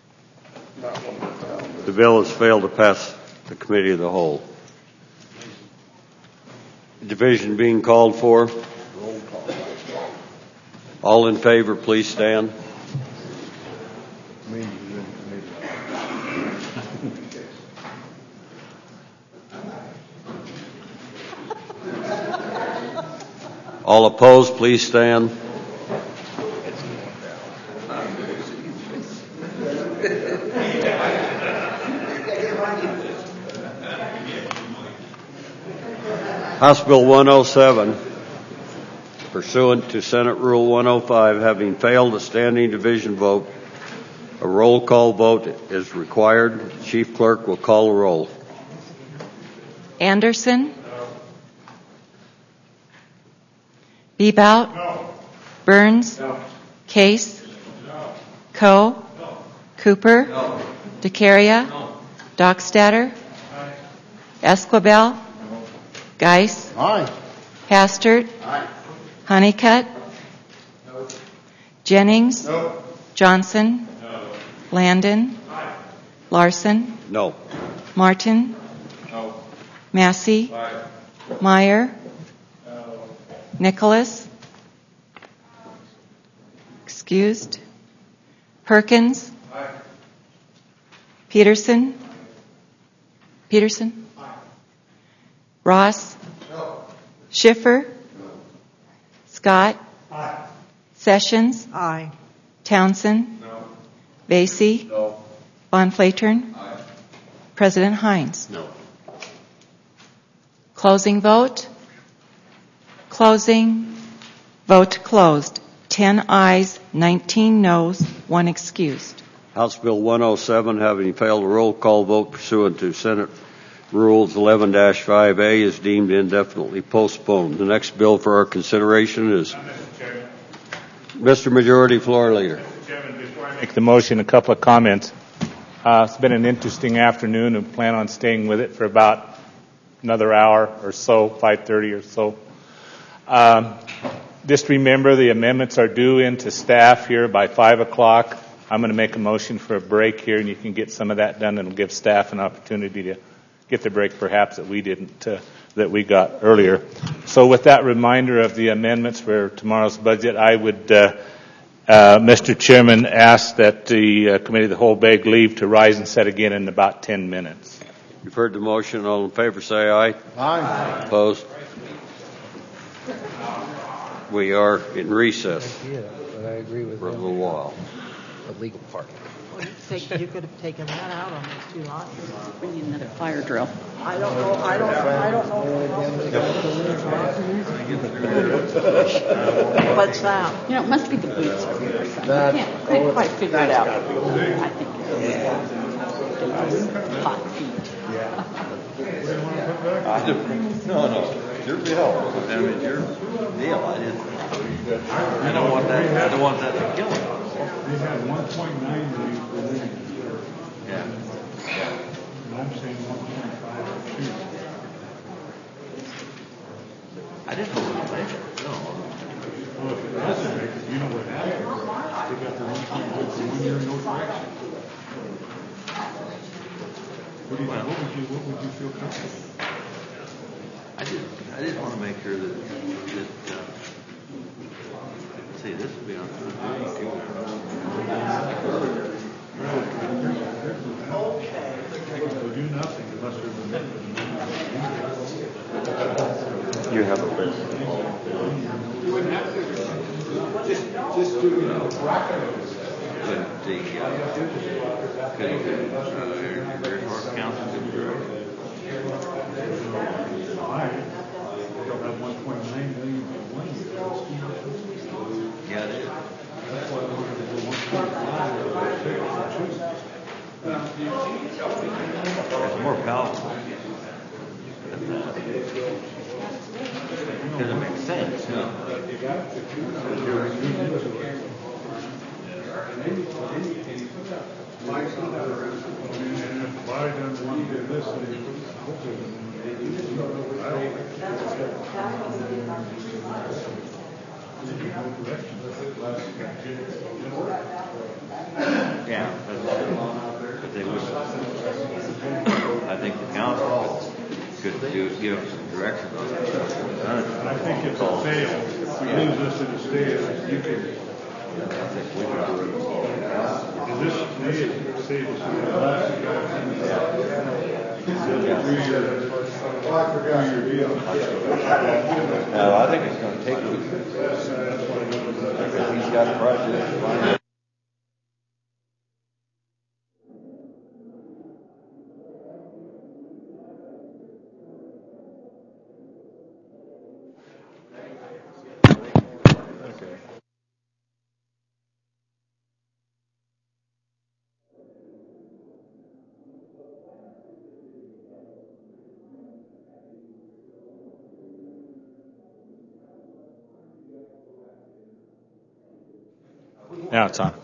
The bill has failed to pass the committee of the whole. Division being called for. All in favor, please stand. All opposed, please stand. House Bill 107, pursuant to Senate Rule 105, having failed a standing division vote, a roll call vote is required. The Chief Clerk will call a roll. Anderson? No. Bebout? No. Burns? No. Case? No. Coe? No. Cooper? No. DeCaria? No. Dockstader? Aye. Esquivel? No. Geis? Aye. Hastert? Aye. Honeycutt? No. Jennings? No. Johnson? No. Landon? Aye. Larson? No. Martin? No. Massey? Aye. Meyer? No. Nicholas? Excused. Perkins? Peterson? Peterson? Ross? Schiffer? Scott? Sessions? Aye. Townsend? Vacy? Von Flatern? President Hines? No. Closing vote? Closing. Vote closed. 10 ayes, 19 noes, 1 excused. House Bill 107, having failed a roll call vote pursuant to Senate Rules 11-5A, is deemed indefinitely postponed. The next bill for our consideration is Mr. Majority Floor Leader. Mr. Chairman, before I make the motion, a couple of comments. It's been an interesting afternoon and plan on staying with it for about another hour or so, 5:30 or so. Just remember the amendments are due into staff here by 5 o'clock. I'm going to make a motion for a break here, and you can get some of that done, and it'll give staff an opportunity to get the break perhaps that we didn't, that we got earlier. So with that reminder of the amendments for tomorrow's budget, I would, Mr. Chairman, ask that the Committee of the Whole beg leave to rise and set again in about 10 minutes. You've heard the motion. All in favor say aye. Aye. Opposed? We are in recess But I agree with for a little while. the legal part. You could have taken that out on those 2 lines. We need another fire drill. I don't know. What's that? You know, it must be the boots or something. I can't quite figure it out. I think it's hot feet. No, your bill. I mean, your deal. I don't want that. I don't want that to kill him. They had 1.9 million for living. Yeah. And I'm saying 1.5 for two. I didn't know what to make it. No. Well, if it doesn't make it, you know what happened? They got the 1.1 for 1 year, no correction. What would you feel comfortable? I didn't want to make sure that see, this would be on. We'll do nothing unless there's a amendment. You have a list. You wouldn't have to. Just do, Council could direct. They'll have 1.9 million for 1 year. Yeah, it is. That's why we're going to go 1.5 It's more powerful. Because it makes sense. No. Why doesn't one do this? Yeah, but they would. I think the council could give some direction on that. I think it's a fail. If we lose this in the state, you can. I think we could do it. This may save us some last deal. No, I think it's going to take weeks. Because he's got projects. Now it's on.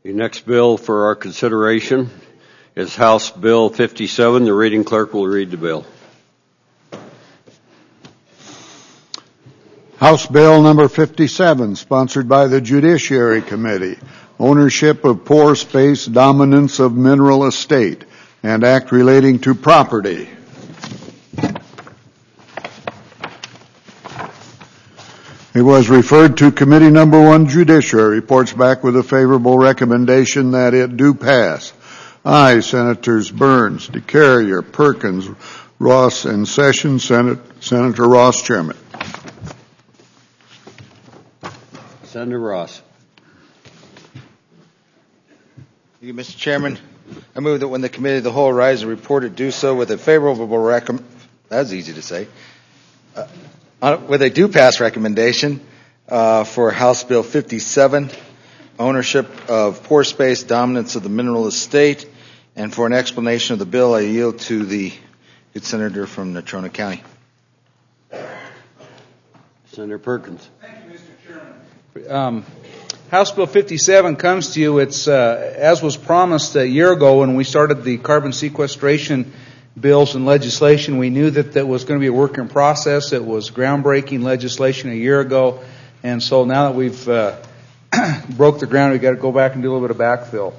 The next bill for our consideration is House Bill 57. The reading clerk will read the bill. House Bill number 57, sponsored by the Judiciary Committee, ownership of pore space, dominance of mineral estate, and act relating to property. It was referred to Committee number 1, Judiciary, reports back with a favorable recommendation that it do pass. Aye, Senators Burns, DeCarrier, Perkins, Ross, and Sessions. Senator Ross, Chairman. Senator Ross. Thank you, Mr. Chairman. I move that when the Committee of the Whole rise and report it, do so with a favorable that's easy to say, with a do pass recommendation for House Bill 57, ownership of pore space, dominance of the mineral estate, and for an explanation of the bill, I yield to the good senator from Natrona County. Senator Perkins. Thank you, Mr. Chairman. House Bill 57 comes to you. It's as was promised a year ago when we started the carbon sequestration bills and legislation. We knew that that was going to be a work in process. It was groundbreaking legislation a year ago, and so now that we've broke the ground, we've got to go back and do a little bit of backfill.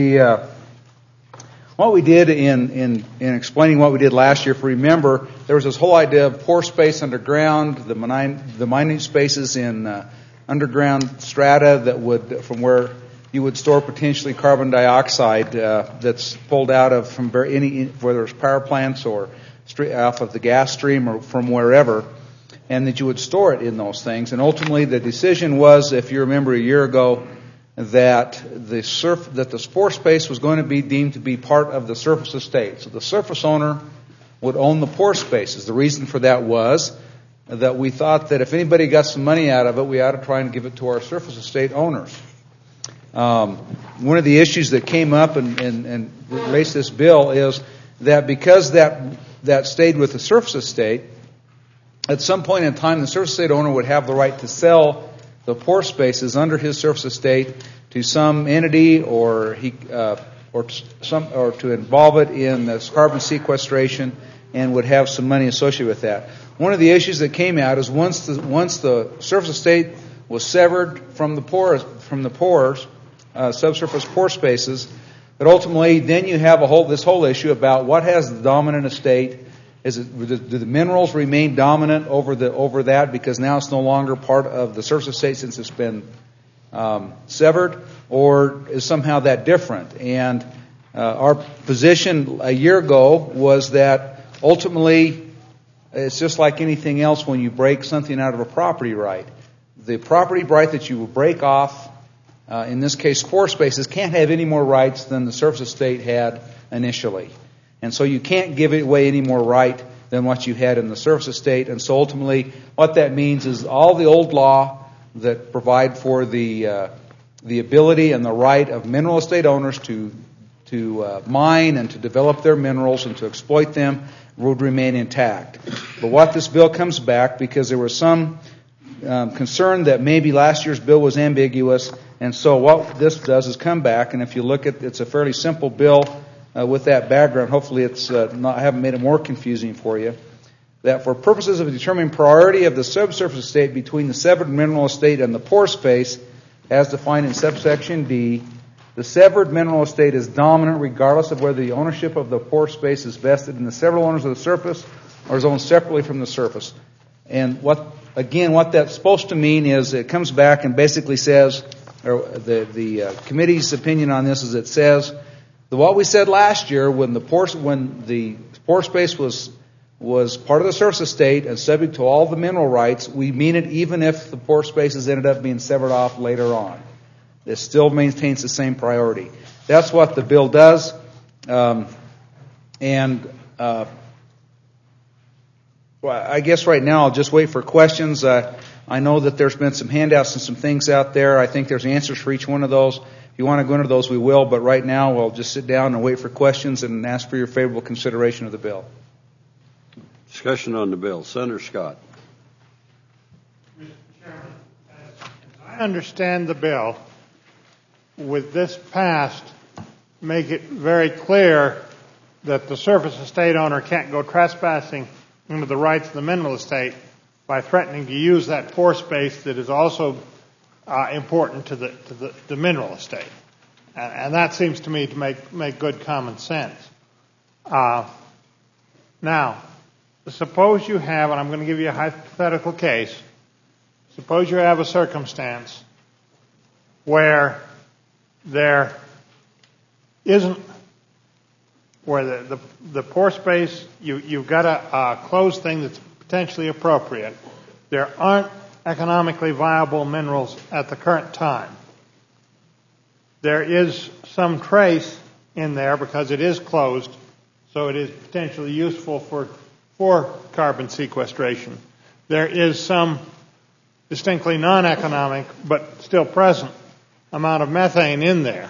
What we did in explaining what we did last year, if you remember, there was this whole idea of pore space underground, the mining spaces in underground strata that would, from where you would store potentially carbon dioxide that's pulled out of from whether it's power plants or off of the gas stream or from wherever, and that you would store it in those things. And ultimately, the decision was, if you remember a year ago, that the pore space was going to be deemed to be part of the surface estate. So the surface owner would own the pore spaces. The reason for that was that we thought that if anybody got some money out of it, we ought to try and give it to our surface estate owners. One of the issues that came up and relates to this bill is that because that stayed with the surface estate, at some point in time, the surface estate owner would have the right to sell the pore spaces under his surface estate to some entity or to involve it in this carbon sequestration and would have some money associated with that. One of the issues that came out is once the surface estate was severed from the pores, subsurface pore spaces, that ultimately then you have this whole issue about what has the dominant estate. Do the minerals remain dominant over that because now it's no longer part of the surface estate since it's been severed, or is somehow that different? And our position a year ago was that ultimately it's just like anything else when you break something out of a property right. The property right that you will break off, in this case pore spaces, can't have any more rights than the surface estate had initially. And so you can't give away any more right than what you had in the surface estate. And so ultimately what that means is all the old law that provide for the ability and the right of mineral estate owners to mine and to develop their minerals and to exploit them would remain intact. But what this bill comes back, because there was some concern that maybe last year's bill was ambiguous, and so what this does is come back, and if you look at it's a fairly simple bill with that background. Hopefully I haven't made it more confusing for you. That for purposes of determining priority of the subsurface estate between the severed mineral estate and the pore space, as defined in subsection D, the severed mineral estate is dominant regardless of whether the ownership of the pore space is vested in the several owners of the surface or is owned separately from the surface. And what that's supposed to mean is it comes back and basically says, or the committee's opinion on this is it says, what we said last year when the pore space was part of the surface estate and subject to all the mineral rights, we mean it even if the pore spaces ended up being severed off later on. It still maintains the same priority. That's what the bill does. Well, I guess right now I'll just wait for questions. I know that there's been some handouts and some things out there. I think there's answers for each one of those. If you want to go into those, we will. But right now, we'll just sit down and wait for questions and ask for your favorable consideration of the bill. Discussion on the bill. Senator Scott. Mr. Chairman, as I understand the bill, with this passed, make it very clear that the surface estate owner can't go trespassing into the rights of the mineral estate by threatening to use that pore space that is also important to the mineral estate. And that seems to me to make good common sense. Now, suppose you have, and I'm going to give you a hypothetical case, suppose you have a circumstance where there isn't, where the pore space, you've got a closed thing that's potentially appropriate. There aren't economically viable minerals at the current time. There is some trace in there because it is closed, so it is potentially useful for carbon sequestration. There is some distinctly non-economic, but still present, amount of methane in there.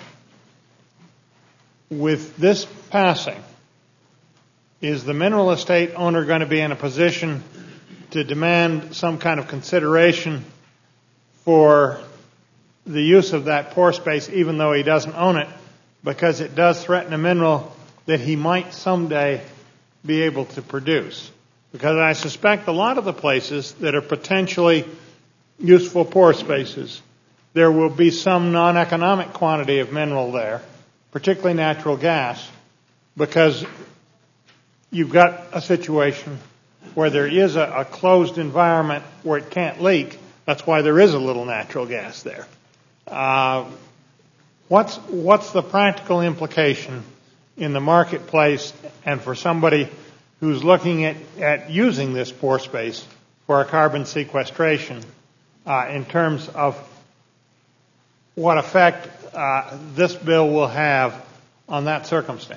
With this passing, is the mineral estate owner going to be in a position to demand some kind of consideration for the use of that pore space, even though he doesn't own it, because it does threaten a mineral that he might someday be able to produce? Because I suspect a lot of the places that are potentially useful pore spaces, there will be some non-economic quantity of mineral there, particularly natural gas, because you've got a situation where there is a closed environment where it can't leak. That's why there is a little natural gas there. What's the practical implication in the marketplace and for somebody who's looking at using this pore space for a carbon sequestration in terms of what effect this bill will have on that circumstance?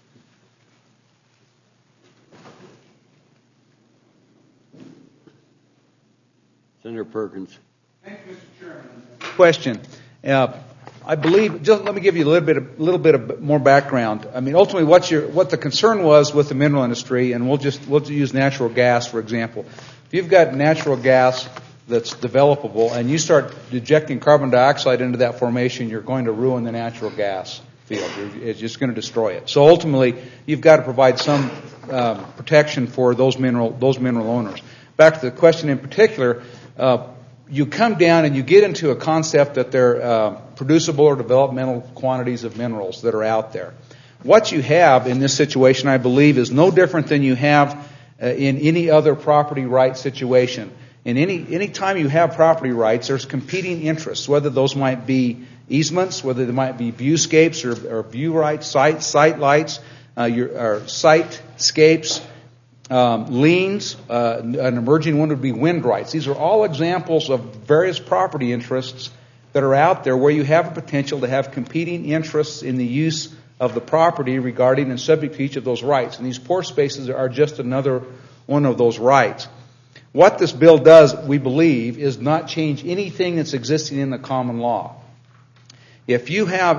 Senator Perkins. Thank you, Mr. Chairman. Question. I believe, just let me give you a little bit more background. I mean, ultimately, what the concern was with the mineral industry, and we'll use natural gas, for example. If you've got natural gas that's developable and you start ejecting carbon dioxide into that formation, you're going to ruin the natural gas field. It's just going to destroy it. So ultimately, you've got to provide some protection for those mineral owners. Back to the question in particular, you come down and you get into a concept that they're producible or developmental quantities of minerals that are out there. What you have in this situation, I believe, is no different than you have in any other property right situation. In any time you have property rights, there's competing interests, whether those might be easements, whether they might be viewscapes or view rights, site lights, or sitescapes, liens. An emerging one would be wind rights. These are all examples of various property interests that are out there where you have a potential to have competing interests in the use of the property regarding and subject to each of those rights. And these pore spaces are just another one of those rights. What this bill does, we believe, is not change anything that's existing in the common law. If you have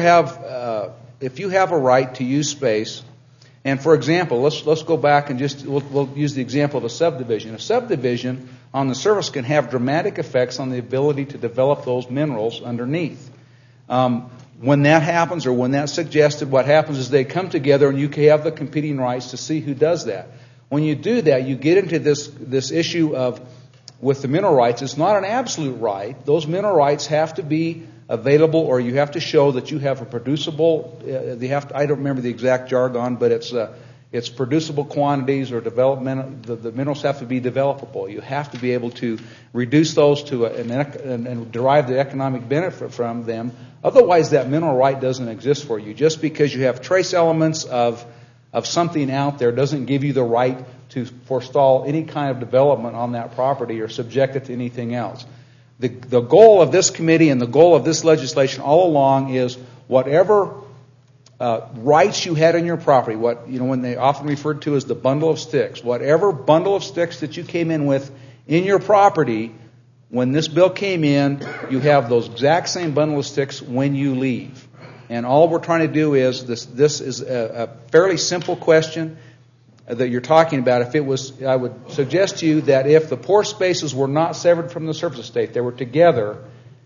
a right to use space, and for example, let's go back and we'll use the example of a subdivision. A subdivision on the surface can have dramatic effects on the ability to develop those minerals underneath. When that happens, or when that's suggested, what happens is they come together and you have the competing rights to see who does that. When you do that, you get into this issue of, with the mineral rights, it's not an absolute right. Those mineral rights have to be available, or you have to show that you have a producible, I don't remember the exact jargon, but it's producible quantities or development. The minerals have to be developable. You have to be able to reduce those to and derive the economic benefit from them. Otherwise, that mineral right doesn't exist for you. Just because you have trace elements of something out there doesn't give you the right to forestall any kind of development on that property or subject it to anything else. The goal of this committee and the goal of this legislation all along is whatever rights you had in your property, when they often referred to as the bundle of sticks, whatever bundle of sticks that you came in with in your property, when this bill came in, you have those exact same bundle of sticks when you leave. And all we're trying to do is, this is a fairly simple question that you're talking about. I would suggest to you that if the pore spaces were not severed from the surface estate, they were together,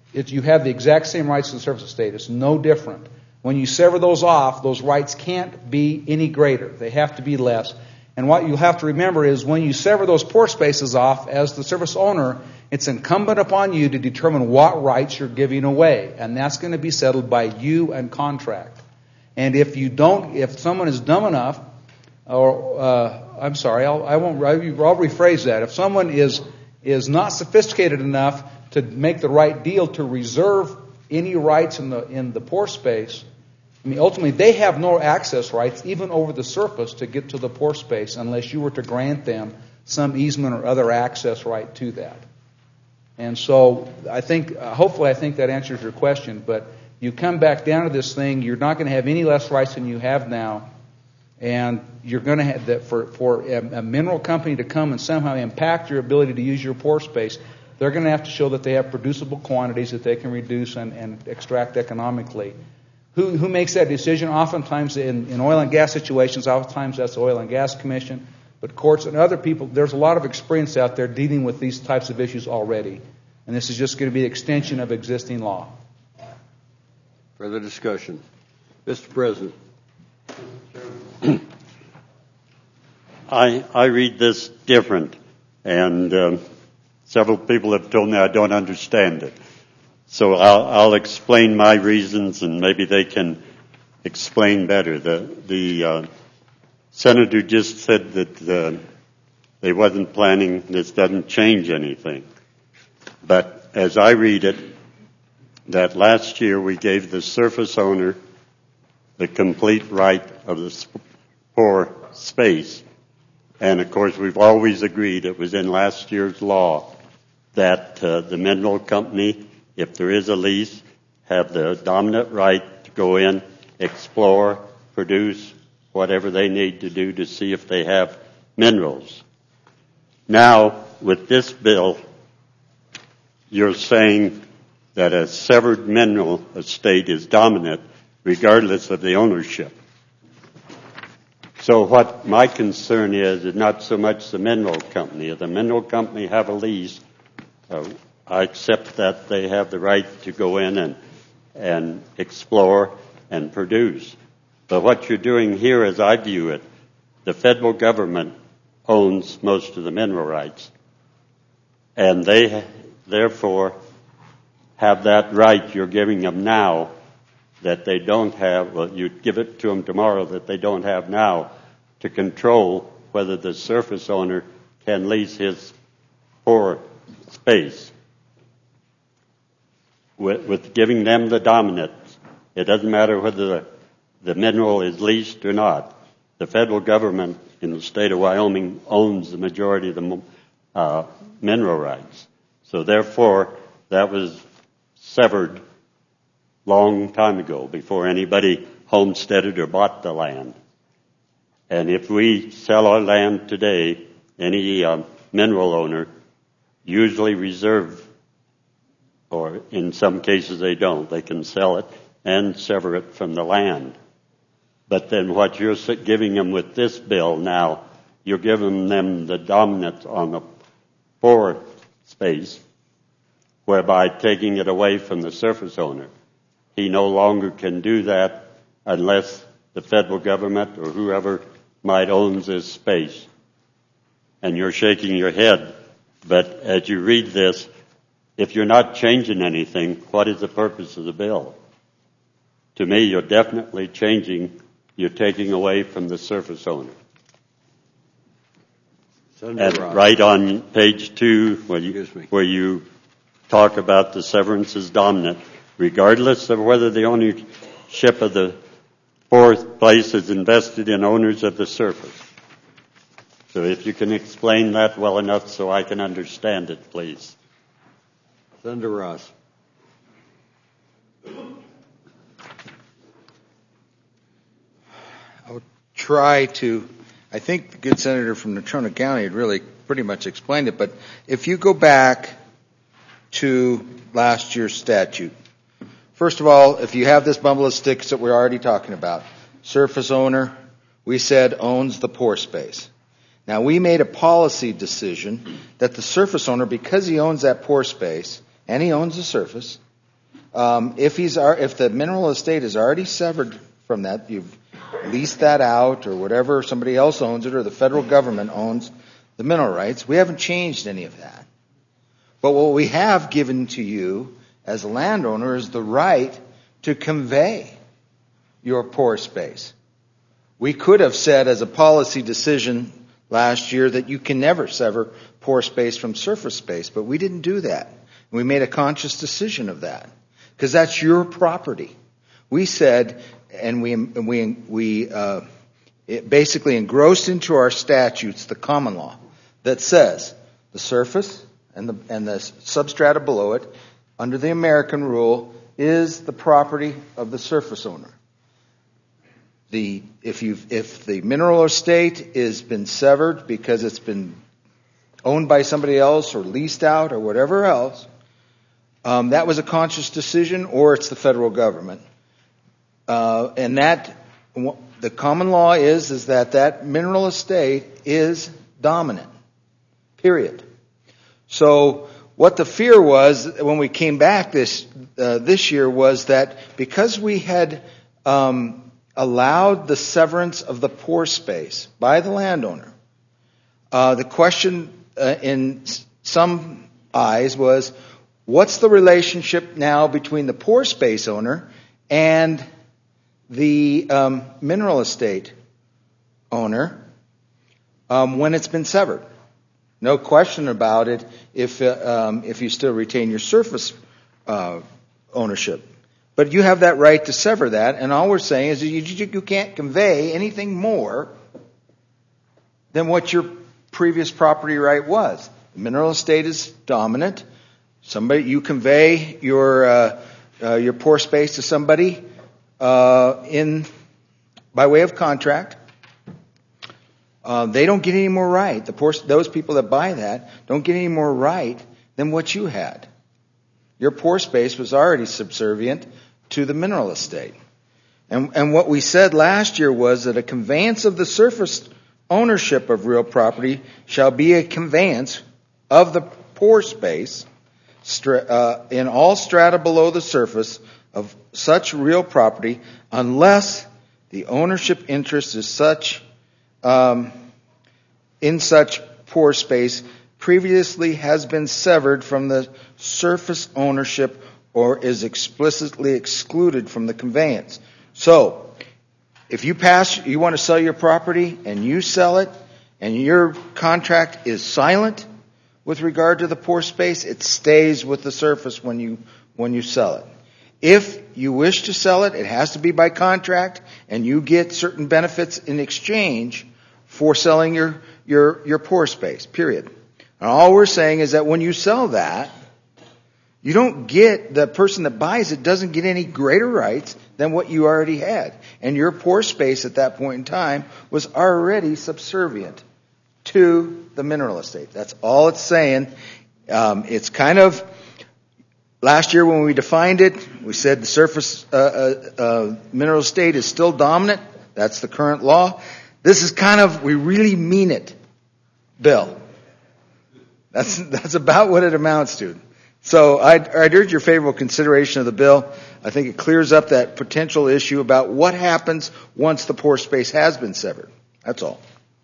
you have the exact same rights to the surface estate. It's no different. When you sever those off, those rights can't be any greater. They have to be less. And what you have to remember is when you sever those pore spaces off, as the surface owner, it's incumbent upon you to determine what rights you're giving away. And that's going to be settled by you and contract. And if someone is dumb enough, I'll rephrase that. If someone is not sophisticated enough to make the right deal to reserve any rights in the pore space, I mean, ultimately, they have no access rights, even over the surface, to get to the pore space unless you were to grant them some easement or other access right to that. And so hopefully that answers your question. But you come back down to this thing, you're not going to have any less rights than you have now. And you're going to have that for a mineral company to come and somehow impact your ability to use your pore space, they're going to have to show that they have producible quantities that they can reduce and extract economically. Who makes that decision? Oftentimes in oil and gas situations, oftentimes that's the Oil and Gas Commission, but courts and other people, there's a lot of experience out there dealing with these types of issues already. And this is just going to be an extension of existing law. Further discussion. Mr. President. I read this different, and several people have told me I don't understand it. So I'll explain my reasons, and maybe they can explain better. The senator just said that they wasn't planning. This doesn't change anything. But as I read it, that last year we gave the surface owner the complete right of the pore space, and of course we've always agreed it was in last year's law that the mineral company, if there is a lease, have the dominant right to go in, explore, produce whatever they need to do to see if they have minerals. Now, with this bill, you're saying that a severed mineral estate is dominant regardless of the ownership. So what my concern is not so much the mineral company. If the mineral company have a lease, I accept that they have the right to go in and explore and produce. But what you're doing here, as I view it, the federal government owns most of the mineral rights. And they, therefore, have that right you're giving them now that they don't have, well, you give it to them tomorrow that they don't have now, to control whether the surface owner can lease his pore space. With giving them the dominance, it doesn't matter whether the mineral is leased or not. The federal government in the state of Wyoming owns the majority of the mineral rights. So therefore, that was severed long time ago, before anybody homesteaded or bought the land. And if we sell our land today, any mineral owner usually reserve, or in some cases they don't. They can sell it and sever it from the land. But then what you're giving them with this bill now, you're giving them the dominance on the pore space, whereby taking it away from the surface owner. He no longer can do that unless the federal government or whoever might owns this space. And you're shaking your head. But as you read this, if you're not changing anything, what is the purpose of the bill? To me, you're definitely changing. You're taking away from the surface owner. And right on page 2, where you talk about the severance is dominant, regardless of whether the ownership of the fourth place is invested in owners of the surface. So if you can explain that well enough so I can understand it, please. Senator Ross. I'll try to, I think the good senator from Natrona County had really pretty much explained it, but if you go back to last year's statute, first of all, if you have this bundle of sticks that we're already talking about, surface owner, we said owns the pore space. Now, we made a policy decision that the surface owner, because he owns that pore space and he owns the surface, If the mineral estate is already severed from that, you've leased that out or whatever, somebody else owns it or the federal government owns the mineral rights, we haven't changed any of that. But what we have given to you as a landowner is the right to convey your pore space. We could have said as a policy decision last year that you can never sever pore space from surface space, but we didn't do that. We made a conscious decision of that because that's your property. We said, and we it basically engrossed into our statutes the common law that says the surface and the substrata below it, under the American rule, is the property of the surface owner. If the mineral estate has been severed because it's been owned by somebody else or leased out or whatever else, that was a conscious decision, or it's the federal government. And that the common law is that mineral estate is dominant. Period. So what the fear was when we came back this year was that because we had allowed the severance of the pore space by the landowner, the question in some eyes was, what's the relationship now between the pore space owner and the mineral estate owner when it's been severed? No question about it if you still retain your surface ownership. But you have that right to sever that, and all we're saying is you can't convey anything more than what your previous property right was. The mineral estate is dominant. You convey your pore space to somebody by way of contract. They don't get any more right. Those people that buy that don't get any more right than what you had. Your pore space was already subservient to the mineral estate. And what we said last year was that a conveyance of the surface ownership of real property shall be a conveyance of the pore space in all strata below the surface of such real property unless the ownership interest is such in such pore space previously has been severed from the surface ownership or is explicitly excluded from the conveyance. So, if you want to sell your property and you sell it and your contract is silent with regard to the pore space, it stays with the surface when you sell it. If you wish to sell it, it has to be by contract and you get certain benefits in exchange for selling your pore space, period. And all we're saying is that when you sell that, you don't get, the person that buys it doesn't get any greater rights than what you already had. And your pore space at that point in time was already subservient to the mineral estate. That's all it's saying. It's kind of, last year when we defined it, we said the surface mineral estate is still dominant. That's the current law. This is kind of, we really mean it, Bill. That's about what it amounts to. So I'd urge your favorable consideration of the bill. I think it clears up that potential issue about what happens once the pore space has been severed. That's all.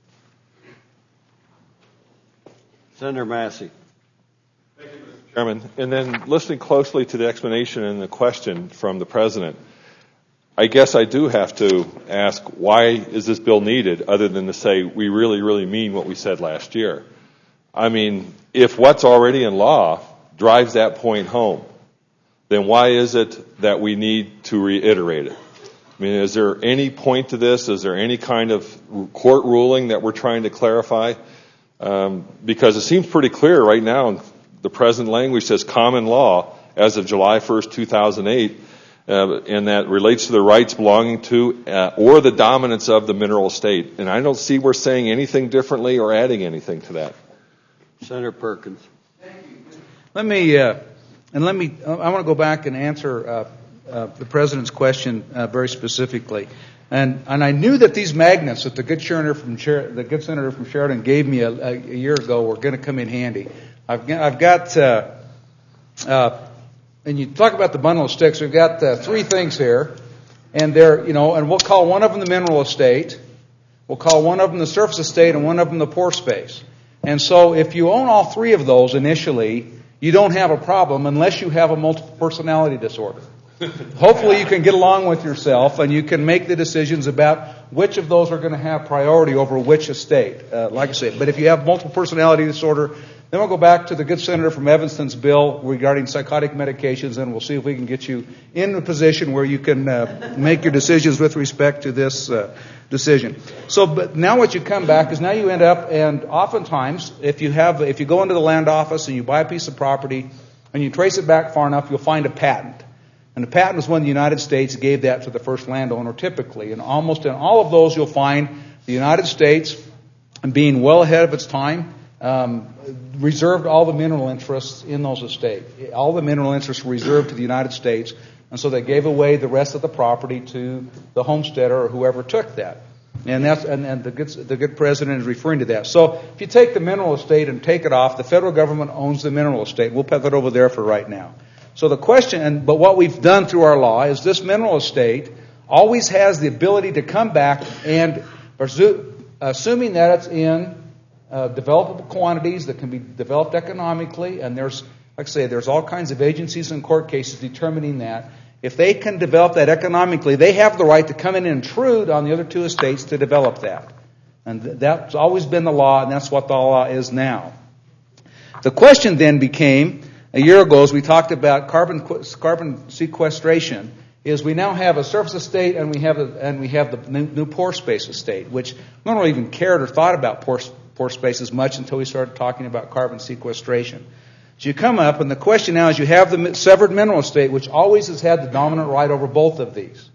Senator Massey. Thank you, Mr. Chairman. And then listening closely to the explanation and the question from the President, I guess I do have to ask, why is this bill needed other than to say we really, really mean what we said last year? I mean, if what's already in law drives that point home, then why is it that we need to reiterate it? I mean, is there any point to this? Is there any kind of court ruling that we're trying to clarify? Because it seems pretty clear right now, the present language says common law as of July 1st, 2008, and that relates to the rights belonging to or the dominance of the mineral estate. And I don't see we're saying anything differently or adding anything to that. Senator Perkins. I want to go back and answer the President's question very specifically. And I knew that these magnets that the good senator from Sheridan gave me a year ago were going to come in handy. I've got and you talk about the bundle of sticks, we've got three things here, and they're, and we'll call one of them the mineral estate, we'll call one of them the surface estate, and one of them the pore space. And so if you own all three of those initially, you don't have a problem unless you have a multiple personality disorder. Hopefully you can get along with yourself and you can make the decisions about which of those are going to have priority over which estate, like I said. But if you have multiple personality disorder, then we'll go back to the good senator from Evanston's bill regarding psychotic medications, and we'll see if we can get you in a position where you can make your decisions with respect to this decision. So, but now what you come back is now you end up, and oftentimes, if you go into the land office and you buy a piece of property and you trace it back far enough, you'll find a patent. And the patent is when the United States gave that to the first landowner typically. And almost in all of those you'll find the United States, being well ahead of its time, reserved all the mineral interests in those estates. All the mineral interests were reserved to the United States, and so they gave away the rest of the property to the homesteader or whoever took that. And the good president is referring to that. So if you take the mineral estate and take it off, the federal government owns the mineral estate. We'll put that over there for right now. So the question, but what we've done through our law is this mineral estate always has the ability to come back and, assuming that it's in developable quantities that can be developed economically, and there's all kinds of agencies and court cases determining that. If they can develop that economically, they have the right to come in and intrude on the other two estates to develop that. And that's always been the law, and that's what the law is now. The question then became, a year ago, as we talked about carbon sequestration, is we now have a surface estate and we have the new pore space estate, which no one really even cared or thought about pore space as much until we started talking about carbon sequestration. So you come up, and the question now is you have the severed mineral estate, which always has had the dominant right over both of these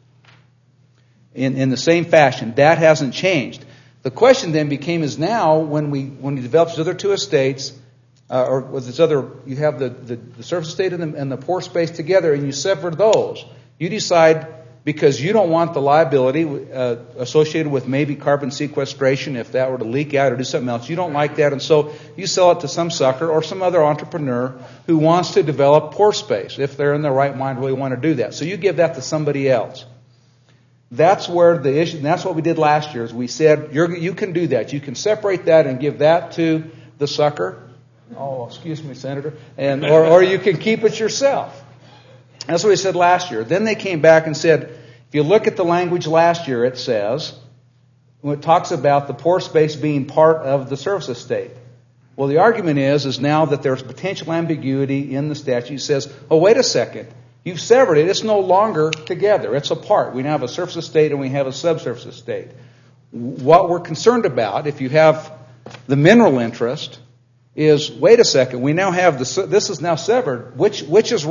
in the same fashion. That hasn't changed. The question then became is now when we develop these other two estates, or with this other, you have the surface estate and the pore space together, and you sever those. You decide, because you don't want the liability associated with maybe carbon sequestration if that were to leak out or do something else. You don't like that, and so you sell it to some sucker or some other entrepreneur who wants to develop pore space, if they're in their right mind really want to do that. So you give that to somebody else. That's where the issue, and that's what we did last year, is we said, you can do that. You can separate that and give that to the sucker. Oh, excuse me, Senator. Or you can keep it yourself. That's what we said last year. Then they came back and said, if you look at the language last year, it says, when it talks about the pore space being part of the surface estate. Well, the argument is now that there's potential ambiguity in the statute. It says, oh, wait a second. You've severed it. It's no longer together. It's apart. We now have a surface estate and we have a subsurface estate. What we're concerned about, if you have the mineral interest, is, wait a second, we now have this is now severed. Which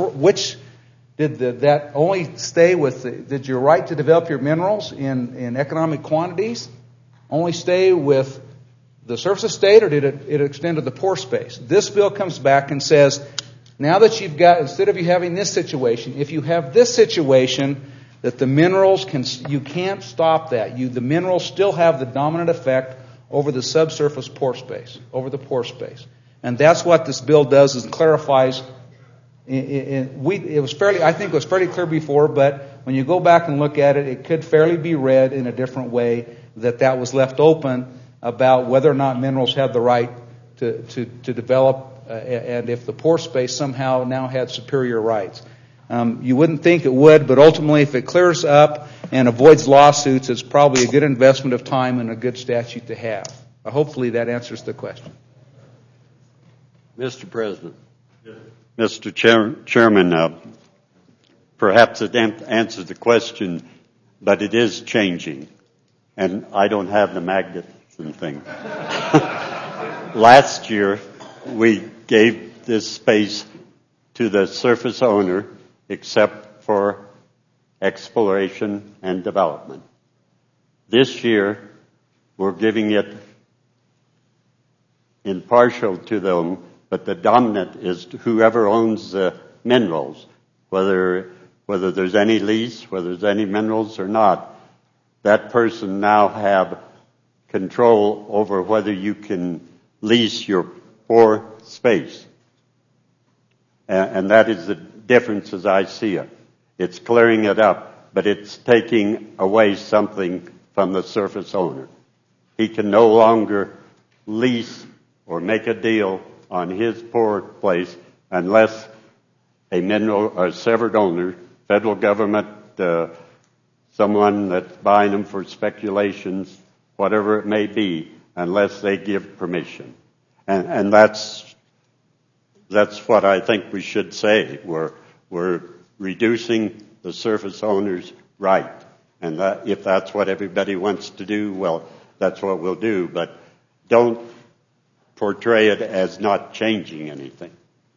did that only stay with? Did your right to develop your minerals in economic quantities only stay with the surface estate, or did it extend to the pore space? This bill comes back and says, now that you've got, instead of you having this situation, if you have this situation, that the minerals you can't stop that. The minerals still have the dominant effect over the subsurface pore space, over the pore space. And that's what this bill does, is clarifies. I think it was fairly clear before, but when you go back and look at it, it could fairly be read in a different way, that was left open about whether or not minerals had the right to develop, and if the pore space somehow now had superior rights. You wouldn't think it would, but ultimately if it clears up and avoids lawsuits, it's probably a good investment of time and a good statute to have. Hopefully that answers the question. Mr. President. Mr. Chairman, perhaps it answers the question, but it is changing, and I don't have the Magnuson thing. Last year, we gave this space to the surface owner except for exploration and development. This year, we're giving it impartial to them, but the dominant is whoever owns the minerals, whether there's any lease, whether there's any minerals or not. That person now have control over whether you can lease your pore space. And that is the difference as I see it. It's clearing it up, but it's taking away something from the surface owner. He can no longer lease or make a deal on his poor place unless a mineral or severed owner, federal government, someone that's buying them for speculations, whatever it may be, unless they give permission. And that's what I think we should say. We're reducing the surface owner's right. And that, if that's what everybody wants to do, well, that's what we'll do. But don't portray it as not changing anything.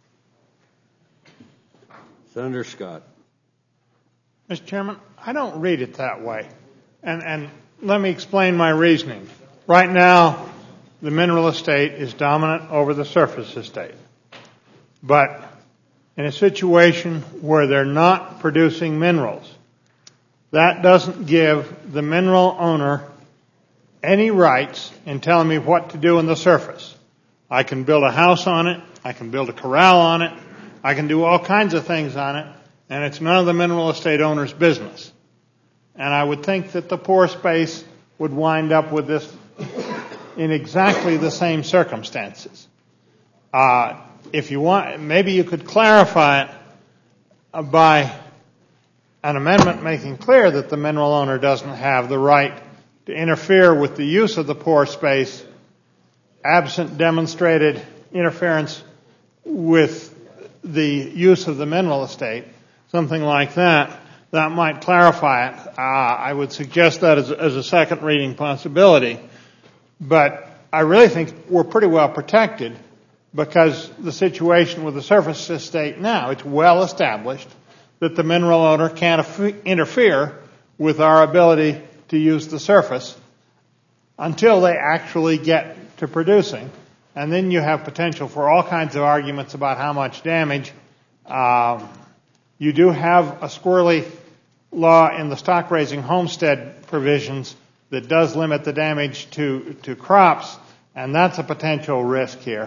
Senator Scott. Mr. Chairman, I don't read it that way. And let me explain my reasoning. Right now, the mineral estate is dominant over the surface estate. But in a situation where they're not producing minerals, that doesn't give the mineral owner any rights in telling me what to do in the surface. I can build a house on it. I can build a corral on it. I can do all kinds of things on it. And it's none of the mineral estate owner's business. And I would think that the pore space would wind up with this in exactly the same circumstances. If you want, maybe you could clarify it by an amendment making clear that the mineral owner doesn't have the right to interfere with the use of the pore space absent demonstrated interference with the use of the mineral estate, something like that. That might clarify it. I would suggest that as a second reading possibility. But I really think we're pretty well protected because the situation with the surface estate now, it's well established that the mineral owner can't interfere with our ability to use the surface until they actually get to producing. And then you have potential for all kinds of arguments about how much damage. You do have a squirrely law in the stock raising homestead provisions that does limit the damage to crops, and that's a potential risk here.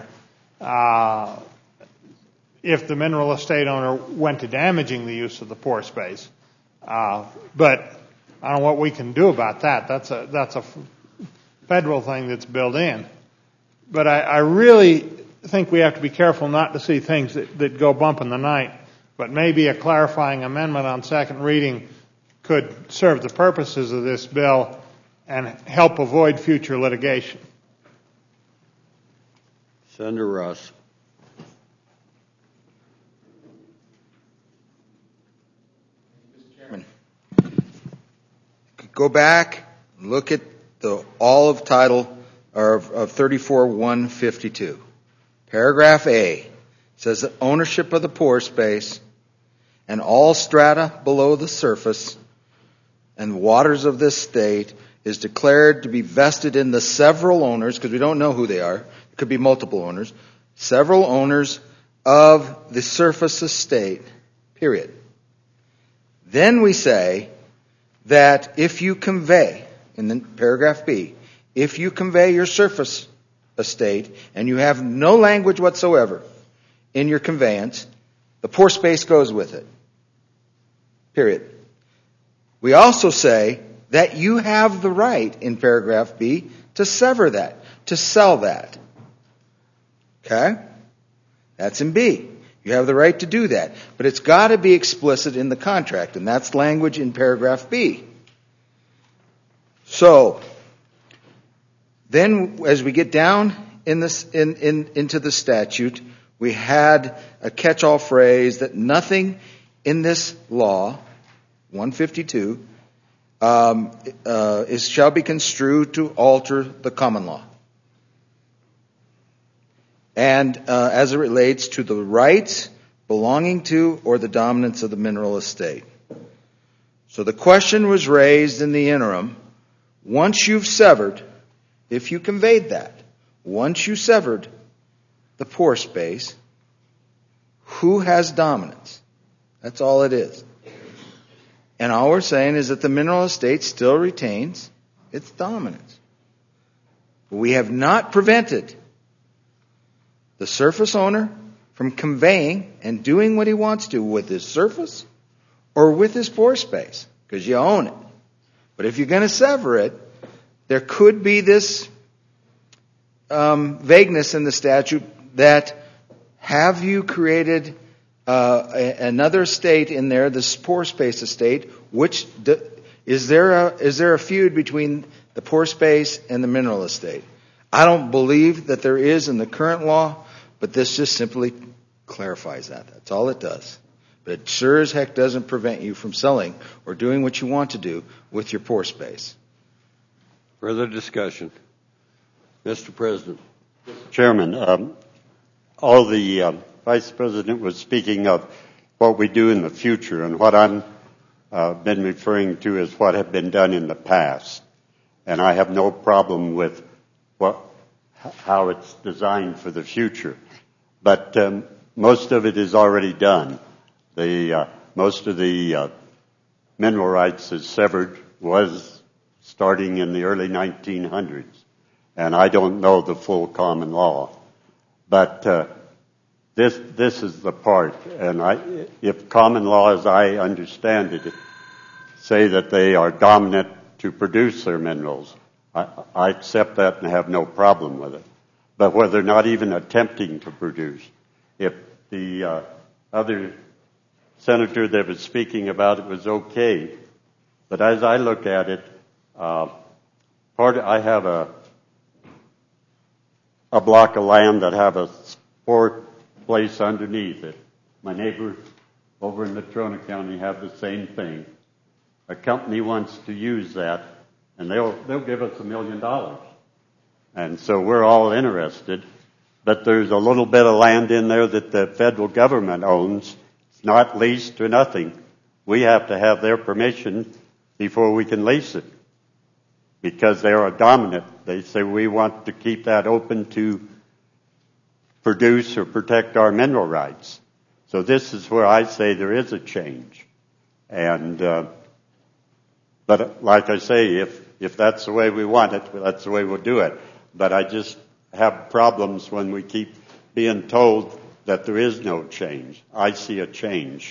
If the mineral estate owner went to damaging the use of the pore space. But I don't know what we can do about that. That's a federal thing that's built in. But I really think we have to be careful not to see things that go bump in the night. But maybe a clarifying amendment on second reading could serve the purposes of this bill and help avoid future litigation. Senator Ross. Mr. Chairman, go back, look at all of title of 34-152. Paragraph A says that ownership of the pore space and all strata below the surface and waters of this state is declared to be vested in the several owners, because we don't know who they are, it could be multiple owners, several owners of the surface estate, period. Then we say that if you convey, in the paragraph B, if you convey your surface estate and you have no language whatsoever in your conveyance, the pore space goes with it. Period. We also say that you have the right in paragraph B to sever that, to sell that. Okay? That's in B. You have the right to do that. But it's got to be explicit in the contract, and that's language in paragraph B. So, then as we get down into the statute, we had a catch-all phrase that nothing in this law, 152, shall be construed to alter the common law. And as it relates to the rights belonging to or the dominance of the mineral estate. So the question was raised in the interim, once you've severed, if you conveyed that, once you severed the pore space, who has dominance? That's all it is. And all we're saying is that the mineral estate still retains its dominance. We have not prevented the surface owner from conveying and doing what he wants to with his surface or with his pore space, because you own it. But if you're going to sever it, there could be this vagueness in the statute that have you created another estate in there, this pore space estate, is there a feud between the pore space and the mineral estate? I don't believe that there is in the current law, but this just simply clarifies that. That's all it does. But it sure as heck doesn't prevent you from selling or doing what you want to do with your pore space. Further discussion. Mr. President. Chairman, all the Vice President was speaking of what we do in the future, and what I'm been referring to is what had been done in the past. And I have no problem with how it's designed for the future. But most of it is already done. Most of the mineral rights is severed was starting in the early 1900s. And I don't know the full common law. But this is the part. And if common law, as I understand it, say that they are dominant to produce their minerals, I accept that and have no problem with it. But where they're not even attempting to produce, if the other senator that was speaking about it was okay, but as I look at it, I have a block of land that have a spore place underneath it. My neighbors over in Natrona County have the same thing. A company wants to use that, and they'll give us $1 million. And so we're all interested. But there's a little bit of land in there that the federal government owns. It's not leased or nothing. We have to have their permission before we can lease it, because they are dominant. They say we want to keep that open to produce or protect our mineral rights. So this is where I say there is a change. And but like I say, if that's the way we want it, that's the way we'll do it. But I just have problems when we keep being told that there is no change. I see a change.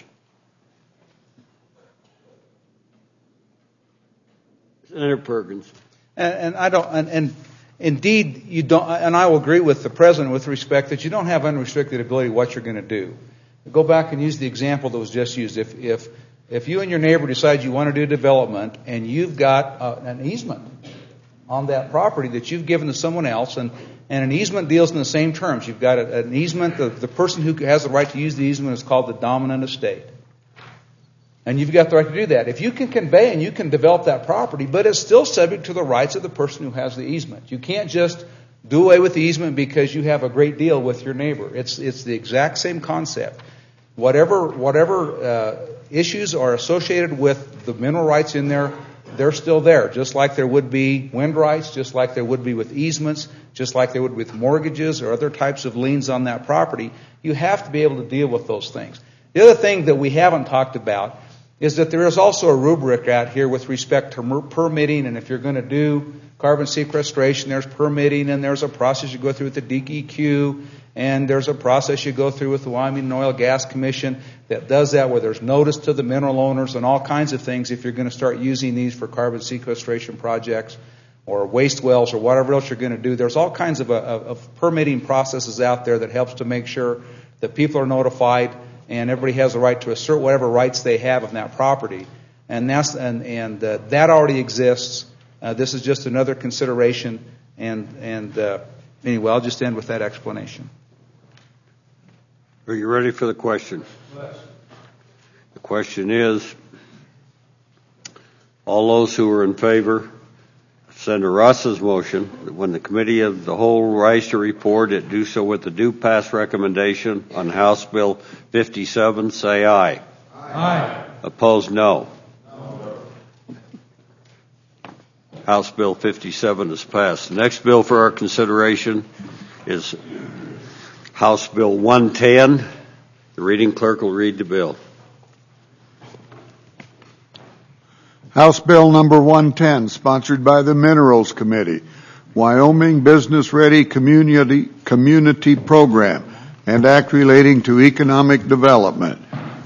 Senator Perkins. And indeed you don't, and I will agree with the President with respect that you don't have unrestricted ability what you're going to do. Go back and use the example that was just used. If you and your neighbor decide you want to do development and you've got an easement on that property that you've given to someone else, and an easement deals in the same terms. You've got an easement, the person who has the right to use the easement is called the dominant estate. And you've got the right to do that. If you can convey and you can develop that property, but it's still subject to the rights of the person who has the easement. You can't just do away with the easement because you have a great deal with your neighbor. It's the exact same concept. Whatever issues are associated with the mineral rights in there, they're still there, just like there would be wind rights, just like there would be with easements, just like there would be with mortgages or other types of liens on that property. You have to be able to deal with those things. The other thing that we haven't talked about is that there is also a rubric out here with respect to permitting, and if you're going to do carbon sequestration, there's permitting, and there's a process you go through with the DEQ, and there's a process you go through with the Wyoming Oil Gas Commission that does that, where there's notice to the mineral owners and all kinds of things if you're going to start using these for carbon sequestration projects or waste wells or whatever else you're going to do. There's all kinds of permitting processes out there that helps to make sure that people are notified and everybody has the right to assert whatever rights they have on that property. And that already exists. This is just another consideration. Anyway, I'll just end with that explanation. Are you ready for the question? Yes. The question is, all those who are in favor of Senator Ross's motion, that when the committee of the whole rise to report, it do so with the due pass recommendation on House Bill 57, say aye. Aye. Opposed, no. House Bill 57 is passed. The next bill for our consideration is House Bill 110. The reading clerk will read the bill. House Bill number 110, sponsored by the Minerals Committee, Wyoming Business Ready Community Program, and act relating to economic development.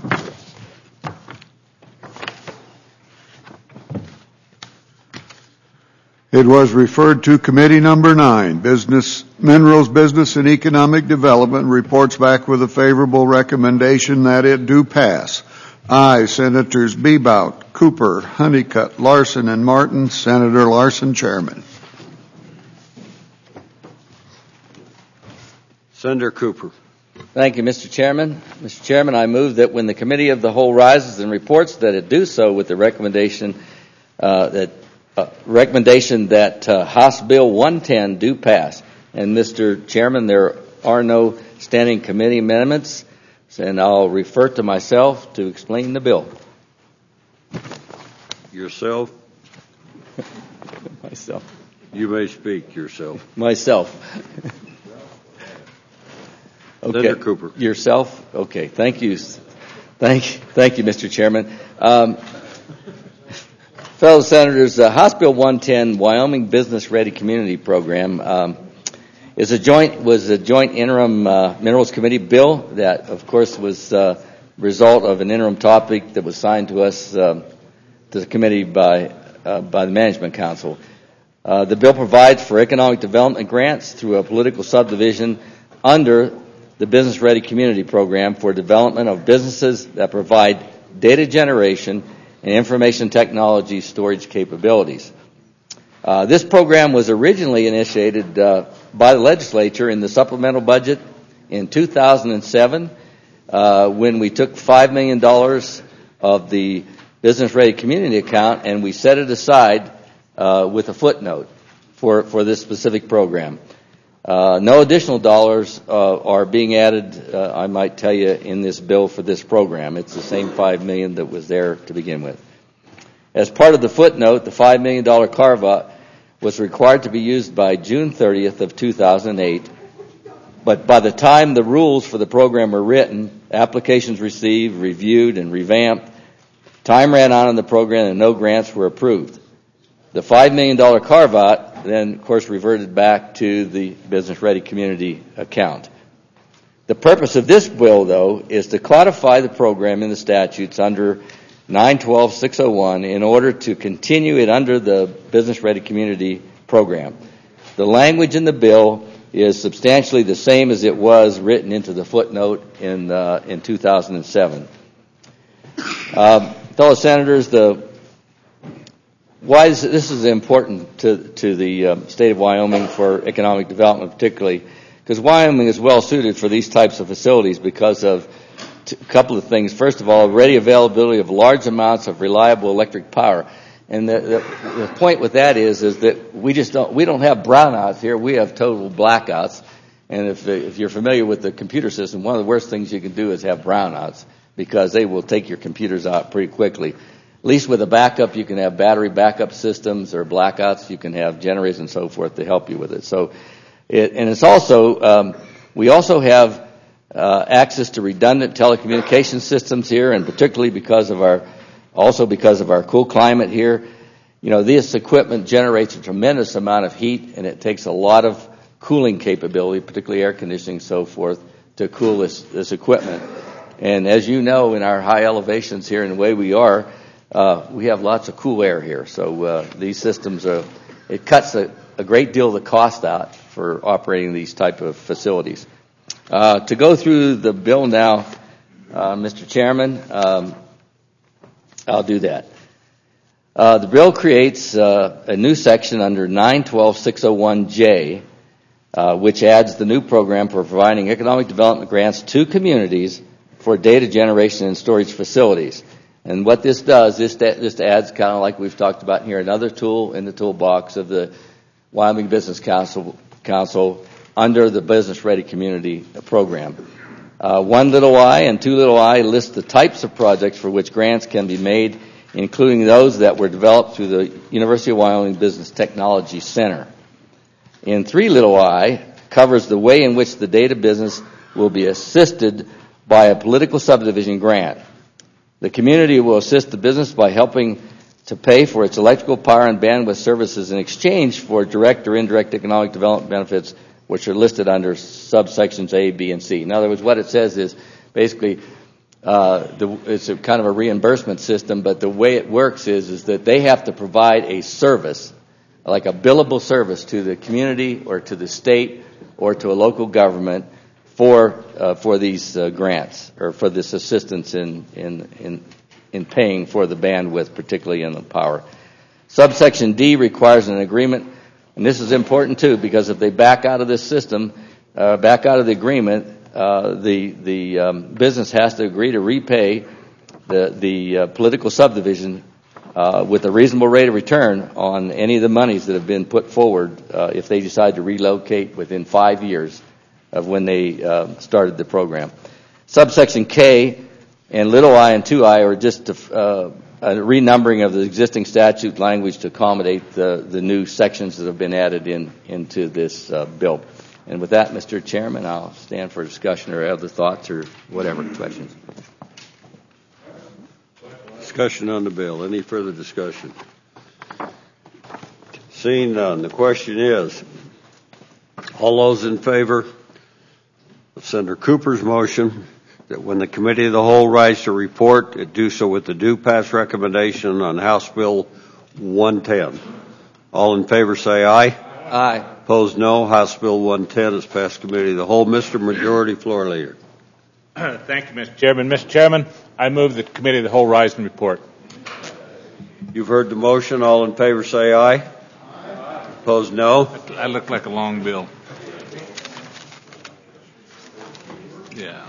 It was referred to Committee Number 9, Minerals Business and Economic Development, reports back with a favorable recommendation that it do pass. Aye, Senators Bebout, Cooper, Honeycutt, Larson, and Martin. Senator Larson, Chairman. Senator Cooper. Thank you, Mr. Chairman. Mr. Chairman, I move that when the Committee of the Whole rises and reports that it do so with the recommendation that House Bill 110 do pass. And Mr. Chairman, there are no standing committee amendments, and I'll refer to myself to explain the bill. Yourself? Myself. You may speak yourself. Myself. Okay. Senator Cooper. Yourself? Okay. Thank you. Thank you, Mr. Chairman. Fellow Senators, House Bill 110, Wyoming Business Ready Community Program, was a joint interim Minerals Committee bill that, of course, was a result of an interim topic that was signed to us to the committee by the Management Council. The bill provides for economic development grants through a political subdivision under the Business Ready Community Program for development of businesses that provide data generation and information technology storage capabilities. This program was originally initiated by the legislature in the supplemental budget in 2007 when we took $5 million of the Business Ready Community account and we set it aside with a footnote for this specific program. No additional dollars are being added, I might tell you, in this bill for this program. It's the same $5 million that was there to begin with. As part of the footnote, the $5 million carve-out was required to be used by June 30th of 2008. But by the time the rules for the program were written, applications received, reviewed, and revamped, time ran on in the program and no grants were approved. The $5 million carve-out then, of course, reverted back to the Business Ready Community account. The purpose of this bill, though, is to codify the program in the statutes under 912-601 in order to continue it under the Business Ready Community program. The language in the bill is substantially the same as it was written into the footnote in 2007. Fellow Senators, why this is important to the state of Wyoming for economic development particularly, because Wyoming is well suited for these types of facilities because of a couple of things. First of all, ready availability of large amounts of reliable electric power. And the point with that is that we don't have brownouts here, we have total blackouts. And if you're familiar with the computer system, one of the worst things you can do is have brownouts because they will take your computers out pretty quickly. At least with a backup, you can have battery backup systems or blackouts. You can have generators and so forth to help you with it. So, it's also we also have access to redundant telecommunication systems here, and particularly because of our cool climate here. You know, this equipment generates a tremendous amount of heat, and it takes a lot of cooling capability, particularly air conditioning and so forth, to cool this equipment. And as you know, in our high elevations here and the way we are, we have lots of cool air here. So these systems, it cuts a great deal of the cost out for operating these type of facilities. To go through the bill now, Mr. Chairman, I'll do that. The bill creates a new section under 912-601J, which adds the new program for providing economic development grants to communities for data generation and storage facilities. And what this does, this adds, kind of like we've talked about here, another tool in the toolbox of the Wyoming Business Council under the Business Ready Community program. 1 little I and 2 little I list the types of projects for which grants can be made, including those that were developed through the University of Wyoming Business Technology Center. In 3 little I covers the way in which the data business will be assisted by a political subdivision grant. The community will assist the business by helping to pay for its electrical power and bandwidth services in exchange for direct or indirect economic development benefits which are listed under subsections A, B, and C. In other words, what it says is basically it's a kind of a reimbursement system, but the way it works is that they have to provide a service, like a billable service to the community or to the state or to a local government for these grants or for this assistance in paying for the bandwidth, particularly in the power. Subsection D requires an agreement, and this is important too, because if they back out of this system, back out of the agreement, the business has to agree to repay the political subdivision with a reasonable rate of return on any of the monies that have been put forward if they decide to relocate within 5 years of when they started the program. Subsection K and little I and 2I are just a renumbering of the existing statute language to accommodate the new sections that have been added into this bill. And with that, Mr. Chairman, I'll stand for discussion or other thoughts or whatever questions. Discussion on the bill. Any further discussion? Seeing none, the question is, all those in favor of Senator Cooper's motion that when the Committee of the Whole rise to report, it do so with the due pass recommendation on House Bill 110. All in favor say aye. Aye. Opposed, no. House Bill 110 is passed Committee of the Whole. Mr. Majority Floor Leader. Thank you, Mr. Chairman. Mr. Chairman, I move the Committee of the Whole rise and report. You've heard the motion. All in favor say aye. Aye. Opposed, no. I look like a long bill. Yeah.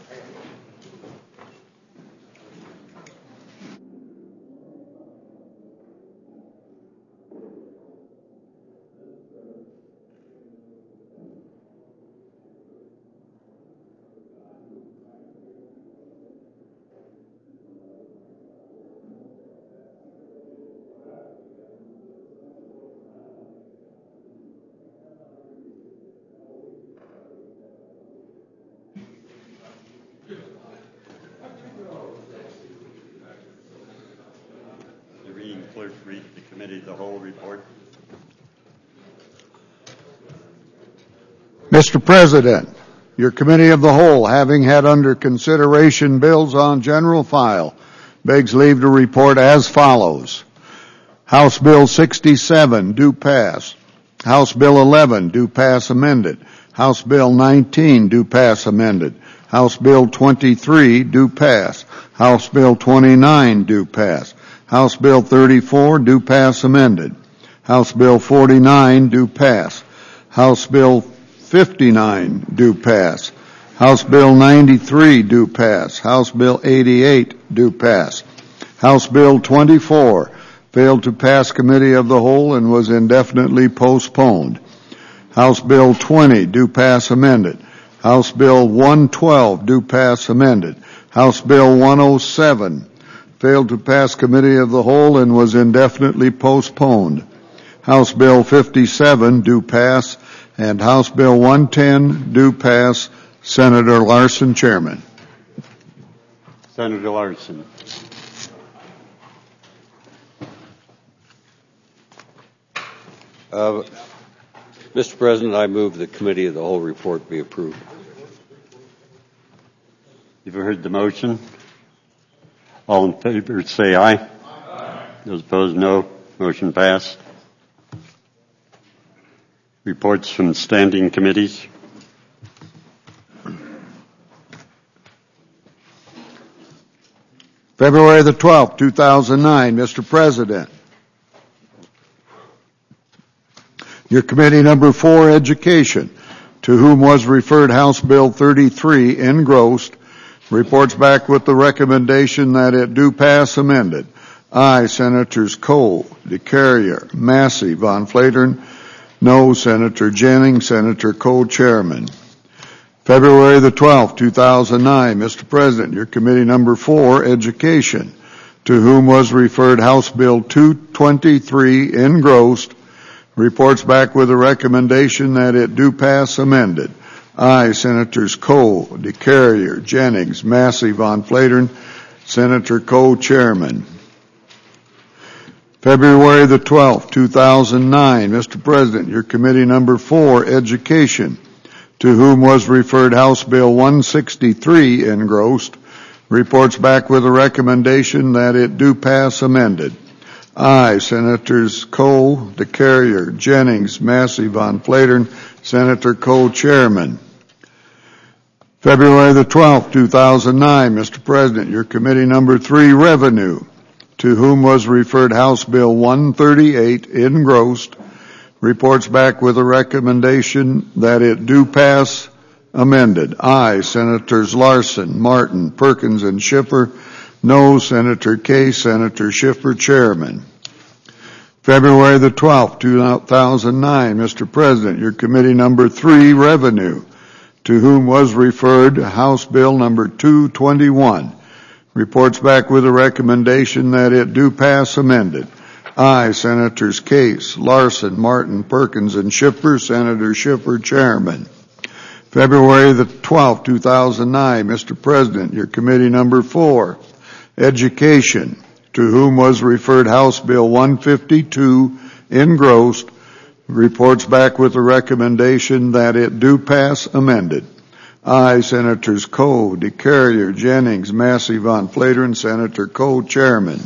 The reading clerk read the Committee of the Whole report. Mr. President, your Committee of the Whole, having had under consideration bills on general file, begs leave to report as follows. House Bill 67, do pass. House Bill 11, do pass amended. House Bill 19, do pass amended. House Bill 23, do pass. House Bill 29, do pass. House Bill 34, do pass amended. House Bill 49, do pass. House Bill 59, do pass. House Bill 93, do pass. House Bill 88, do pass. House Bill 24, failed to pass Committee of the Whole and was indefinitely postponed. House Bill 20, do pass amended. House Bill 112, do pass amended. House Bill 107, failed to pass Committee of the Whole and was indefinitely postponed. House Bill 57, do pass, and House Bill 110, do pass. Senator Larson, Chairman. Senator Larson. Mr. President, I move the Committee of the Whole report be approved. You've heard the motion. All in favor say aye. Aye. Those opposed, no. Motion passed. Reports from standing committees. February the 12th, 2009, Mr. President. Your Committee number 4, Education, to whom was referred House Bill 33, engrossed, reports back with the recommendation that it do pass amended. Aye, Senators Cole, DeCarrier, Massey, Von Flatern. No, Senator Jennings, Senator Co-Chairman. February the 12th, 2009, Mr. President, your Committee number 4, Education, to whom was referred House Bill 223, engrossed, reports back with a recommendation that it do pass amended. Aye, Senators Cole, DeCarrier, Jennings, Massey, Von Flatern, Senator Co-Chairman. February the 12th, 2009. Mr. President, your committee number 4, Education, to whom was referred House Bill 163 engrossed, reports back with a recommendation that it do pass amended. Aye, Senators Cole, DeCarrier, Jennings, Massey, Von Flatern, Senator Cole, Chairman. February the 12th, 2009. Mr. President, your committee number 3, Revenue, to whom was referred House Bill 138 engrossed, reports back with a recommendation that it do pass amended. Aye, Senators Larson, Martin, Perkins, and Schiffer. No, Senator Case, Senator Schiffer, Chairman. February the 12th, 2009. Mr. President, your committee number 3, Revenue, to whom was referred House Bill number 221, reports back with a recommendation that it do pass amended. Aye, Senators Case, Larson, Martin, Perkins, and Schiffer. Senator Schiffer, Chairman. February the 12th, 2009. Mr. President, your committee number 4, Education, to whom was referred House Bill 152 engrossed, reports back with a recommendation that it do pass amended. Aye, Senators Cole, DeCarrier, Jennings, Massey, Von Flatern, Senator Cole, Chairman.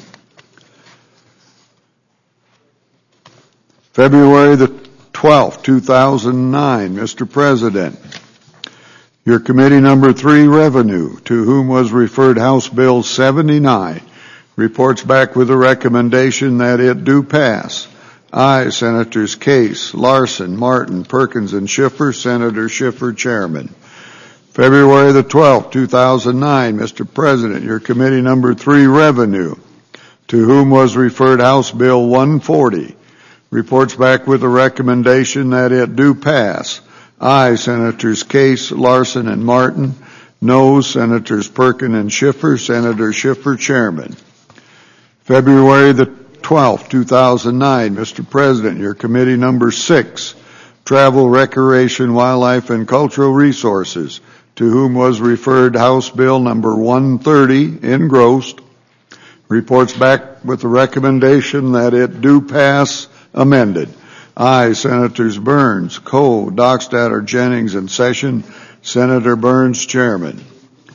February the 12th, 2009. Mr. President, your committee number 3, Revenue, to whom was referred House Bill 79, reports back with a recommendation that it do pass. Aye, Senators Case, Larson, Martin, Perkins, and Schiffer. Senator Schiffer, Chairman. February the 12th, 2009. Mr. President, your committee number 3, Revenue, to whom was referred House Bill 140, reports back with a recommendation that it do pass. Aye, Senators Case, Larson, and Martin. No, Senators Perkins and Schiffer. Senator Schiffer, Chairman. February the 12th, 2009. Mr. President, your committee number 6, Travel, Recreation, Wildlife, and Cultural Resources, to whom was referred House Bill number 130 engrossed, reports back with the recommendation that it do pass amended. Aye, Senators Burns, Cole, Dockstader, Jennings, and Session. Senator Burns, Chairman.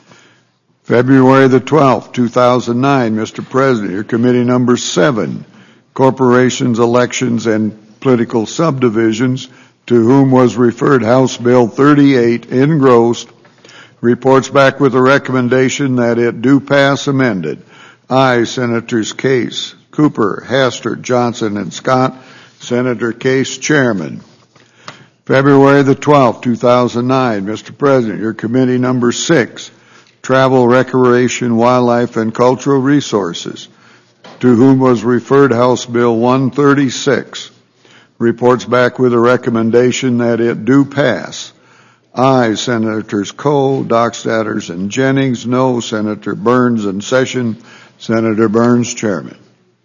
February the 12th, 2009. Mr. President, your committee number 7, Corporations, Elections, and Political Subdivisions, to whom was referred House Bill 38 engrossed, reports back with a recommendation that it do pass amended. Aye, Senators Case, Cooper, Hastert, Johnson, and Scott. Senator Case, Chairman. February the 12th, 2009. Mr. President, your committee number 6, Travel, Recreation, Wildlife, and Cultural Resources, to whom was referred House Bill 136, reports back with a recommendation that it do pass. Aye, Senators Cole, Dockstaders, and Jennings. No, Senator Burns and Session. Senator Burns, Chairman.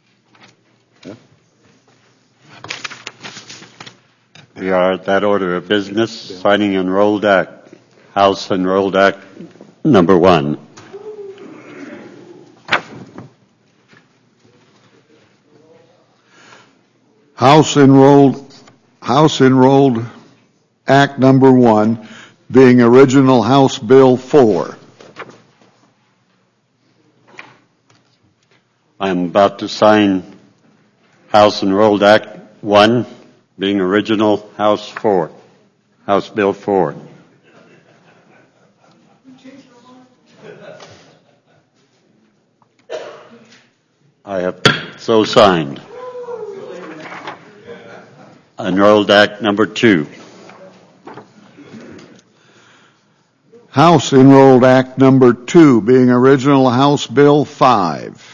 We are at that order of business, signing Enrolled Act, House Enrolled Act number 1. House Enrolled Act number 1, being original House Bill 4. I'm about to sign House Enrolled Act 1, being original House 4, House Bill 4. I have so signed. Enrolled Act number 2. House Enrolled Act number 2, being original House Bill 5.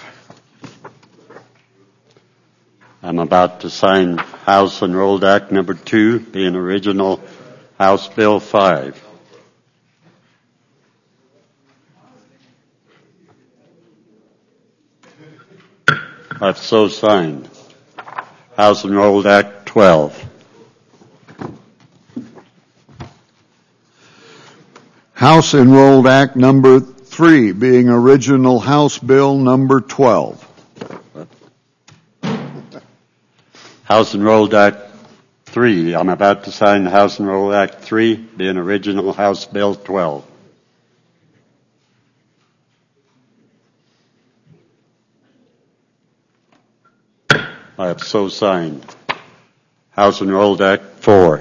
I'm about to sign House Enrolled Act number 2, being original House Bill 5. I've so signed House Enrolled Act 12. House Enrolled Act number 3, being original House Bill number 12. House Enrolled Act 3. I'm about to sign House Enrolled Act 3, being original House Bill 12. I have so signed. House Enrolled Act 4.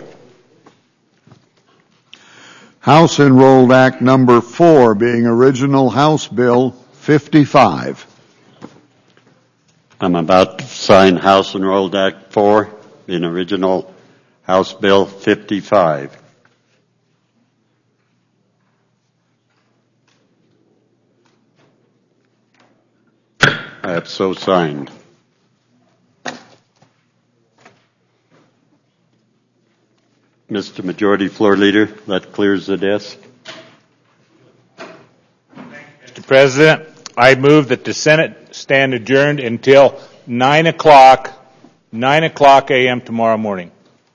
House Enrolled Act number 4, being original House Bill 55. I'm about to sign House Enrolled Act 4, being original House Bill 55. I have so signed. Mr. Majority Floor Leader, that clears the desk. Mr. President, I move that the Senate stand adjourned until 9 o'clock a.m. tomorrow morning.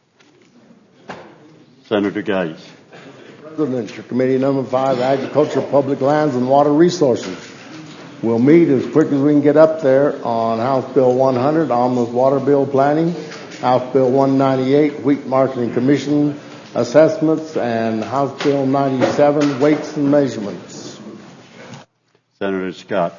Senator Geis. President, your committee number 5, Agriculture, Public Lands, and Water Resources, will meet as quick as we can get up there on House Bill 100, Omnibus Water Bill Planning, House Bill 198, Wheat Marketing Commission Assessments, and House Bill 97, Weights and Measurements. Senator Scott.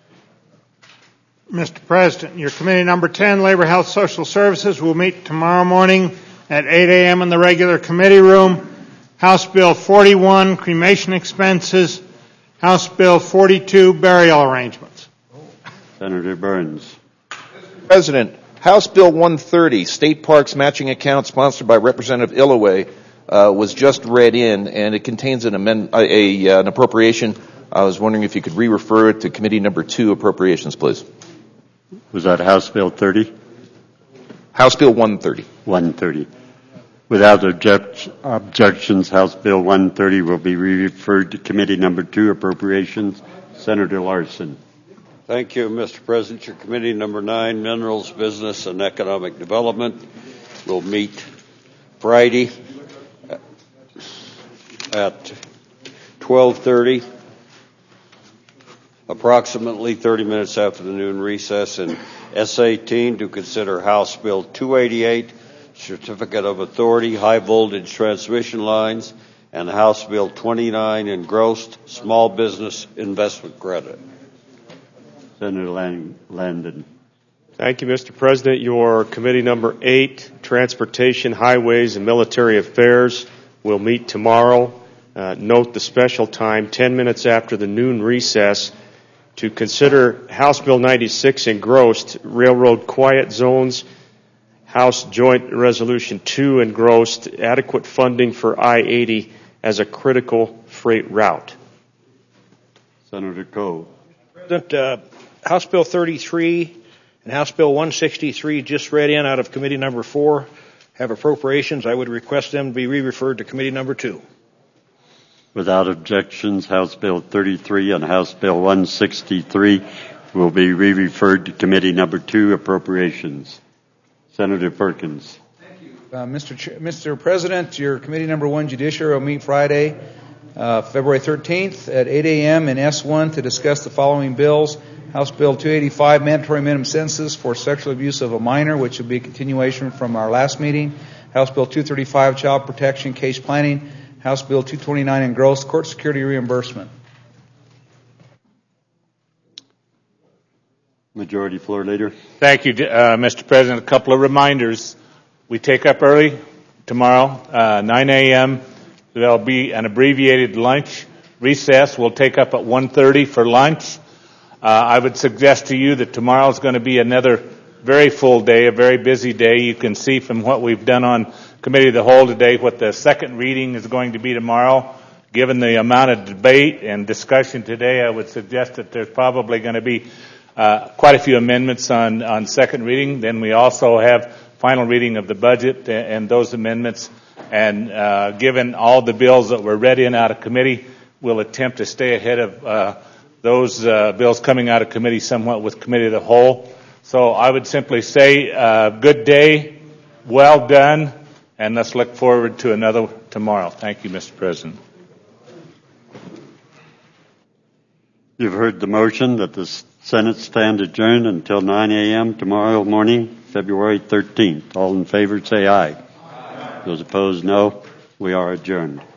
Mr. President, your committee number 10, Labor, Health, Social Services, will meet tomorrow morning at 8 a.m. in the regular committee room. House Bill 41, cremation expenses. House Bill 42, burial arrangements. Senator Burns. President, House Bill 130, State Parks Matching Account, sponsored by Representative Illoway, was just read in, and it contains an appropriation. I was wondering if you could re-refer it to Committee Number 2, Appropriations, please. Was that House Bill 30? House Bill 130. 130. Without objections, House Bill 130 will be referred to Committee Number 2, Appropriations. Senator Larson. Thank you, Mr. President. Your committee number 9, Minerals, Business, and Economic Development, will meet Friday at 12:30, approximately 30 minutes after the noon recess, in S18 to consider House Bill 288, Certificate of Authority, High Voltage Transmission Lines, and House Bill 29, Engrossed Small Business Investment Credit. Senator Landon. Thank you, Mr. President. Your committee number 8, Transportation, Highways, and Military Affairs, will meet tomorrow. Note the special time, 10 minutes after the noon recess, to consider House Bill 96, Engrossed, Railroad Quiet Zones, House Joint Resolution 2, Engrossed, adequate funding for I-80 as a critical freight route. Senator Coe. President, House Bill 33 and House Bill 163 just read in out of Committee Number 4 have appropriations. I would request them to be re-referred to Committee Number 2. Without objections, House Bill 33 and House Bill 163 will be re-referred to Committee Number 2, Appropriations. Senator Perkins. Thank you. Mr. President, your Committee Number 1, Judiciary, will meet Friday, February 13th at 8 a.m. in S1 to discuss the following bills. House Bill 285, Mandatory Minimum Sentences for Sexual Abuse of a Minor, which will be a continuation from our last meeting. House Bill 235, Child Protection Case Planning. House Bill 229, Engrossed, Court Security Reimbursement. Majority Floor Leader. Thank you, Mr. President. A couple of reminders. We take up early tomorrow, 9 a.m. There'll be an abbreviated lunch recess. We'll take up at 1:30 for lunch. I would suggest to you that tomorrow is going to be another very full day, a very busy day. You can see from what we've done on Committee of the Whole today what the second reading is going to be tomorrow. Given the amount of debate and discussion today, I would suggest that there's probably going to be quite a few amendments on second reading. Then we also have final reading of the budget and those amendments. And given all the bills that were read in out of committee, we'll attempt to stay ahead of those bills coming out of committee somewhat with Committee of the Whole. So I would simply say good day, well done, and let's look forward to another tomorrow. Thank you, Mr. President. You've heard the motion that the Senate stand adjourned until 9 a.m. tomorrow morning. February 13th. All in favor, say aye. Those opposed, no. We are adjourned.